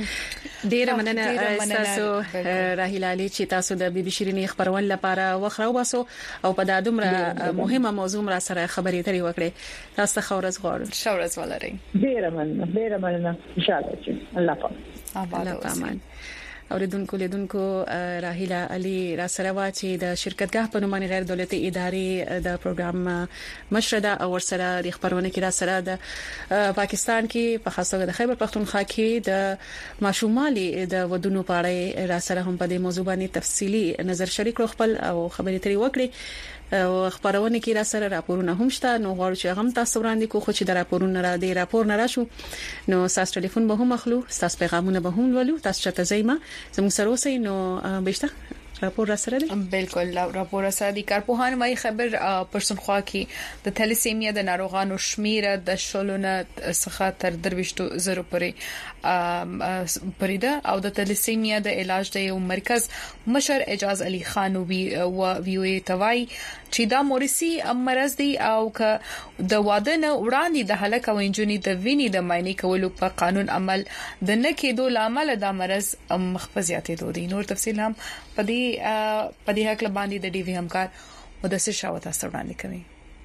ډیر مننه تاسو راهیل علي چې تاسو د بي بي شيرينې خبرول لپاره وخره وباسو او په دا دومره مهمه موضوع را سره خبرې ترې وکړې تاسو خورز غواړم شورز ولري ډیر مننه ان شاء الله چې الله پاک امان اوریدونکو لیدونکو راهیل علي را سره وا چې د شرکتګاه په نوم غیر دولتي ادارې د پروګرام مشرده او ورسره د خبرونه کې را سره د پاکستان کې په خاصه د خیبر پختونخوا کې د ماشومالي د ودونو په اړه را سره هم په دې موضوع باندې تفصيلي نظر شریک خپل او خبرې ترې وکړي او خبرونه کې را سره راپورونه هم شته نو غواړم چې هم تاسو وړاندې کو خو چې د راپورونه را دي راپور نه راشو نو تاسو ټلیفون به هم اخلو تاسو پیغامونه به هم ولو تاسو چته زېما زموږ سره اوسئ نو بهشته راپور را سره دی بالکل راپور را سره دی کارپوهان وايي خبر پرسنخوا کې د تھیلیسیمیا د ناروغانو شمیر د شلونه څخه تر 23,000 پورې ده او د تھیلیسیمیا د علاج د یو مرکز مشر اجاز علي خان وی ای توای چې دا موريسي مرز دی او ک د واده نه وړاندې د هلاک او انجونی د ویني د ماینې کولو په قانون عمل د نه کېدو لامل د مرز مخفزياتې دوی نور تفصیل هم په دې حق باندې د ډي وی همکار مدثر شاوت استوړاندې کوي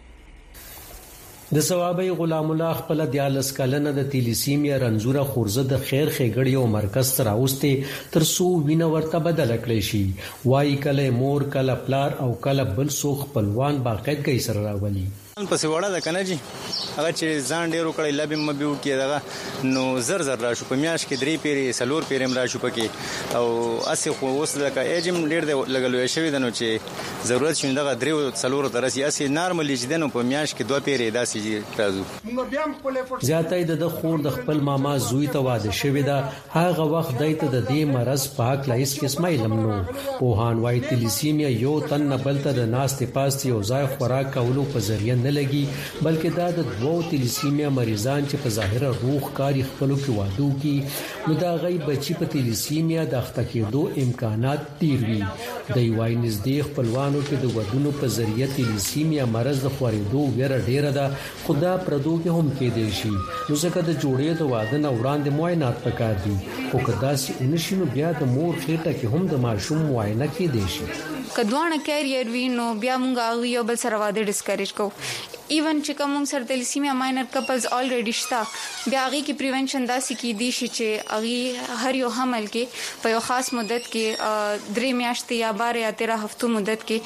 د ثوابي غلام الله خپل دیالس کلنه د تیلیسیمیا رنزوره خورزه د خیر خېګړی او مرکز تر اوسته تر سو وینه ورته بدل کړی شي وای کله مور کله پلار او کله بل سو خپلوان باقاعدګي سره راولي پسې وړه ده کنه جی هغه چې ځان ډیرو کړي لبم مبيو کې دغه نو زر راشو په میاش کې 3 پیری سلور پیرم راشو پکې او اسی خو اوس لکه ایجم ډیر دی لګلوي شوی دنو چې ضرورت شوند دغه 3 سلور درسي اسی نارملی چې دنو په میاش کې 2 پیری داسې راځو زیاتې د خور د خپل ماما زوی ته واده شوی دا هغه وخت دایته د دې مرز پاک لایس کې اسماعیل امنو په هان وای تلیسیمیا یو تن بلته د ناس ته پاس یو ځای خوراک کولو په ذریعہ نه لګي بلکې دا د دوو تلیسیمیا مریضان چې په ظاهره روغ کاری خپلو کې وادو کی نو دا غي بچي په تلیسیمیا د اخته کېدو امکانات ډیر وي د یوای نږدې خپلوانو کې د ودونو په ذریعہ تلیسیمیا مرض د خورېدو ویره ډیره ده خدا پردو کې هم کې دی شي نو ځکه د جوړې د واده نه وړاندې معاینات پکار دي او کدا سي انشینو بیا د مور خېټه کې هم د ماشوم معاینه کې دی شي کدوانه کیریئر وینو بیا مونږ یو بل سره واده ډیسکریج کو ایون چې کوم سر تلیسیمیا ماینر کپلز الریډي شتا بیا هغه کې پریونشن داسې کې دي چې هغه هر یو حمل کې په یو خاص مدت کې 3 میاشتې یا 12 یا 13 هفتو مدت کې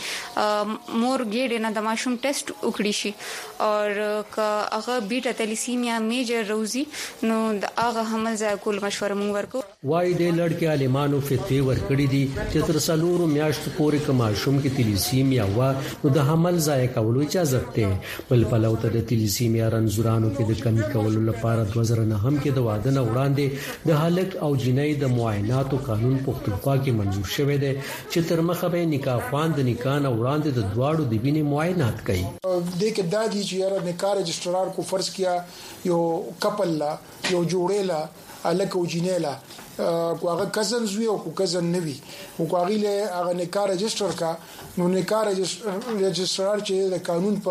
مور ګډ نه د ماشوم ټیسټ وکړي شي او هغه بیٹا تلیسیمیا میجر روزي نو هغه حمل ځای کول مشوره مونږ ورکو وای د لړکې عالمانو فتوی ورکړي دي چې تر څلورو میاشتو پورې ماشوم کې تلیسیمیا وا نو د حمل ځای کولو اجازه ده بل پلو ته د تلیسیمیا رنزورانو کې د کمی کولو لپاره 2009 کې د واده نه وړاندې د هلک او جنۍ د معایناتو قانون پختونخوا کې منظور شوی دی چې تر مخه به نکاح خوان د نکاح نه وړاندې د دواړو د وینې معاینات کوي د کې دادی چې یاره نکاح رجسترار کو فرض کیا یو کپل لا یو جوړه لا الک او جنۍ لا کوغه کزن زوی او کزن نوی او کوغه له هغه نکاح رجستر کا نو نکاح رجسترار چې د قانون په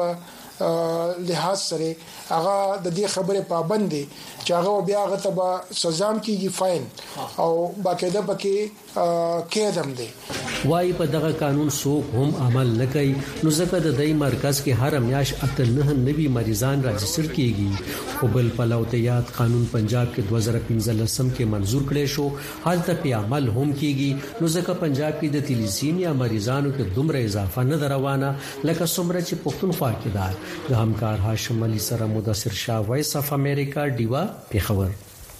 لحاظ سره هغه د دې خبره پابند دي چې هغه بیا غتبه سزا کیږي فاین او باقاعده پکې کېدم دي وای په دغه قانون څوک هم عمل نه کوي نو ځکه د دې مرکز کې هر میاش اتل نه نوي مریضان راجستر کیږي او بل پلو ته یاد قانون پنجاب کې 2015 کې منظور کړي شو حالت په عمل هم کیږي نو ځکه پنجاب کې د تلیسیمیا مریضانو کې دومره اضافه نه روانه لکه څومره چې پښتونخوا کې ده د همکار هاشم علي سره مدثر شاه وایس اف امریکا دیوا پیښور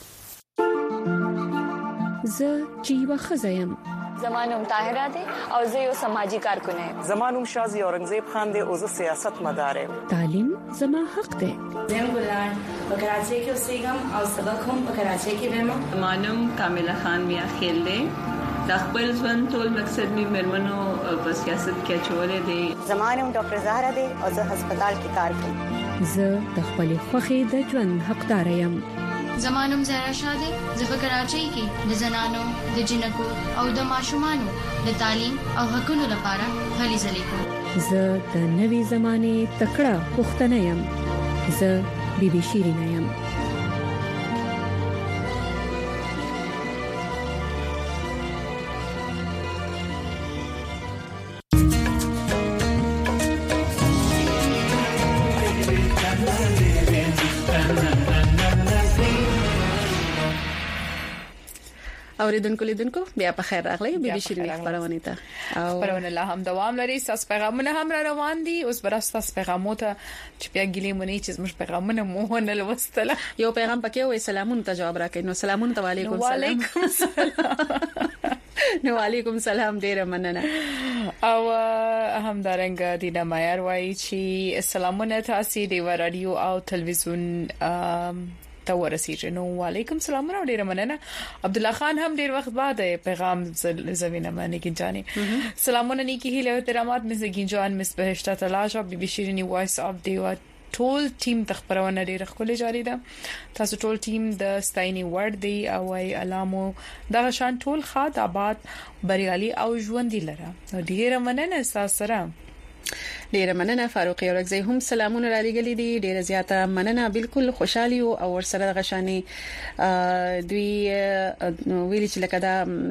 زه جیوا خزایم زمانوم طاهره ده او زه یو سماجی کارکونه یم زمانوم شازي اورنګزیب خان ده او زه سیاست مدار یم تعلیم زما حق ده زم ګلان په کراچۍ کې اوسېږم او سبق هم په کراچۍ کې وایم زمانوم کامله خان میا خیل ده د خپل ژوند ټول مقصد می مرمنو په سیاست کې چولې دي زمانوم ډاکټر زهرا ده او زه هسپتال کې کار کوم زه د خپل خوخي د ژوند حقدار یم زمانوم زهرا شاده زه په کراچۍ کې د زنانو د جنکو او د ماشومانو د تعلیم او حقوقو لپاره هلې ځلې کوم زه د نوې زمانه تکړه پښتنه یم زه بیبي شیرینه یم اوریدونکو لیدونکو بیا په خیر راغلی بیبي شیرینی خبرونه ته او خبرونه لا هم دوام لري تاسو پیغامونه هم را روان دي اوس براسته تاسو پیغامونه چې بیا ګلې مونږ چې موږ پیغامونه مو نه لوستله یو پیغام پکې وې سلامونه ته جواب راکړئ نو سلامونه ته وعلیکم السلام نو وعلیکم السلام ډیر مننه او همدارنګ دینا مایر وایي چې سلامونه تاسو دی رادیو او تلویزیون ته ورسیږي نو وعلیکم السلام او ډیر مننه عبد الله خان هم ډیر وخت بعد پیغام زوینه باندې کې جاني سلامونه نیکی هیله او احترامات مې زګین جان مس بهشته تلاش او بي بي شيريني وایس اف دیوا ټول ټیم تخبرونه ډیره خپل جاری ده تاسو ټول ټیم د ستایني ورډ دی او ای علامو د شان ټول خاد آباد بریالي او ژوند دي لره ډیره مننه سره ډیره مننه فاروق اورګزی هم سلامونه را لګلې دي ډیره زیاته مننه بالکل خوشحالي او ورسره غشاني دوی ویل چې لکه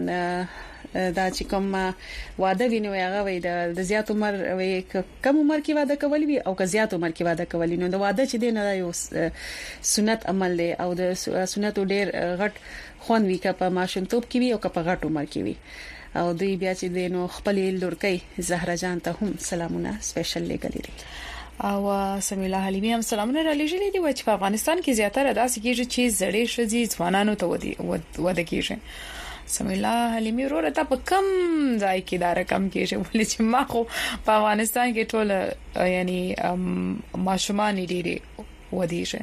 دا چې کوم واده ویني هغه وي د زیات عمر وي کم عمر کې واده کول وي او که زیات عمر کې واده کول نو د واده چې دی نه یو سنت عمل دی او د سنت ډیر غټ خون وی که په ماشومتوب کې وي او که په غټ عمر کې وي او دوی بیا چې دینو خپل لورکۍ زهرا جان ته هم سلامونه سپیشل لګلې دي او سمیلا حلیمی هم سلامونه را لېږلې دي چې په افغانستان کې زیاتره داسې کېږي چې زړې شذي ځوانانو ته وده کېږي سمیلا حلیمی وروره ته په کم ځای کې دا رقم کېږي ولې چې ما خو په افغانستان کې ټول یعنی ماشومان ډېری ودیږي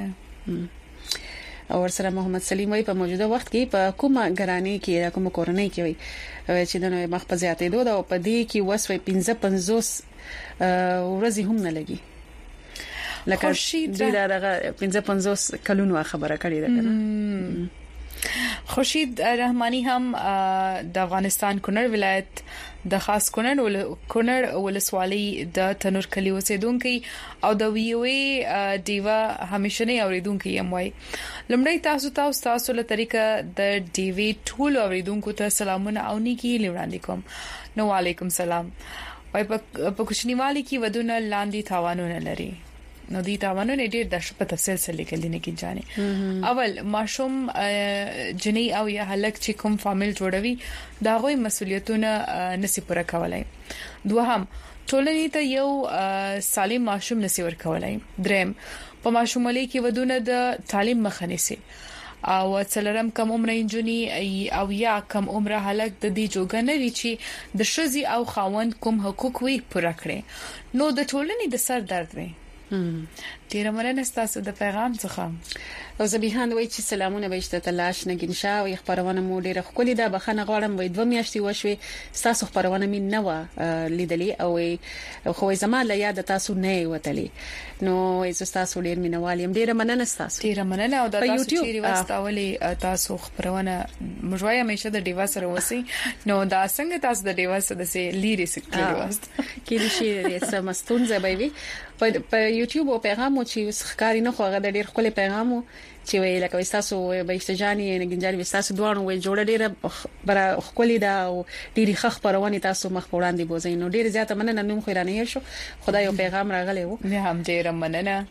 او ورسره محمد سلیم وای په موجوده وخت کې په کومه ګرانی کې کومه کورنۍ کې وای چې د نوې مخ په زیاتې دوه او په دې کې وسوي 55 ورځې هم نه لګي لکه دغه 55 کلونو خبره کړې ده کنه. خورشید رحمانی هم د افغانستان کونړ ولایت د خاص کونړ ولسوالۍ د تنور کلی اوسیدونکو او د ویوي دیوا همیشنی اوریدونکو یم وای. لمړی تاسو له طریقه د دیوی ټول اوریدونکو ته سلامونه او نیکی لیوړاندې کوم. نو وعلیکم سلام. وای په کوچنیوالي کې ودونه لاندې تاوانونه لري. نو دي تاوانونه ډېر د شپه تفصیل سره لیکل نه کیږي. اول ماشوم جنۍ او یا هلک چې کوم فامیل جوړوي دا غوي مسولیتونه نسی پوره کولای. دوهم ټولنې ته یو سالم ماشوم نسی ور کولای. دریم په ماشومالي کې ودونه د تعلیم مخه نیسي او څلرم کم عمر انجونی او یا کم عمر هلک د دې جوګه نه وی چې د شذي او خاوند کوم حقوق وي پوره کړي. نو د ټولنې د سر درد وي. ډیر مننه تاسو د پیغام څخه. او زبیحان وای چې سلامونه بهشته تلاش نګین شاه او خبرونه مو ډیره خولي ده بخنه غواړم وای 2 میاشتې وشوي تاسو خبرونه مين نه و لیدلې او خو زما له یاد تاسو نه وتلی. نو تاسو ډیر مینوالیم ډیره مننه تاسو. ډیره مننه او د تاسو چیرې واستولې تاسو خبرونه مجوای همیشه د دیوا سره وسی. نو دا څنګه تاسو د دیوا سره د لیری سکتوري واست کې شي سمستون زبایوي په یوټیوب او پیغام چې ښکاری نه خوغه د ډیر خپل پیغامو چې وی لکه تاسو به استجانی نګنجاري تاسو دوه وی جوړه ډیره بر خپل دا او ډیری خخ پرونی تاسو مخ وړاندې بوزي. نو ډیر زیاته مننه نوم خیرانه شو. خدای یو پیغام راغلی وو. نه هم ډیره مننه.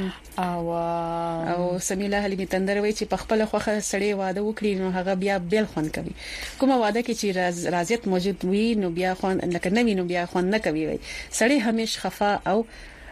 او سمیله حلیمي تندر وی چې په خپل خوخه سړی واده وکړي نو هغه بیا بیل خوان کوي. کومه واده کې چې رازیت موجود وي نو بیا خوان لکه نوی نو بیا خوان نه کوي. وي سړی همیش خفا او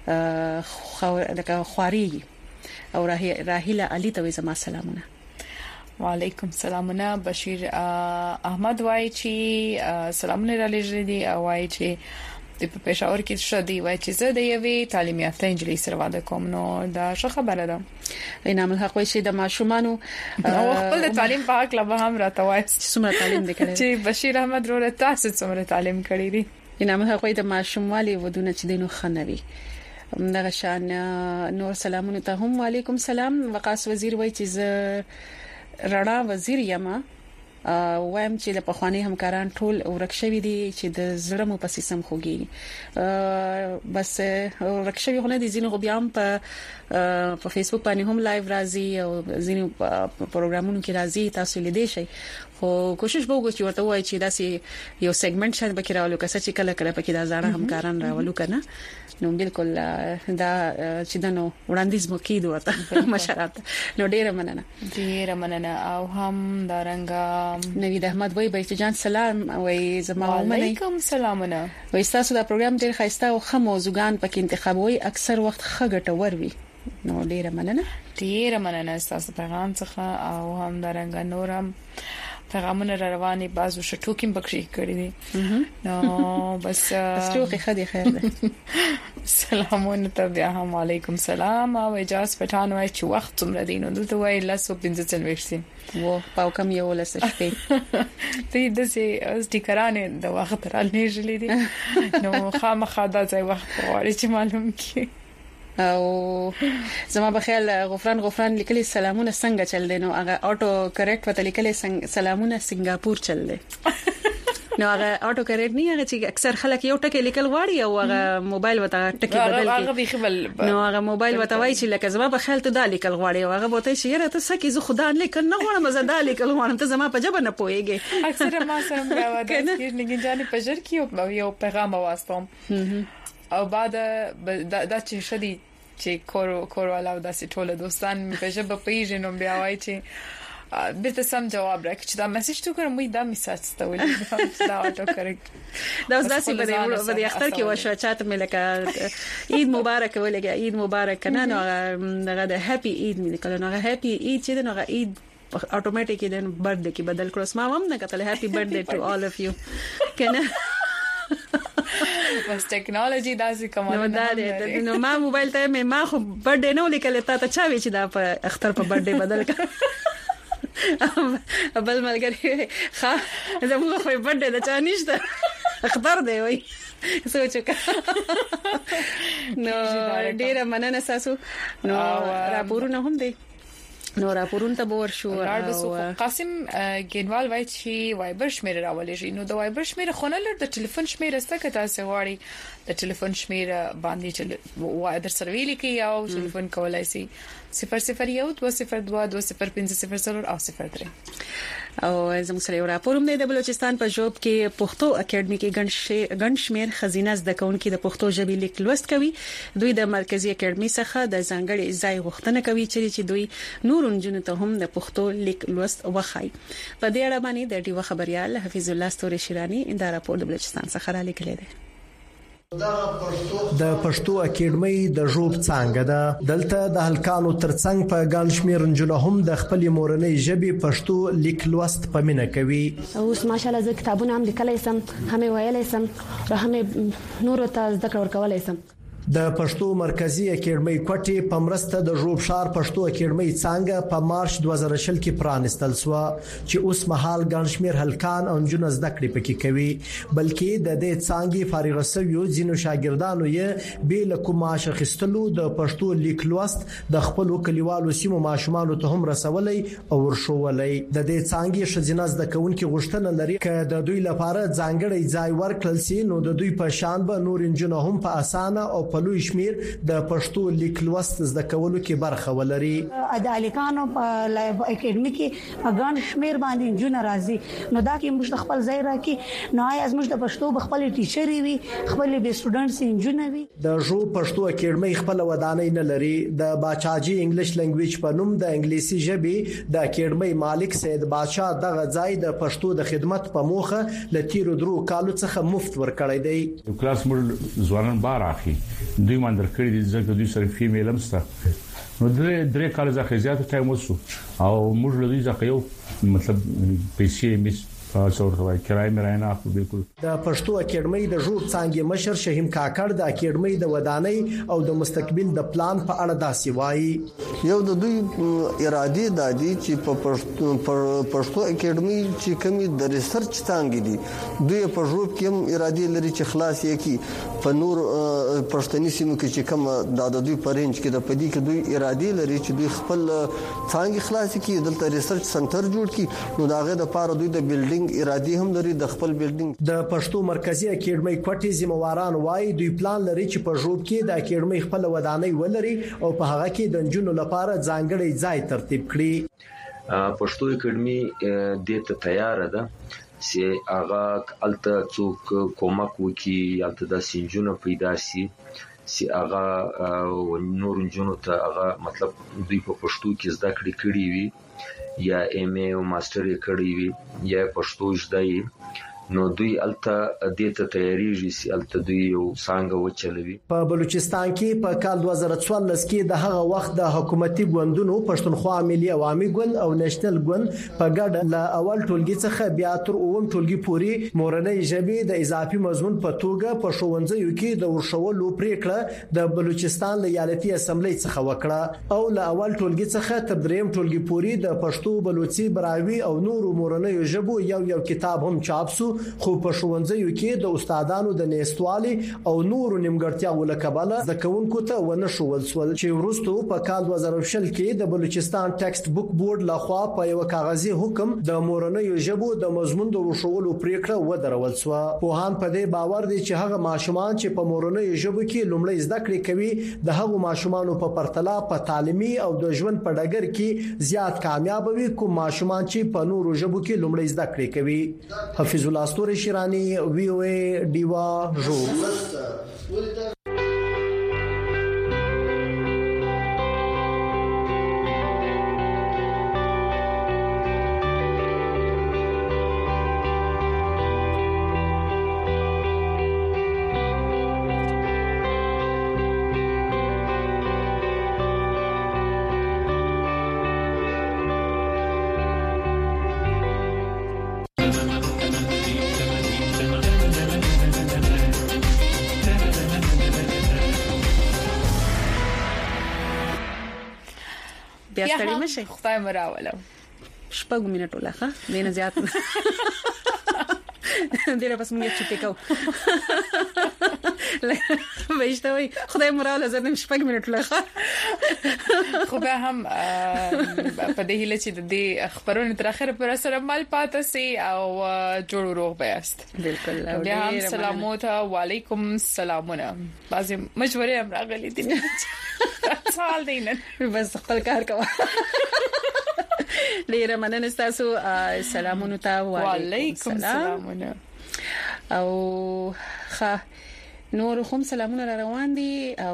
لکه خواري او راهیله علي ته زما سلامونه. وعلیکم سلامونه. بشیر احمد وای چې سلامونه را لېږلي دي او وای چې د پېښور کې شدي وای چې زه د یوې تعلیم یافته انجلۍ سره واده کوم. نو دا ښه خبره ده. انعام الحق وای چې د ماشومانو او خپل د تعلیم په حق لا هم راته وای څومره تعلیم وکړي چې بشیر احمد وروره تاسو څومره تعلیم کړی دي. انعام الحق وای د ماشوموالي ودونه چې دینو خنوي دغه شان نور سلامونه ته هم. وعلیکم سلام. وقاص وزیر وای چې ز رڼا وزیر یما وایم چې له پخوانی همکاران ټول ورکشوي دي چې د زړه مو پسې سم خوږي. بس ورکشوي خو نه دي ځینو بیا هم په فیسبوک باندې هم لایو راځي او ځینو پروګرامونو کې راځي تاسو لیدئ شي. خو کوشش وکړو چې ورته وای چې داسې یو سیګمنټ شاید به کې راولو که څه چې کله کله پکې دا ځان همکاران راولو کنه. نو بالکل دا چې دنو وړاندیز مو کیدو ته مشرات. نو ډیره مننه او هم دارنګ نوید احمد وای بیت جان سلام وای زما وعلیکم سلامونه. وای تاسو دا پروګرام ډیر خاصه او خه موضوعګان پکې انتخابوي اکثر وخت خګټور وي. نو ډیره مننه تاسو پیغام څخه او هم دارنګ نورم پیغامونه رواني بازو شټوکیم بکشي کړی دي. نو بس ټوکی خدي خیر ده. سلامونه ته بیا هم وعلیکم سلام او اجازه پټان وای چې وخت څومره دی. نو دلته وای لاسو 15 وشتي وو پاو کم یو لس شپې ته د سي سټیکرانه د وخت را لېږلې دي. نو خامخا دا ځای وخت غواړي چې معلوم کی. او زما بخیل غفران لیکلي سلامونه څنګه چل دي. نو هغه اټو کریکټ وته لیکلي سلامونه سنگاپور چل دي. نو هغه اټو کریکټ نه هغه چې اکثر خلک یو ټکی لیکل غواړي او هغه موبایل وته ټکی بدل کی. نو هغه موبایل وته وای چې لکه زما بخیل ته دا لیکل غواړي او هغه بوته چې یره ته سکه زه خدای لیکل نه غواړم زه دا لیکل غواړم ته زما په جبه نه پويږي. اکثر ما سره مګاوه د نګین جانې پجر کې یو پیغام واستم او بعد دا چې شدي چې کور والا او داسې ټول دوستان مې په ژبه پیژنم بیا وای چې بیرته سم جواب راکړي چې دا میسج تو کوم دا میسج ستولې دا اټو کریکټ دا داسې په دې اختر کې وشو چاته مې لکه عید مبارک ولګي عید مبارک کنه نو هغه د هپی عید مې کله نو هپی عید چې نو عید اتوماتیکلی د برثډے کې بدل کړو. ما هم نه کتل هپی برثډے ټو آل اف یو کنه بس ټیکنالوژي داسې کمال نه. نو ما موبایل ته ما خو برثډے نه لیکل ته چا وی چې دا په اختر په برثډے بدل کړ. بل ملګری ښه زموږ خو برثډے د چا نشته اختر دی وای سوچکا نو ډیر مننه تاسو نو راپورونه هم دي نو راپورون ته بور شو او قاسم ګینوال وای چې وایبر شمیر راولې نو د وایبر شمیر خونه لر د ټلیفون شمیر ستکه تاسو غواړي د ټلیفون شمیر باندې چې وای در سره ویل کی او ټلیفون کولای شي 001 202 205 او 03 او زموږ سره یو راپور هم د بلوچستان په جوب کې پښتو اکیډمي کې ګڼ شمیر خزینه زده کوونکي د پښتو ژبې لیک لوست کوي دوی د مرکزی اکیډمي څخه د ځانګړي ځای غوښتنه کوي چې دوی نور انجن ته هم د پښتو لیک لوست وخای په دې اړه باندې د ډیو خبريال حفیظ الله ستوري شیرانی دا راپور د بلوچستان څخه را لیکلی دی د پښتو اکیډمي د ژوب څنګه ده دلته د هلکانو ترڅنګ په ګڼ شمیر انجنونو هم د خپل مورنۍ ژبې پښتو لیک لوست پمنه کوي اوس ماشاالله زه کتابونه هم لیکلای سم هم ویلای سم او هم نور ته ذکر ورکولای سم د پښتو مرکزی اکیډمي کوټي په مرسته د ژوب شار پښتو اکیډمي څنګه په مارچ 2020 کې پرانستل شو چې اوس مهال ګڼ شمیر هلکان او جنونه زده کړې پکې کوي بلکې د دې څنګه فارغ شویو ځینو شاګردانو یې بیل کومه شخصتلو د پښتو لیک لوست د خپل کلیوالو سیمو ماشومانو ته هم رسولای او ورشولای د دې څنګه شزینه زده کوونکي غوښتنه لري چې د دوی لپاره ځانګړي ځای ورکړل شي نو د دوی په شان به نور انجنونه هم په اسانه او په لوی شمیر د پښتو لیک لوست زده کولو کې برخه ولري د الیکانو په اکیډمي کې اګان شمیر باندې جون راځي نو دا کې موږ خپل ځای راکې نو از موږ د پښتو خپل ټیچر وي خپل به سټوډنټس انجن وي د جو پښتو اکیډمي خپل ودانۍ نه لري د باچاجي انګلیش لنګویج په نوم د انګلیسي ژبې د اکیډمي مالک سید بادشاہ دغه ځای د پښتو د خدمت په موخه لتیرو درو کالو څخه مفت ورکړی دی کلاس موږ ځوانان بار اخی دوی ماندر کړی دي ځکه دوی سره فیمیل هم سره نو درې کال ځکه زیات ټایم وسو او موږ له دوی ځکه یو مطلب پیسې مس څورته کرای مې راینه خو بالکل د پښتو اکیډمي د ژوب څنګه مشر شهیم کاکړ د اکیډمي د ودانۍ او د مستقبل د پلان په اړه داسې وایي یو د دوی ارادي دادي چې په پښتو اکیډمي چې کومي د ریسرچ څنګه دي دوی په ژوب کې هم ارادي لري چې خلاص یې کی په نور پښتني سیمو کې چې کوم د دوی پرنج کې د پدې کې دوی ارادي لري چې دوی خپل څنګه خلاص کی دلته ریسرچ سنټر جوړ کی نو داغه د پاره دوی د بلډینګ ارادي هم لري د خپل بلډینګ د پښتو مرکزی اکیډمي کوټي ذمہواران وایي دوی پلان لري چې په ژوب کې د اکیډمي خپل ودانۍ ولري او په هغه کې د جنونو لپاره ځانګړي ځای ترتیب کړي پښتو اکیډمي د ته تیار ده چې هغه الته څوک کومک وکي یا د سنجونو پیدا شي چې هغه نور جنونو ته هغه مطلب دوی په پښتو کې زده کړی وي یا ایم ای او ماستر یې کړی وي یا پښتو ژدای نو دوی الته د ته تیاریږي چې الته دوی یو څنګه وچلوي په بلوچستان کې په کال 2014 کې د هغه وخت د حکومتي ګوندونو پښتونخوا ملي عوامي ګوند او نېشنل ګوند په ګډه ل اول ټولګي څخه بیا تر اوم ټولګي پورې مورنۍ ژبې د اضافي مضمون په توګه په ښوونځیو کې د ورشولو پریکړه د بلوچستان ایالتي اسمبلی څخه وکړه او ل اول ټولګي څخه تر دریم ټولګي پورې د پښتو بلوچي براوي او نورو مورنۍ ژبو یو کتاب هم چاپ شو خو په ښوونځیو کې د استادانو د نېستوالي او نورو نیمګړتیاو لکباله ځکهونکو ته ونه شول چې وروسته په کال 2020 کې د بلوچستان ټیکسټ بوک بورډ لخوا په یو کاغذي حکم د مورنۍ ژبو د مضمون د ورشولو پریکړه ودرول شو په هان په دې باور دي چې هغه ماشومان چې په مورنۍ ژبو کې لومړی زده کړې کوي د هغو ماشومانو په پرتله په تعلیمي او د ژوند په ډګر کې زیات کامیاب وي کوم ماشومان چې په نورو ژبو کې لومړی زده کړې کوي حفیظ الله ستوري شیرانی وی او ای دیوا جو بیا ستړي مشه خدای مراوله شپږ منټه لخوا دینه زیات ډیره بس موږ چې پکاو وایښتوي خدای مراله زنه شپږ منټ لخوا خو به هم په دې هله چې د خبرونو تر اخره پر سره مال پاتې سي او جوړ روغ بیاست بالکل بیا هم سلامات وعلیکم سلامونه بعضی مشورې هم راغلي دي سوال دینه بس خپل کار کوه ډیره مننه تاسو سلامونه تا وعلیکم سلامونه او نور هم سلامونه را روان دي او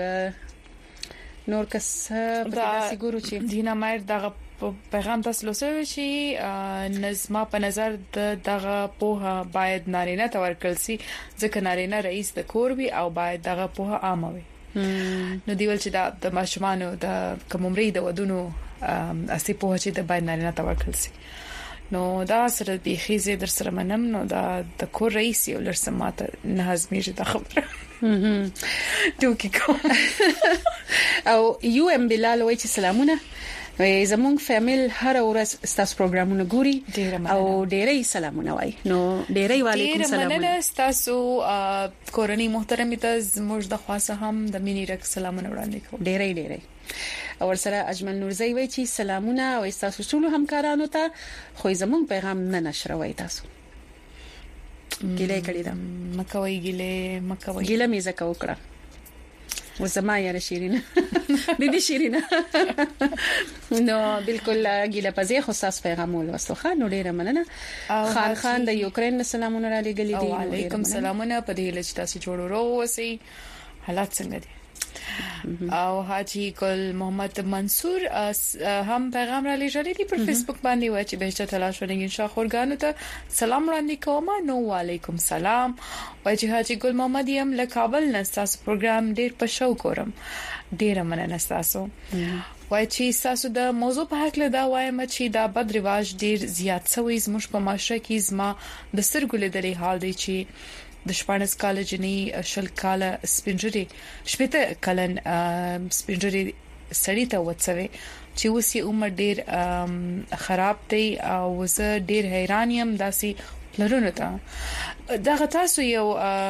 نور کس په داسې ګورو چې دینا مایر دغه پیغام تاسو لوسوي شي نظم په نظر دغه پوها باید نارینه تورکل سي ځکه نارینه رئیس د کور وي او باید دغه پوها عامه وي نو دیول چې د ماشومانو د کومري د ودونو اسی په چې د باید نارینه تورکل سي نو دا سره د خيزه در سره منم نو دا د کور رئیس یو لرسماته نه هضمېږي د خبره ټوکی کو او یو ام بلال وای چې سلامونه زمونږ فامیل هر ورځ ستاسو پروګرامونه ګوري او ډېرې سلامونه وای نو ډېرې وعلیکم سلامونه تاسو کورنۍ محترمه ته زموږ د خاصه هم د مینی رک سلامونه وړاندې کوم ډېرې او سره اجمل نورزی وای چې سلامونه او تاسو ټول همکارانو ته خو زمونږ پیغام نه نشروي تاسو ګیله کړی دا مکوي ګیله میزه کا وکړه وزما یاره شیرینه دې شیرینه نو بالکل ګیله پځه خو تاسو پیغام ولوستو خان نو ډیره مننه خان د یوکرين سلامونه را لګلې دي وعلیکم سلامونه په دې لچ تاسو جوړو وسی حالات څنګه دي او حاجی ګل محمد منصور هم پیغام را لېږلی دی پر فیسبوک باندې و چې بهشته تلاش ونګین شاخورګانو ته سلام وړاندې کوم نو وعلیکم سلام و چې حاجی ګل محمد یم له کابل نه تاسو پروګرام ډیر په شو کوم ډیر مننه تاسو وای چې تاسو د موضوع په حق له دا وایم چې دا بد رواج ډیر زیات شوی زموږ په معاشره کې زما د سترګو لیدلې حال دی چې د شپانس کال جنې شل کال سپینجری شپته کلن سپینجری سړی ته وڅوي چې وسی عمر ډیر خراب دی او زه ډیر حیران یم داسي لرونه ته دا تاسو یو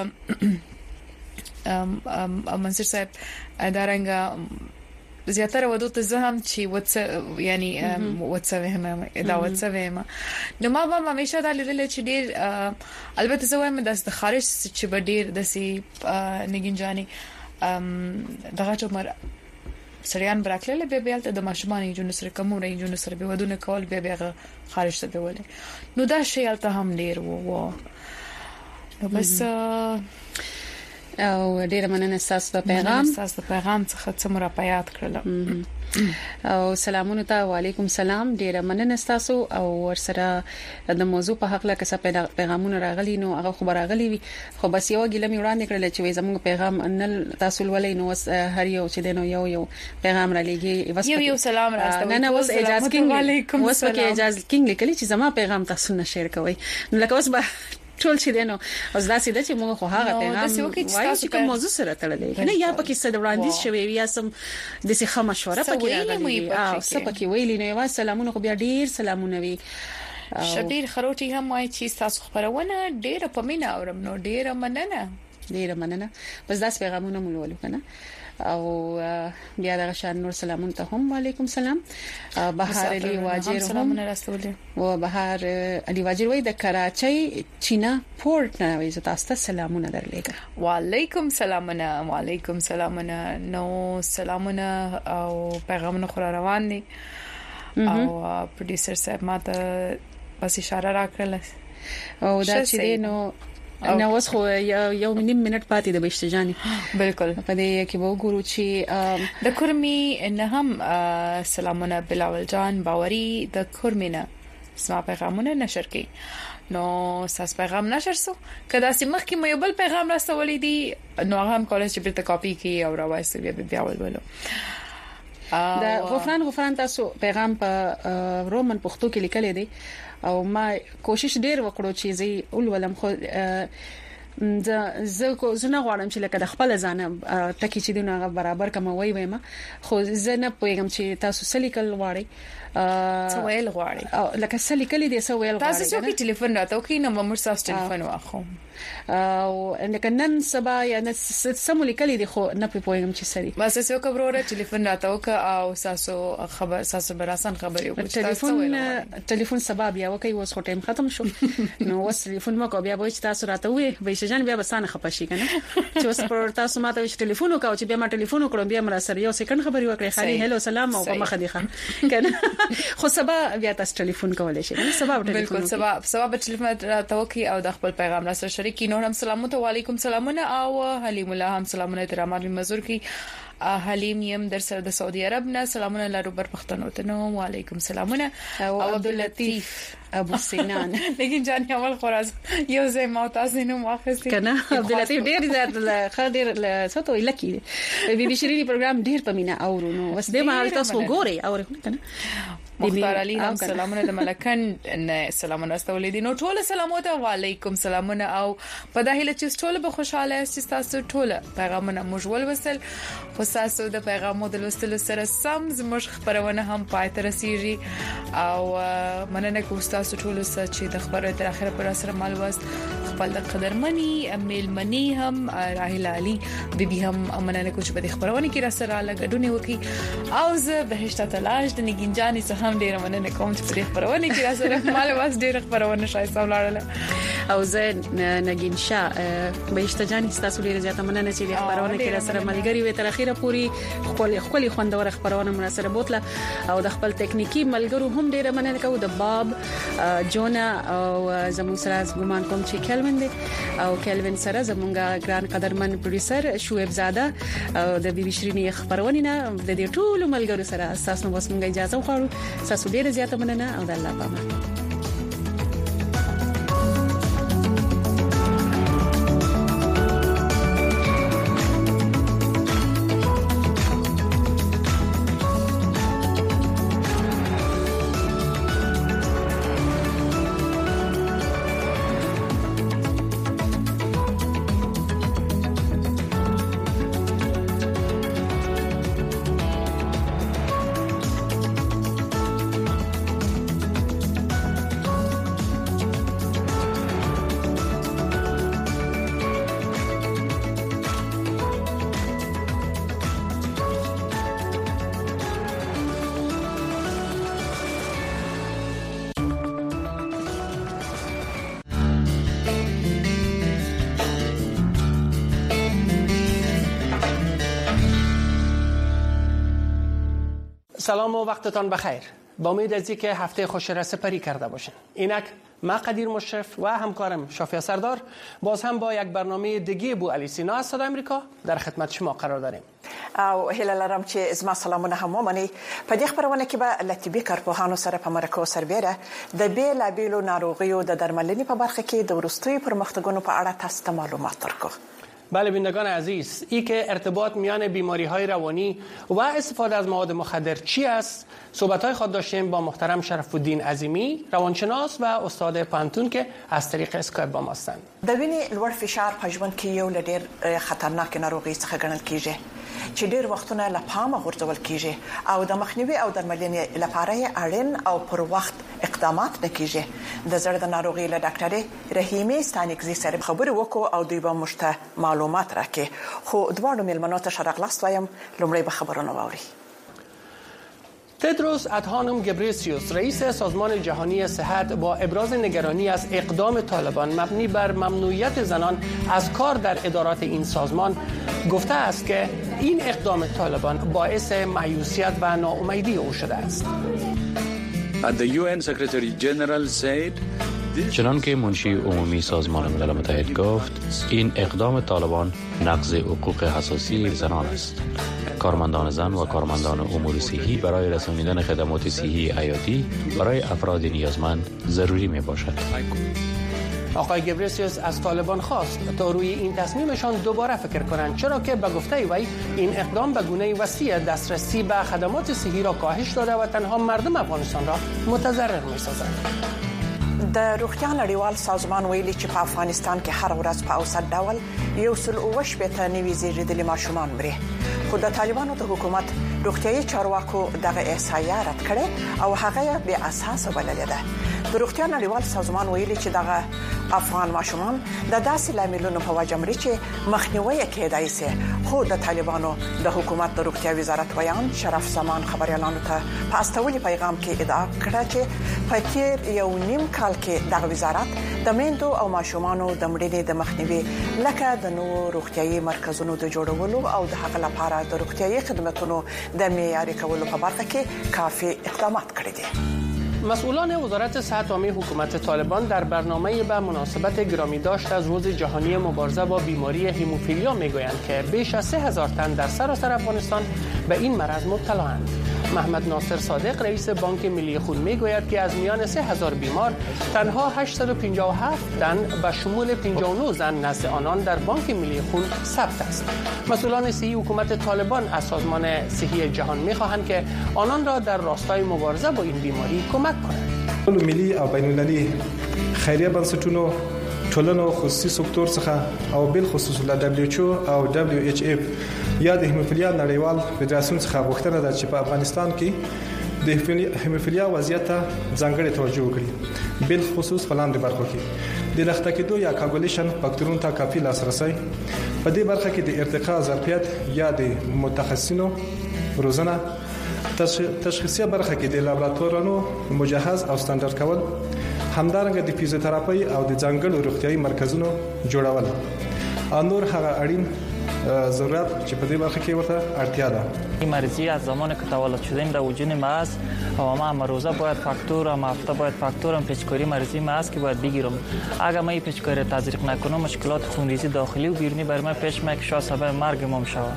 منصور صاحب ادارنګ زیاتره ودو ته زهم چې یعنی واتساپ دا واتساپ نو ما به همیشه دا لیدل چې ډیر البته زه وایم د خارج چې به ډیر دسي نګینجاني دغه عمر سریان برکلل به بیالته د ماشومان جنو سره کومره جنو سره به ودونه کول به خارج ته ولې نو دا شی الته هم ډیر وو نو بس او ډیر مننه تاسو په پیغام څخه څومره پیات کړل او سلامونه ته وعلیکم سلام ډیر مننه تاسو او ورسره د موضوع په حق له کسه پیغامونه راغلي نو هغه خبر راغلي وي خو بس یو ګلمي وړاندې کړل چې زموږ پیغام ان تاسو ولې نو هر یو چې دنو یو پیغام را لګي یو سلام راستو نه وس اجازه کینګ وس پکې اجازه کینګ لیکلي چې زما پیغام تاسو نه شیر کوئ نو لکه اوس به ټول شي دینو اوس دا سیده چې موږ خو هغه پیغام وایو چې کوم موضوع سره تړلې نه یا پکې څه د وړاندیز شوی یا سم د څه مشوره پکې راغلي او څه پکې ویلي نو یو سلامونه خو بیا ډیر سلامونه وي شبیر خروټي هم وایي چې تاسو خبرونه ډیر په مینا اورم نو ډیر مننه بس دا پیغامونه مولولو کنه او بیا د شان نور سلامونه ته هم وعلیکم سلام بهار علي واجر سلامونه راستولې و بهار علي واجر وای د کراچۍ چینا پورت نه وای تاسو ته سلامونه درلېګه وعلیکم سلامونه نو سلامونه او پیغامونه خور روان دي او پروډوسر صاحب ماته بس اشاره راکړل او دا چې نو نو اوس خو یو منټ پاتې د بشتجاني بالکل په دې کې وګورو چې د کورمي نه هم سلامونه بلاول جان باوري د کورمینه سما پیغامونه نشر کړي نو ساس پیغام نشر سو کدا سیمخ کې مې بل پیغام راستولې دي نو هغه هم کالج چې بیرته کاپی کی او راوایسته بیا ولولو دا غفران تاسو پیغام په رومن پښتو کې لیکل دي او ما کوشش ډیر وکړو چې زی اول ولم خو زه نه غواړم چې لکه د خپل ځان ټکی چې دغه برابر کوموي وایم خو زه نه پوهیږم چې تاسو سلیکل غواړئ سوال غواړي لکه سلیکل دي سوال غواړي تاسو چې ټلیفون راته کوي نو موږ تاسو ټلیفون واخو او لکه نن سبا یا سمو لیکلي دي خو نه پوهیږم چې سړي بس یو کبروره ټلیفون راته او تاسو خبر تاسو براسن خبر یو ټلیفون سبا بیا وکي وس ټایم ختم شو نو وس ټلیفون ما کو بیا وای چې تاسو راته وې به شجن بیا بسانه خپشي کنه چې وس پر تاسو ماته ټلیفون وکاو چې بیا ما ټلیفون وکړم بیا مر سره یو سکند خبري وکړې خالي هلو سلام او مخه دي خان کنه خو سبا بیا تاسو ټلیفون کولای شئ سبا بالکل سبا به ټلیفون راته وکي او د خپل پیغام را سره شریک نور هم سلام علیکم سلامونه او حلیم الله هم سلامونه احترامات مزور کی حلیم یم در سره د سعودي عرب نه سلامونه لرو بر پښتنو ته نو وعلیکم سلامونه او عبداللطیف ابو سینان لیکن جان اول خراز یو زې معتز نو واخستې کنه عبداللطیف ډیر زیات خاطر ساتو لکی بي بي شيرين پروګرام ډیر پمینه اورونو وس دې ما تاسو ګوري اور کنه مختار علي هم سلامونه د ملکن سلامونه استولیدي نو ټول سلامات وعلیکم سلامونه او په داخله چې ټول به خوشاله است تاسو ټول پیغامونه مجول وصل خو تاسو د پیغامو د لوستلو سره سم زموږ خبرونه هم پای ته رسیږي او مننه کوم تاسو ټول سره چې د خبرو تر اخره پر سره مال واست خپل د قدرمنی امیل منی هم راهیل علي بيبي هم مننه کوم چې په خبرونه کې را سره لګډونه وکي او زه بهشته تلاش د نګینجاني څخه ډیر مننه کوم چې په خبرونه کې را سره مال واست ډیر خبرونه شایسته ولاړل او زه نګین شاه بهشته جان تاسو ډیر زیاته مننه چې د خبرونه کې را سره ملګری وي تر اخره پوری خپل خوندور خبرونه مر سره بوتله او د خپل ټکنیکی ملګرو هم ډیر مننه کوم د باب جونا او زموږ سره ګمان کوم چې کلوین دی او کلوین سره زموږ ګران قدرمن پروډوسر شعیب زاده او د بي بي شيرين خبرونه نه د دې ټول ملګرو سره تاسو نو وسمږه اجازه وخورو تاسو ډیر زیاته مننه او د الله په امان سلام و وقتتان بخیر. با امید از اینکه هفته خوش را سپری کرده باشین. اینک ما قدیر مشرف و همکارم شافیا سردار باز هم با یک برنامه دیگه بو علی سینا از صدای امریکا در خدمت شما قرار داریم. او هله لرم چې زما سلامونه هم ومني په دې خبرونه کې به لطیبي کارپوهانو سره په مرکو سربېره د بیلابیلو ناروغیو د درملنې په برخه کې د ورستوي پرمختګونو په اړه تاسو ته معلومات ورکو. بله بینندگان عزیز، این که ارتباط میان بیماری‌های روانی و استفاده از مواد مخدر چی است؟ صحبت‌های خود داشتیم با محترم شرف الدین عظیمی، روانشناس و استاد پانتون که از طریق اسکایپ با ما هستند. د وینې لوړ فشار په ژوند کې یو ډېر خطرناک ناروغي څخه ګڼل کیږي چې ډېر وختونه له پامه غورځول کیږي او د مخنیوي او درملنې لپاره اړین او پر وخت اقدامات نه کیږي. د زړه د ناروغي له ډاکټرې رحیمه ستانکزي سره خبرې وکړو او دوی به مشته معلومات راکړي. خو دواړو ملمنو ته شرغلاست وایم، لومړی به خبرونه واوري. تدروس ادهانوم گبریسیوس رئیس سازمان جهانی صحت با ابراز نگرانی از اقدام طالبان مبنی بر ممنوعیت زنان از کار در ادارات این سازمان گفته است که این اقدام طالبان باعث مایوسیت و ناامیدی او شده است. The UN Secretary General said چنانکه منشی عمومی سازمان ملل متحد گفت، این اقدام طالبان نقض حقوق اساسی زنان است. کارمندان زن و کارمندان امور صحی برای رسانیدن خدمات صحی حیاتی برای افراد نیازمند ضروری می باشد. آقای گبریسیوس از طالبان خواست تا روی این تصمیمشان دوباره فکر کنند، چرا که به گفته وی این اقدام به گونه وسیع دسترسی به خدمات صحی را کاهش داده و تنها مردم افغانستان را متضرر می سازد. د روغتیا نړیوال سازمان ویلي چې په افغانستان کې هر ورځ په اوسط ډول 180 نوي زیږیدلي ماشومان مري. خو د طالبانو د حکومت روغتيایي چارواکو دغه احصایه رد کړي او هغه به اساس بللې ده. د روغتیا نړیوال سازمان ویلي چې دغه افغان ماشومان د داسې لاملونو په وجه مري چې مخنیوي کېدای شي. خو د طالبانو د حکومت د روغتیا وزارت ویان شرف زمان خبريالانو ته په استولي پیغام کې ادعا کړه چې په تیر یو نیم کال کې د وزارت د میندو او ماشومانو د مړینې د مخنیوي لکه د نوو روغتيایي مرکزونو د جوړولو او د هغه لپاره د روغتيایي خدماتو د معیاري کولو په برخه کې کافي اقدامات کړي دي. مسئولان وزارت صحت عامه حکومت طالبان در برنامه به مناسبت گرامی داشت از روز جهانی مبارزه با بیماری هموفیلیا میگویند که بیش از 3000 تن در سراسر افغانستان به این مرض مبتلااند. محمد ناصر صادق رئیس بانک ملی خون میگوید که از میان 3000 بیمار تنها 857 تن به شمول 59 زن نزد آنان در بانک ملی خون ثبت است. مسئولان صحی حکومت طالبان از سازمان صحی جهان میخواهند که آنان را در راستای مبارزه با این بیماری کمک کنند. ملی او بین‌المللي خیریه بنسټونو ټولنو خصوصي سکتور څخه او بل خصوص له WHO او WHF یا د هموفیلیا نړیوال فدراسیون څخه غوښتنه ده چې په افغانستان کې د هموفیلیا وضعیت ته ځانګړې توجه وکړي، بل خصوص په لاندې برخو کې د لخته کېدو یا کاګولیشن فاکتورونو ته کافي لاسرسي، په دې برخه کې د ارتقا ظرفیت یا د متخصصینو روزنه، تشخیصیه برخه کې د لابراتوارونو مجهز او سټانډرډ کول، همدارنګه د فیزیوتراپي او د ځانګړو روغتيایي مرکزونو جوړول او نور هغه اړین ضرورت چې په دې برخه کې ورته اړتیا ده. این مریضی از زمانی که تولد شدیم در وجود ما است و ما امروزه باید فاکتور و هفته باید فاکتور پیچکاری مریضی ما است که باید بگیرم. اگر ما این پیچکاری تزریق نکنم مشکلات خونریزی داخلی و بیرونی برای من پیش میاد که شاید سبب مرگ ما شود.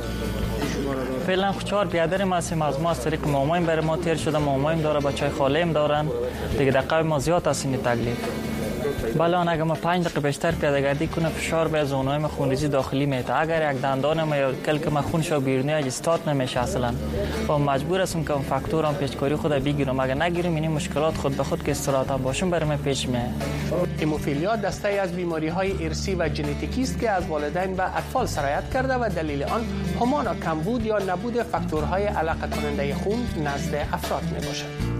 فعلا 4 برادر ما هستیم، از ما از طریق مامایم برای ما تیر شده، مامایم داره، بچهای خاله‌ام دارن، دیگه در قوم ما زیاد است این تکلیف. بله اگر ما 5 دقیقه بیشتر پیاده‌گردی کنم فشار به زونه‌های خونریزی داخلی میاد. اگر یک دندانم یا کلک ما خونش بیرونی استارت نمیشه اصلا و مجبور هستم که فاکتورم پیچکاری خود بگیرم. اگر نگیرم این مشکلات خود به خود که استراحت باشم برای من پیش میاد. هموفیلیا دسته از بیماری‌های ارثی و ژنتیکی است که از والدین و اطفال سرایت کرده و دلیل آن همان کمبود یا نبود فاکتورهای علاقه کننده خون نزد افراد میباشد.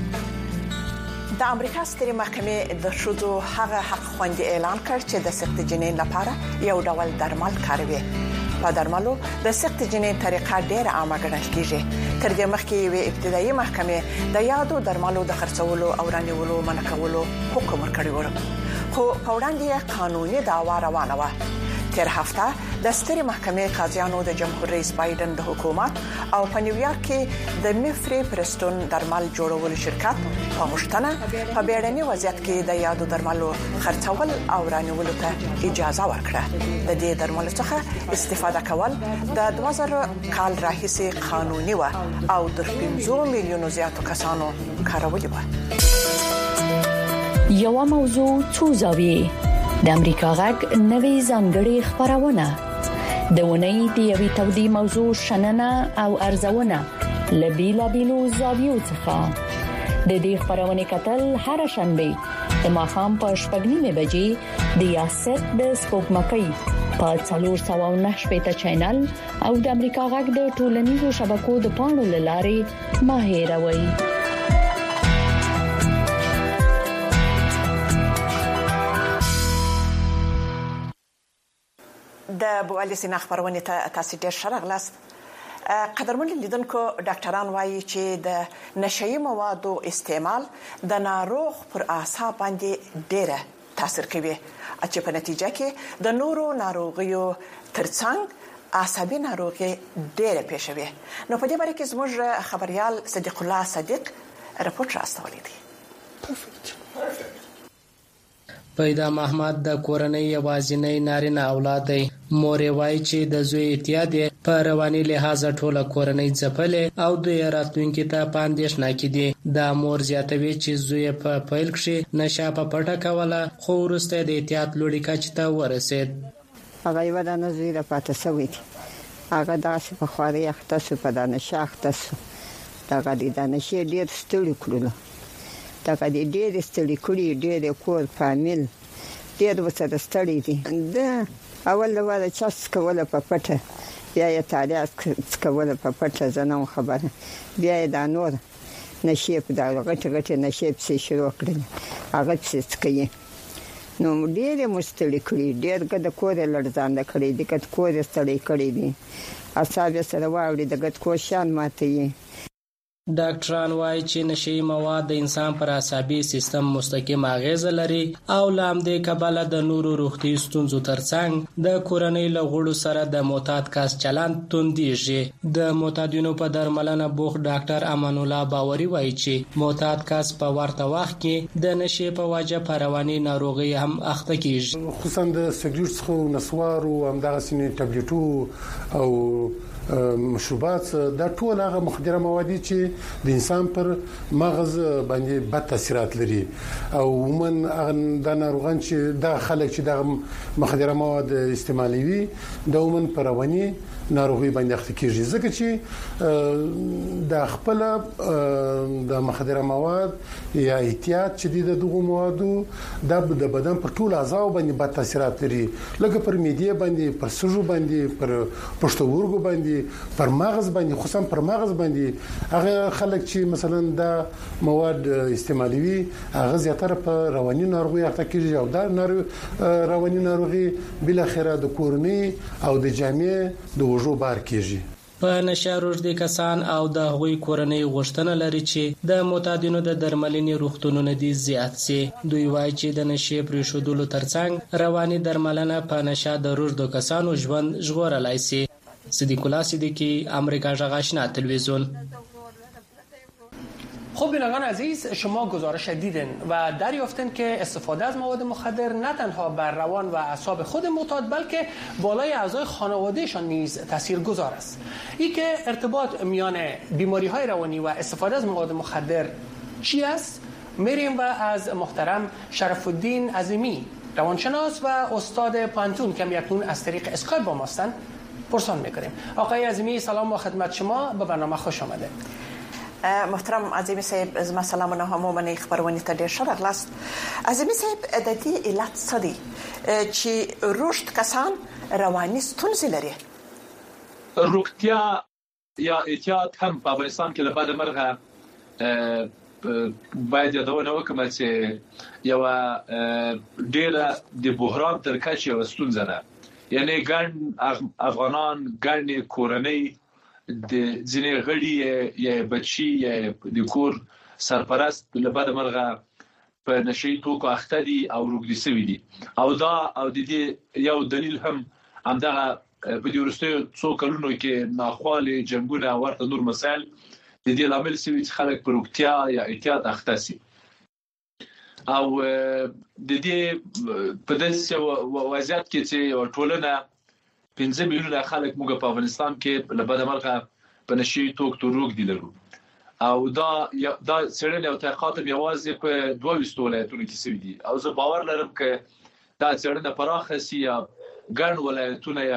د امریکا سترې محکمې د شذو هغه حق خوندي اعلان کړ چې د سخت جنین لپاره یو ډول درمل کاروي. په درملو د سخت جنین طریقه ډېر عامه ګڼل کیږي. تر دې مخکې یو ابتدایي محکمې د یادو درملو د خرڅولو او رانیولو منع کولو حکم ورکړی و. خو په وړاندې قانوني دعوا روانه و. تیر هفته د سترې محکمې قاضیانو د جمهور رئیس بایدن د حکومت او په نیویارک کې د میفری پرستون درمل جوړولو شرکت په غوښتنه په بیړني وضعیت کې د یادو درملو خرڅول او رانیولو ته اجازه ورکړه. د دې درملو څخه استفاده کول د 2000 کال راهیسې قانوني و او د 5 میلیونو زیاتو کسانو کارولې و. یو موضوع څو زاویې د امریکا غږ نوې ځانګړې خبرونه د ونې د یوې تودې موضوع شننه او ارزونه لبیلا بیلو زاویو څخه د دې خبرونه کتل هر شنبه د ماښام په 8:30 بجې د یاست د سپوږمکۍ په 409 چینل او د امریکا غږ د ټولنیزو شبکو د پاڼو لارې ماهیروي. د بوالي سینا خبرونه ته تاسو ډیر شرغلاست. قدرمن لیدونکو ډاکټران وایي چې د نشئی موادو استعمال د ناروغ پر اعصاب باندې ډیره تاثیر کوي چې په نتیجه کې د نورو ناروغیو ترڅنګ عصبي ناروغي ډیره پیښوي. نو په دې باره کې زموږ خبريال صدیق الله صدیق رپورټ راستولی دی. پیدا محمد د کورنۍ یوازینی نارینه اولاد دی. مور وایي چې د زوی اعتیاد په رواني لحاظ ټوله کورنۍ ځپلې او د راتلونکي ته پاندېښنه کې دي. د مور زیاتوي چې زوی په پیل کې نشه په پټه کوله خو وروسته د اعتیاد لوړې کچې ته ورسېد. هغه یو د نزوی را پاتې شوی دی. هغه داسې په خواري اخته شو، په دانشه اخته شو. دغه د دانشه ډېر ستړي کړلو دغه ډېر ستړي کړي ډېر کور فامیل ډېر وسره ستړي دي دا اول لوړ چاس کوله په پټه بیا یې تاریخ کوله په پټه زنه خبره بیا یې دا نور نشیب دا غټ نشیب سي شروع کړل هغه څه کوي نو ډېر مستړي کړي ډېر ګد کور لړزاند کړي د کټ کور ستړي کړي دي اصحاب سره واوړي د ګد کو شان ماته ډاکټران وایي چې نشي مواد د انسان پر عصبي سیستم مستقیم اغیز لري او لامدې کبله د نورو روغتي ستونزو ترڅنګ د کورنۍ له غړو سره د معتاد کس چلند توندېږي د معتادینو په درملنه بوخت ډاکټر امان الله باوري وایي چې معتاد کس په ورته وخت کې د نشي په وجه په رواني ناروغي هم اخته کیږي خصوصا د سګریټ څخه نسوارو همدغه سینې ټابلیټو او مشروبات دا ټول هغه مخدره مواد چې د انسان پر مغز باندې بد تاثیرات لري او عموما د ناروغان چې د خلک چې د مخدره مواد استعمالوي د عموما پر رواني ناروغي باندې اخته کیږي ځکه چې د خپل د مخدره مواد یا احتیاط چې د دغه موادو د بدن پر ټول اعضاء باندې بد تاثیرات لري لکه پر معده باندې پر سږو باندې پر پښتورګو باندې پر مغز باندې خصوصا پر مغز باندې هغه خلک چې مثلا د مواد استعمالوي هغه زیاتره په رواني ناروغي اخته کیږي او دا رواني ناروغي بل اخره د کورنۍ او د جامعې د وجو بار کیږي په نشه روږدي کسان او د هغوی کورنۍ غوښتنه لري چې د معتادینو د درملنې روغتونونه دي زیات سي دوی وایي چې د نشې پرېښودلو ترڅنګ رواني درملنه په نشه د روږدو کسانو ژوند ژغورلای سي صدیق الله صدیقی امریکا جغ آشنا تلویزیون خب بینندگان عزیز شما گزارش دیدن و دریافتن که استفاده از مواد مخدر نه تنها بر روان و اعصاب خود معتاد بلکه بالای اعضای خانوادهشان نیز تاثیرگذار است. این که ارتباط میان بیماری‌های روانی و استفاده از مواد مخدر چی است؟ میریم و از محترم شرف الدین عظیمی روانشناس و استاد پانتون که اکنون از طریق اسکایپ با ما هستند پرسان میکنیم. آقای عظیمی سلام و خدمت شما، به برنامه خوش آمده. محترم عظیمی صاحب از ما سلامونه هم من خبرونی ته ډیر ښه راغلاست. عظیمی صاحب د دې علت څه دی چې روشت کسان رواني ستونزې لري؟ روغتیا یا احتیاط هم په افغانستان کې د بعد مرغه باید یادونه وکړم چې یو ډیره د بحران تر کچې وستونزه ده. یعنی ګڼ افغانان ګڼ کورنۍ د ځینې غړي یا بچي یا د کور سرپرست له بعد مرغه په نشي توکو اخته دي او روغدي سوي دي او د دې یو دلیل هم همدغه په دې ورستیو څو کلونو کې ناخوالې جنگونه ورته نور مسایل د دې لامل سوي چې خلک پر روغتیا یا احتیاط اخته سي او د دې په داسې وضعیت کې چې ټولنه 15 میلیونه خلک موږ په افغانستان کې له بده مرغه په نشي توک روغ دي لرو او دا څېړنې او تحقیقات یوازې په 22 ولایتونو کې سوي دي او زه باور لرم چې دا څېړنه پراخه سي یا ګڼ ولایتونه یا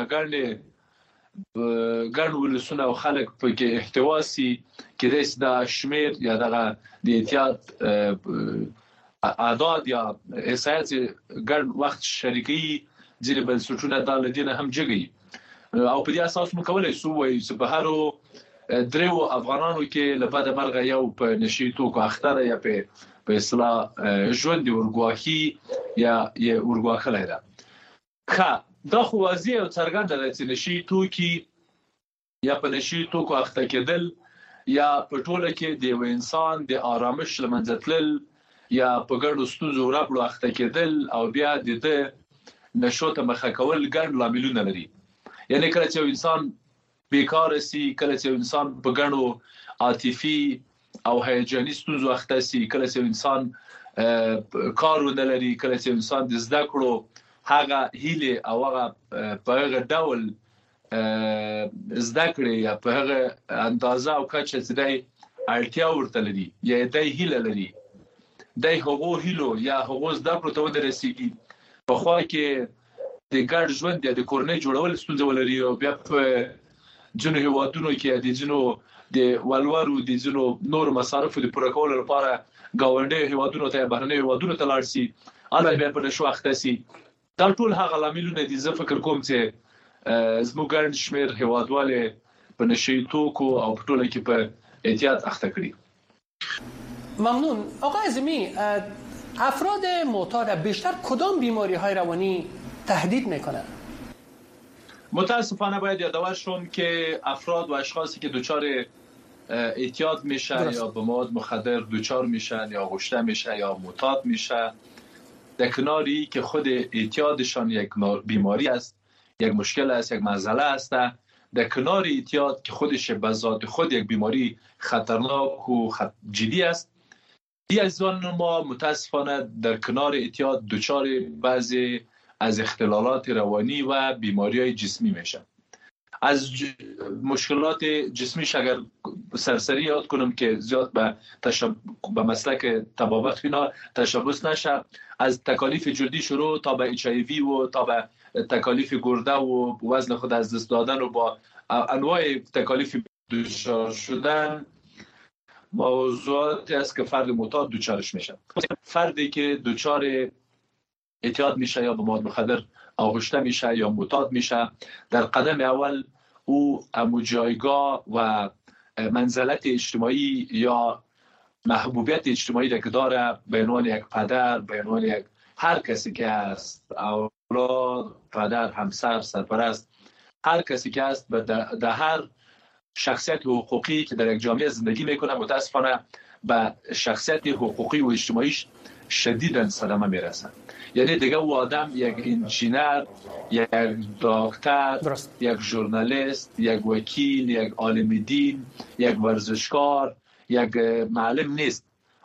ګڼ ولسونه او خلک په کې احتوا سي کې دا شمیر یا دغه د احتیاط اعداد یا احصایات ګڼ وخت شریکي ځینې بنسټونه دا لدینه هم جګي او په دې اساس موږ کولای شو چې په هرو درو افغانانو کې له بده مرغه یو په نشي توکو اختر یا په اصلاح ژوند ورګواخي یا ورګواخلای دا دا خو واضح او څرګنده ده چې نشي توکي یا په نشي توکو اخته کېدل یا په ټوله کې د انسان د آرامش لمنځه تلل یا په ګډو ستونزو راپړو اخته کېدل او بیا د نشو ته مخه کول ګڼ لاملونه لري. یعنی کله چې انسان بیکار سي، کله چې انسان په ګڼو عاطفي او هیجاني ستونزو اخته سي، کله چې انسان کارونه لري، کله چې انسان د زده کړو هغه هیله او هغه په هغه ډول زده کړي یا په هغه اندازه او کچه چې دی اړتیا ورته لري یا دی هیله لري دی هغو هیلو یا هغو زده کړو ته ورسیږي په خوا کې د ګډ ژوند یا د کورنۍ جوړول ستونزه ولري او بیا په ځینو هیوادونو کې د ځینو د ولورو د ځینو نور مصارفو د پوره کولو لپاره گاونډي هیوادونو ته بهرنی هیوادونو ته لاړ شي اله بیا په نشو اخته شي. دا ټول هغه عواملونه دي زه فکر کوم چې زموږ ګڼ شمېر هیوادوالې په نشي توکو او په ټوله کې په احتیاط اخته کړي. ممنون. آقای اعظمی، افراد معتاد بیشتر کدام بیماری‌های روانی تهدید میکنن؟ متاسفانه باید یادآور شوم که افراد و اشخاصی که دچار اعتیاد میشه یا به مواد مخدر دچار میشن یا غشته میشه یا معتاد میشه، در کناری که خود اعتیادشان یک بیماری است، یک مشکل است، یک مسئله است، در کنار اعتیاد که خودش به ذات خود یک بیماری خطرناک و جدی است، این عزیزان ما متاسفانه در کنار اعتیاد دچار بعضی از اختلالات روانی و بیماری‌های جسمی میشن. از مشکلات جسمیش اگر سرسری یاد کنم که زیاد به مسلک طبابت اینا تشبث نشه، از تکالیف جلدی شروع تا به HIV و تا به تکالیف گرده و وزن خود از دست دادن و با انواع تکالیف دچار شدن موضوعاتی است که فرد معتاد دچارش میشه. فردی که دچار اعتیاد میشه یا به مواد مخدر آغشته میشه یا معتاد میشه، در قدم اول او جایگاه و منزلت اجتماعی یا محبوبیت اجتماعی که داره به عنوان یک پدر، به عنوان یک هر کسی که است، اولاد، پدر، همسر، سرپرست، هر کسی که است در هر شخصیت حقوقی که در یک جامعه زندگی میکنه متاسفانه به شخصیت حقوقی و اجتماعیش شدیداً صدمه میرسه. یعنی دیگه او آدم یک انجینر، یک دکتر، یک ژورنالیست، یک وکیل، یک عالم دین، یک ورزشکار، یک معلم نیست.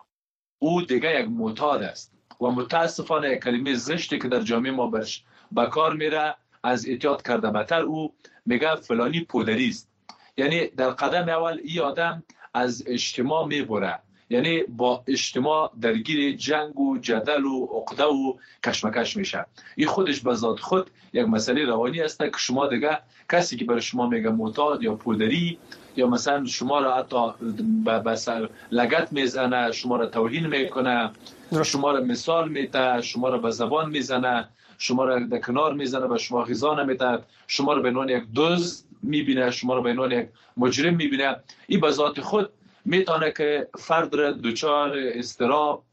او دیگه یک معتاد است و متاسفانه یک کلمه زشتی که در جامعه ما به کار میره از اعتیاد کرده بهتر، او میگه فلانی پودری است. یعنی در قدم اول این آدم از اجتماع میبره، یعنی با اجتماع درگیر جنگ و جدل و عقده و کشمکش میشه. این خودش به ذات خود یک مسئله روانی است که شما دیگه کسی که برای شما میگه معتاد یا پودری یا مثلا شما را حتی به سر لگد میزنه، شما را توهین میکنه، شما را مثال میده، شما را به زبان میزنه، شما را در کنار میزنه، به شما غذا نمیده، شما را به عنوان یک دزد میبینه، شما را به عنوان یک مجرم میبینه، این به ذات خود میتونه که فرد را دچار اضطراب،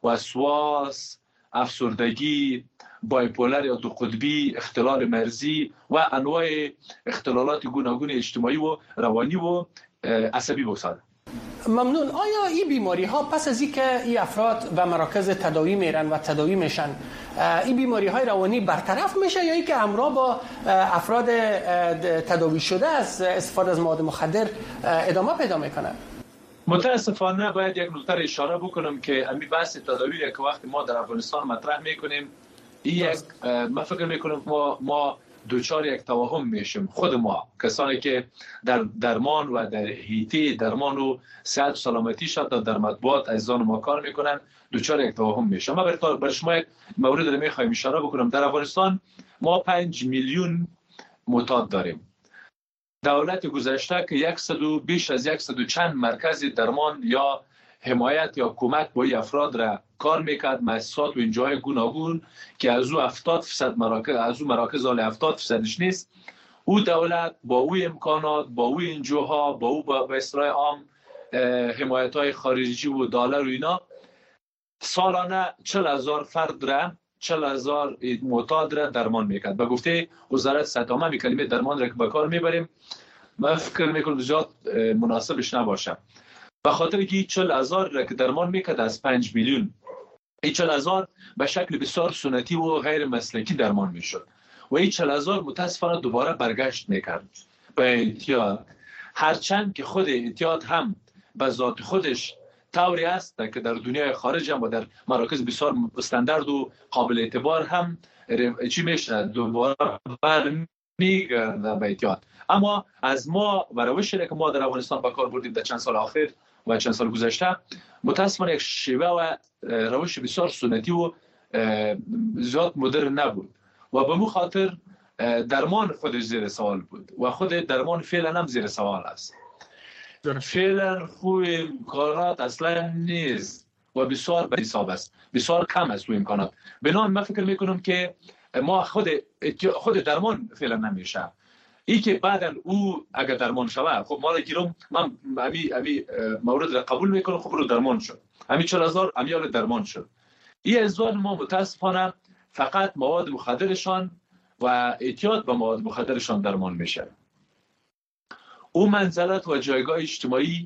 وسواس، افسردگی، بایپولر یا دو قطبی، اختلال مرزی و انواع اختلالات گوناگون اجتماعی و روانی و عصبی بسازه. ممنون. آیا این بیماری ها پس از اینکه این افراد به مراکز تداوی میرن و تداوی میشن، این بیماری های روانی برطرف میشه یا اینکه همراه با افراد تداوی شده از استفاده از مواد مخدر ادامه پیدا میکنن؟ متاسفانه باید یک نکته اشاره بکنم که امی بحث تداوی که وقتی ما در افغانستان مطرح میکنیم، این یک من فکر میکنم ما دوچار یک توهم میشیم. خود ما کسانی که در درمان و در حیطه درمان و صحت و سلامتی شد در مطبوعات عزیزان ما کار میکنن، دوچار یک توهم میشیم. ما برای شما یک مورد رو میخوایم اشاره بکنم. در افغانستان ما 5 میلیون معتاد داریم. دولت گذشته که بیش از 100 چند مرکز درمان یا حمایت یا کمک با این افراد را کار میکرد، مؤسسات و اینجاهای گوناگون که از او 70% مراکز، از او مراکز حال 70%ش نیست، او دولت با او امکانات، با او اینجاها، با او به اصطلاح عام حمایت های خارجی و دلار و اینا سالانه 40,000 فرد را 40,000 معتاد را درمان میکرد. به گفته وزارت صحت عامه می کلمه درمان را که به کار میبریم من فکر میکنم زیاد مناسبش نباشه، به خاطر که 40,000 را که درمان میکرد از 5 میلیون، 40,000 به شکل بسیار سنتی و غیر مسلکی درمان میشد و 40,000 متاسفانه دوباره برگشت میکرد به اعتیاد. هرچند که خود اعتیاد هم به ذات خودش طوری است که در دنیای خارج هم و در مراکز بسیار استاندارد و قابل اعتبار هم چی میشه دوباره برمیگرده به اعتیاد. اما از ما و روشی که ما در افغانستان به کار بردیم در چند سال اخیر و چند سال گذشته متاسفانه یک شیوه و روش بسیار سنتی و زیاد مدرن نبود و به مو خاطر درمان خودش زیر سوال بود و خود درمان فعلا هم زیر سوال است. فعلا خوب امکانات اصلا نیست و بسیار به حساب است، بسیار کم است و امکانات. بنابراین من فکر میکنم که ما خود درمان فعلا نمیشه. ای که بعدا او اگر درمان شود، خب ما را گیرم، من امی مورد را قبول میکنم، خب رو درمان شد، امی 4000 امیال درمان شد. این ازوان ما متاسفانه فقط مواد مخدرشان و اعتیاد به مواد مخدرشان درمان میشه. او منزلت و جایگاه اجتماعی،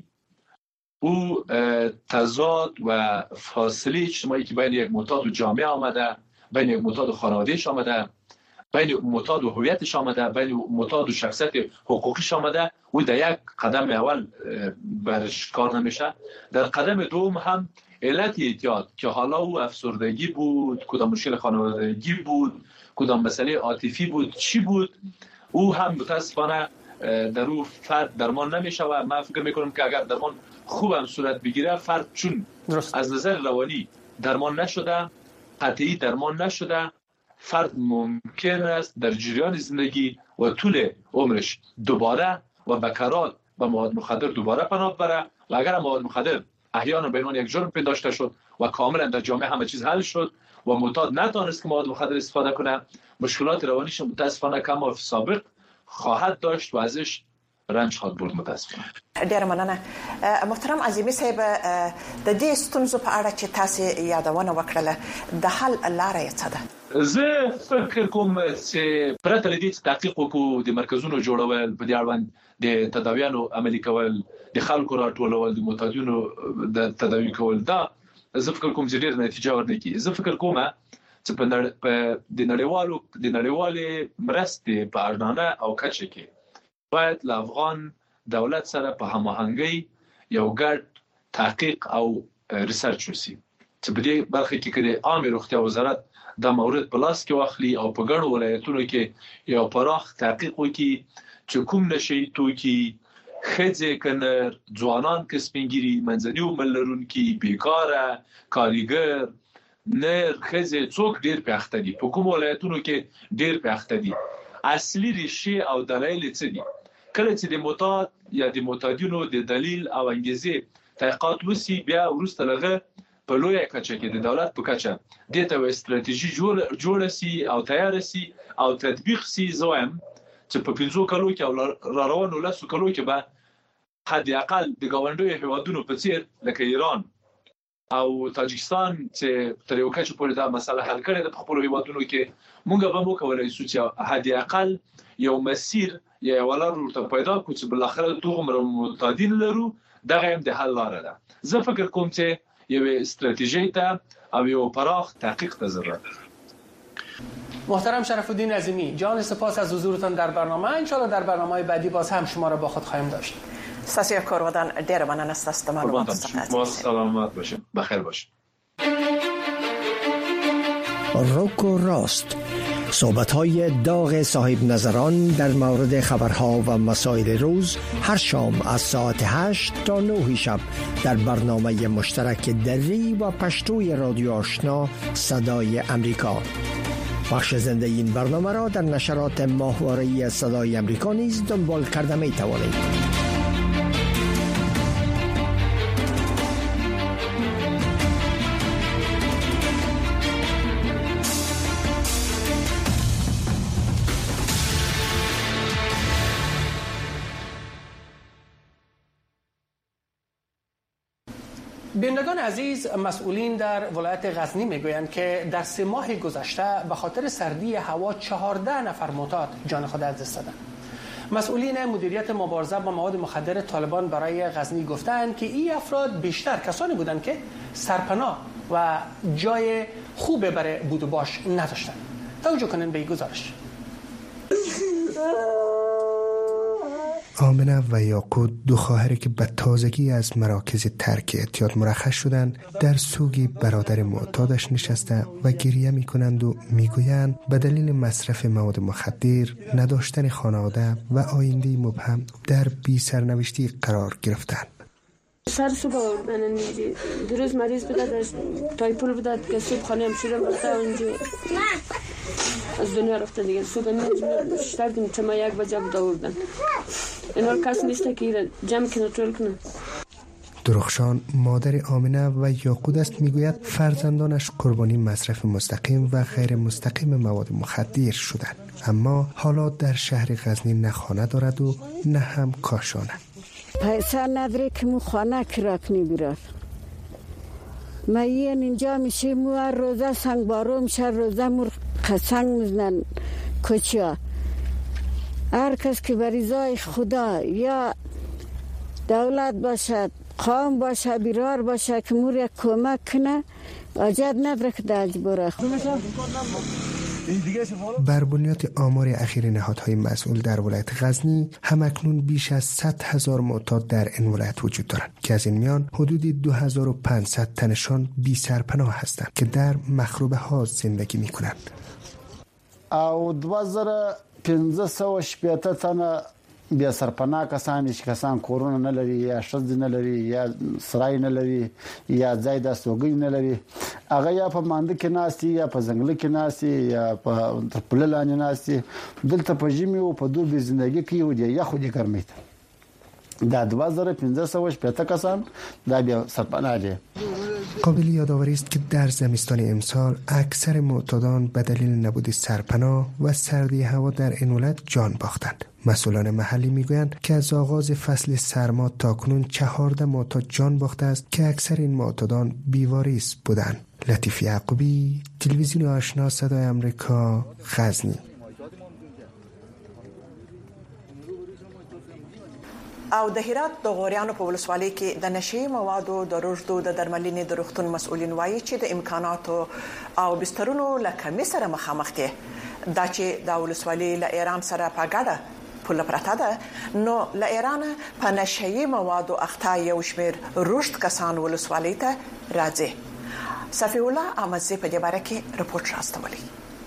او تضاد و فاصله اجتماعی که بین یک معتاد و جامعه آمده، بین یک معتاد و خانوادهش آمده، بین معتاد و هویتش آمده، بین معتاد و شخصیت حقوقیش آمده، او در یک قدم اول برش کار نمیشه. در قدم دوم هم علت اعتیاد که حالا او افسردگی بود، کدام مشکل خانوادگی بود، کدام مسئله عاطفی بود، چی بود، او هم متاسفانه در او فرد درمان نمیشه. و من فکر میکنم که اگر درمان خوب هم صورت بگیره، فرد چون از نظر روانی درمان نشده، قطعی درمان نشده، فرد ممکن است در جریان زندگی و طول عمرش دوباره و بکرات به مواد مخدر دوباره پناه ببره. و اگر مواد مخدر احیانا به عنوان یک جرم پنداشته شد و کاملا در جامعه همه چیز حل شد و معتاد نتونست که مواد مخدر استفاده کنه، مشکلات روانیش متاسفانه کم و سابق خواهد داشت و ازش رنج خواهد برد متاسفانه. ډیر مننه. محترم عظیمی صاحب، د دې ستونزو په اړه چې تاسو یادونه وکړه، د حل لارې څه ده؟ زه فکر کوم چې پرته له دې چې تحقیق وکړو، د مرکزونو جوړول، په دې اړوند د تداویانو عملي کول، د خلکو راټولول، د معتادینو د تداوی کول، دا زه فکر کوم چې ډېر نتیجه ورنکړي. زه فکر کوم چې په د نړیوالې مرستې په اړه او کچه کې باید له افغان دولت سره په هماهنګۍ یو ګډ تحقیق او ریسرچ وشي چې په دې برخه کې د عامه روغتیا وزارت دا مورد په لاس کې واخلي او په ګڼو ولایتونو کې یو پراخ تحقیق وکړي چې کوم نشي توکي ښځې کنر ځوانان کې سپینګيري، منځني عمر لرونکي، بیکاره، کاریګر، نر ښځې څوک ډیر پیاخته دي، په کوم ولایتونو کې ډیر پیاخته دي، اصلي ریښې او دلایل څه دي. کله چې د معتاد یا د معتادینو د دلیل او انګیزې تحقیقات وسی، بیا ورسته لغه په لویه کچه کې د دولت په کچه د ته استراتیژي جوړه سي او تیار سي او تطبیق سي. زویم چې په 15 کلو کې او روانو لاسو کلو کې به حد اقل د ګاونډیو هیوادونو په څیر لکه ایران او تاجکستان چې تر یو کچه پورې دا مسله حل کړې ده په خپل هیوادونو کې، مونږ به مو کولای شو چې حد اقل یو مسیر یا ولر ته پیدا کړو چې بل اخر توغه معتادین لرو. دغه هم د حل لاره ده. زه فکر کوم چې یو استراتیژی ته او یو پراخ تحقیق ته ضرورت. محترم شرف الدین عظیمی، جان سپاس از حضورتان در برنامه. ان شاء الله در برنامه‌های بعدی باز هم شما را با خود خواهیم داشت. ستاسو کارودان ډیر مننه ستاسو معلومات څخه. سلامت باشید، بخیر باشید. روکو راست، صحبت‌های داغ صاحب نظران در مورد خبرها و مسائل روز هر شام از ساعت 8 تا 9 شب در برنامه مشترک دری و پشتوی رادیو آشنا صدای امریکا. بخش زنده این برنامه را در نشرات ماهواره‌ای صدای امریکا نیز دنبال کرده می‌توانید. بینندگان عزیز، مسئولین در ولایت غزنی میگویند که در 3 ماه گذشته به خاطر سردی هوا 14 نفر معتاد جان خود از دست دادند. مسئولین مدیریت مبارزه با مواد مخدر طالبان برای غزنی گفتند که این افراد بیشتر کسانی بودند که سرپناه و جای خوب برای بود و باش نداشتند. توجه کنین به این گزارش. آمنه و یاقوت، 2 خواهری که به تازگی از مراکز ترک اعتیاد مرخص شدند، در سوگ برادر معتادش نشسته و گریه میکنند و میگویند به دلیل مصرف مواد مخدر، نداشتن خانواده و آینده مبهم در بی سرنوشتی قرار گرفتند. سر صبح من دیروز مریض بود، از تایپول بود که صبح خانه هم شده برده اونجا از دنیا رفته دیگه. صبح نشتردیم تما 1 بجه بود آوردن. اینا کس نیسته که جمع کنه طول کنه. درخشان مادر آمنه و یاقوت است میگوید فرزندانش قربانی مصرف مستقیم و غیر مستقیم مواد مخدر شدند، اما حالا در شهر غزنی نه خانه دارد و نه هم کاشانه. پیسه نداره که مو خانه کرا کنی بیرار. ما اینجا میشه مو روزه سنگ بارو میشه، روزه مو قسنگ میزنن کچیا. هر کس که بریزای خدا یا دولت باشد، قوم باشه، بیرار باشه که مور یک کمک کنه، اجازه نداره که داج بره. بر بنیاد آمار اخیر نهادهای مسئول در ولایت غزنی همکنون بیش از 100,000 معتاد در این ولایت وجود دارند که از این میان حدود 2500 تنشان بی سرپناه هستند که در مخروبه ها زندگی می کنند. او 2518 تنه بیا سرپناه کسان چې کسان کورونه نه لري یا شذ نه لري یا سرای نه لري یا ځای د سوګي نه لري، هغه یا په مانده کې ناشتي یا په ځنګل کې ناشتي یا په پللانه ناشتي، دلته په ژمي او په دوبي ژوندۍ کې یو دی یا خو دې ګرمي دا 2518 کسان دا بیا سرپناه دي. قابل یادآوری است که در زمستان امسال اکثر معتادان به دلیل نبود سرپناه و سردی هوا در این ولایت جان باختند. مسئولان محلی میگویند که از آغاز فصل سرما تاکنون 14 معتاد جان باخته است که اکثر این معتادان بیواریث بودند. لطیف یعقوبی، تلویزیون آشنا، صدای آمریکا، غزنی. او د هرات د غوریانو په ولسوالۍ کې د نشي موادو د رشدو د درملنې د روغتون مسؤلین وایي چې د امکاناتو او بسترونو له کمی سره مخامخ دي. دا چې د ولسوالۍ له ایران سره په ګډه پوله پرته ده، نو له ایران په نشي موادو اخته یو شمېر رشد کسان ولسوالۍ ته راځي. صفی الله احمدزی په دې باره کې رپورټ راستولی.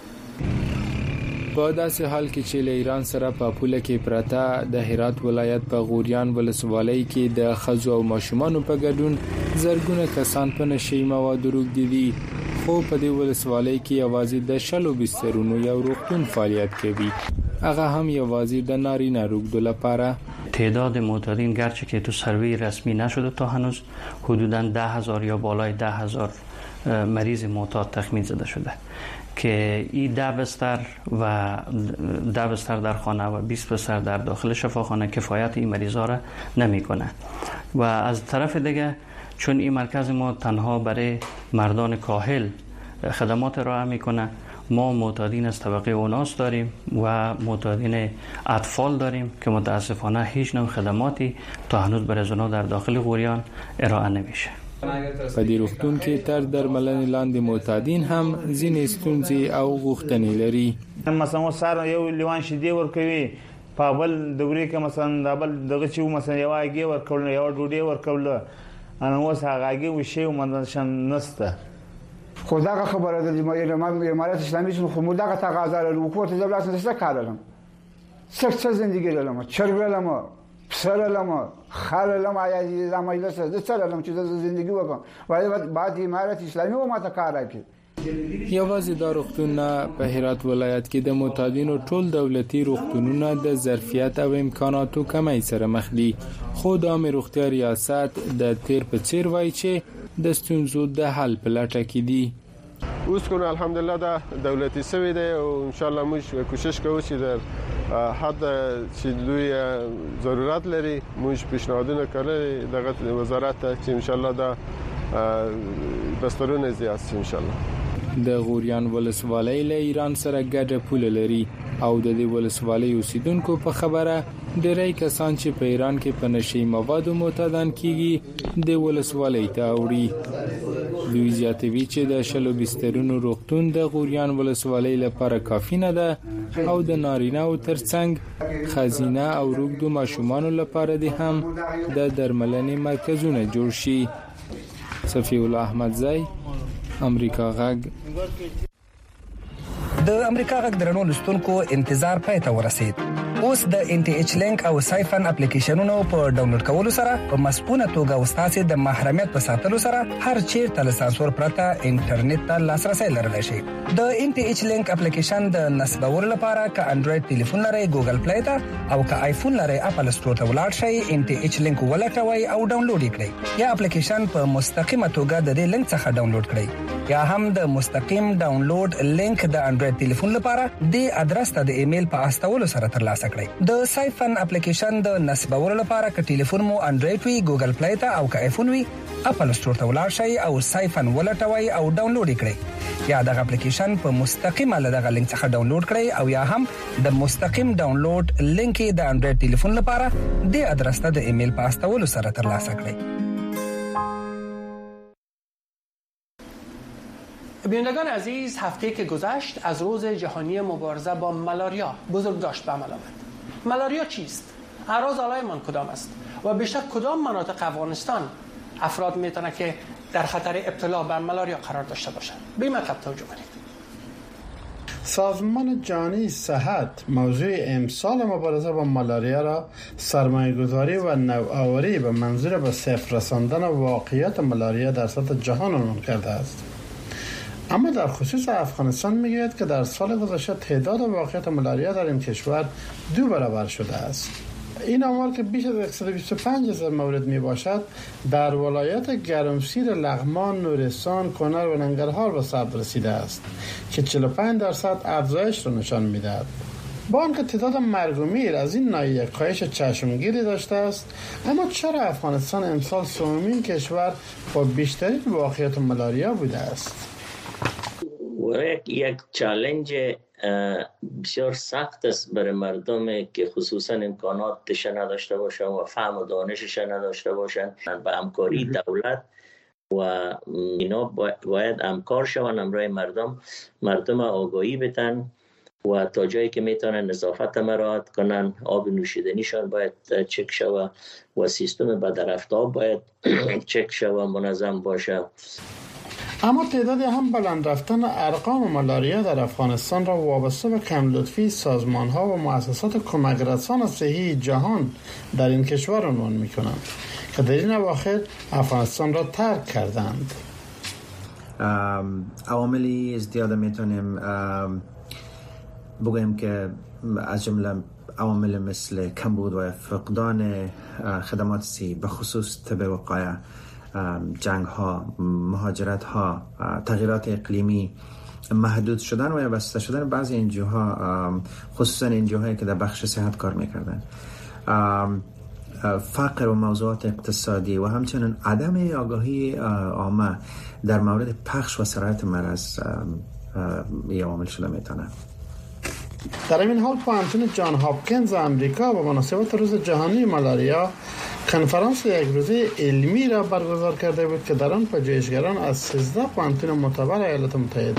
په داسې حال کې چې له ایران سره په پوله کې پراته د هرات ولایت په غوریان ولسوالۍ کې د خزو او ماشومانو په ګډون زرګونه کسان په نشي موادو روږدي دي، خو په دې ولسوالۍ کې یوازې د شلو بسترونو یو روغتون فعالیت کوي، هغه هم یوازې د نارینه روږدو لپاره. تعداد معتادین گرچه که تو سروی رسمی نشده تا هنوز حدوداً 10,000 یا بالای 10,000 مریض معتاد تخمین زده شده که این 10 بستر در خانه و 20 بستر در داخل شفاخانه کفایت این مریضا را نمیکنه. و از طرف دیگه چون این مرکز ما تنها برای مردان کاهل خدمات ارائه میکنه، ما معتادین از طبقه اوناس داریم و معتادین اطفال داریم که متاسفانه هیچ نوع خدماتی تا هنوز برای زنها در داخل غوریان ارائه نمیشه. په دې روغتون کې تر درملنې لاندې معتادین هم ځینې ستونزې او غوښتنې لري. مثلا سار یو لیوان شیدې ورکوي، په بل دوري کې مثلا دبل دغه چې مثلا یو اګي ورکول یو ډوډۍ ورکول، انا اوس هغه اګي وشي ومنشن نسته. خو دا خبره ده چې امارات اسلامي څخه خو موږ دا تقاضا لرو، حکومت دولت څه کارلم څه زندگی لرم، چرګ لرم، سره لرم، خاله لرم، یا د مجلس د سره لرم چې زندگی وکم، ولی بعد امارات اسلامي و ما ته کار کوي. یوازې دا روغتونونه په هرات ولایت کې د معتادینو ټول دولتي روغتونونه د ظرفیت او امکاناتو کمی سره مخ دي، خو د عامه روغتیا ریاست د تیر په څیر وایي چې د ستونزو د حل په لټه کې دي. اوس کو الحمدلله دا دولتي سوي دی او ان شاء الله موږ کوشش کوو چې در حد چې دوی ضرورت لري موږ پیشنهادونه کړل دغه وزارت ته چې ان شاء الله دا بسترونه زیات شي ان شاء الله. د غوریان ولسوالۍ له ایران سره ګډه پوله لري او د دې ولسوالۍ اوسیدونکو په خبره ډېری کسان چې په ایران کې په نشي موادو معتادان کیږي د ولسوالۍ ته اوړي. دوی زیاتوي چې د شلو بسترونو روغتون د غوریان ولسوالۍ لپاره کافي نه ده او د نارینه او ترڅنګ خزینه او روږدو ماشومانو لپاره دي هم د درملنې مرکزونه جوړ شي. صفی الله احمدزی، امریکا غږ. د امریکا غږ درنو لستونکو انتظار پای ته ورسید. اوس د ان ټي ایچ لینک او سایفن اپلیکیشنونو په ډاونلوډ کولو سره په مسپونه توګه استاد د محرمیت په ساتلو سره هر چیرته له سانسور پرته انټرنیټ ته لاسرسي لرلی شي. د ان ټي ایچ لینک اپلیکیشن د نصبولو لپاره ک انډراید ټلیفون لري ګوګل پلی ته او ک آیفون لري اپل سٹور ته ولاړ شئ. ان ټي ایچ لینک ولټوي او ډاونلوډ کړئ یا اپلیکیشن په مستقیمه توګه د دې لینک څخه ډاونلوډ کړئ یا هم د مستقیم ډاونلوډ لینک د انډراید ټلیفون لپاره د ادرس ته د ایمیل په استولو سره ترلاسه کړئ. د سایفن اپلیکیشن د نصبولو لپاره ک ټلیفون مو انډراید وي ګوګل پلی ته او ک آیفون وي اپل سٹور ته ولاړ شئ او سایفن ولټوي او ډاونلوډ کړئ یا دغه اپلیکیشن په مستقیمه له دغه لینک څخه ډاونلوډ کړئ او یا هم د مستقیم ډاونلوډ لینک د انډراید ټلیفون لپاره د ادرس ته د ایمیل په استولو سره ترلاسه کړئ. بینندگان عزیز، هفته که گذشت از روز جهانی مبارزه با مالاریا بزرگداشت به عمل آمد. مالاریا چیست؟ اعراض علایمان کدام است؟ و بیشتر کدام مناطق افغانستان افراد میتونه که در خطر ابتلا به مالاریا قرار داشته باشند؟ به این مطلب توجه کنید. سازمان جهانی صحت موضوع امسال مبارزه با مالاریا را سرمایه‌گذاری و نوآوری به منظور به صفر رساندن واقعیت مالاریا در سطح جهان عنوان کرده است. اما در خصوص افغانستان میگوید که در سال گذشته تعداد واقعیت مالاریا در این کشور 2 برابر شده است. این آمار که بیش از 125,000 مورد می باشد در ولایت گرمسیر، لغمان، نورستان، کنر و ننگرهار به ثبت رسیده است که 45% افزایش را نشان می‌دهد. با آنکه تعداد مرگ و میر از این ناحیه کاهش چشمگیری داشته است، اما چرا افغانستان امسال سومین کشور با بیشترین واقعیت مالاریا بوده است؟ یک چالنج بسیار سخت است برای مردم که خصوصا امکاناتش نداشته باشند و فهم و دانشش نداشته باشند. با همکاری دولت و اینا باید همکار شوند، همراه مردم آگاهی بدن و تا جایی که میتونن نظافت مراعات کنن. آب نوشیدنیشان باید چک شود و سیستم بدرفتاب باید چک شود، منظم باشه. اما تعدادی هم بلند رفتن ارقام مالاریا در افغانستان را وابسته به کم لطفی سازمان‌ها و مؤسسات کمک رسان صحی جهان در این کشور عنوان می‌کنند که در این اواخر افغانستان را ترک کردند. عواملی زیاد میتونیم بگوییم که از جمله عوامل مثل کمبود و فقدان خدمات صحی، به خصوص طب وقایه، جنگ ها، مهاجرت ها، تغییرات اقلیمی، محدود شدن و بسته شدن بعضی انجیوها، خصوصا انجیوهایی که در بخش صحت کار میکردن، فقر و موضوعات اقتصادی و همچنین عدم آگاهی عامه در مورد پخش و سرایت مرض یه عامل شده میتونه. در این حال پوهنتون جان هاپکینز آمریکا با مناسبت روز جهانی مالاریا کنفرانس یک روزه علمی را برگزار کرده بود که در آن پژوهشگران از 13 پوهنتون معتبر ایالات متحده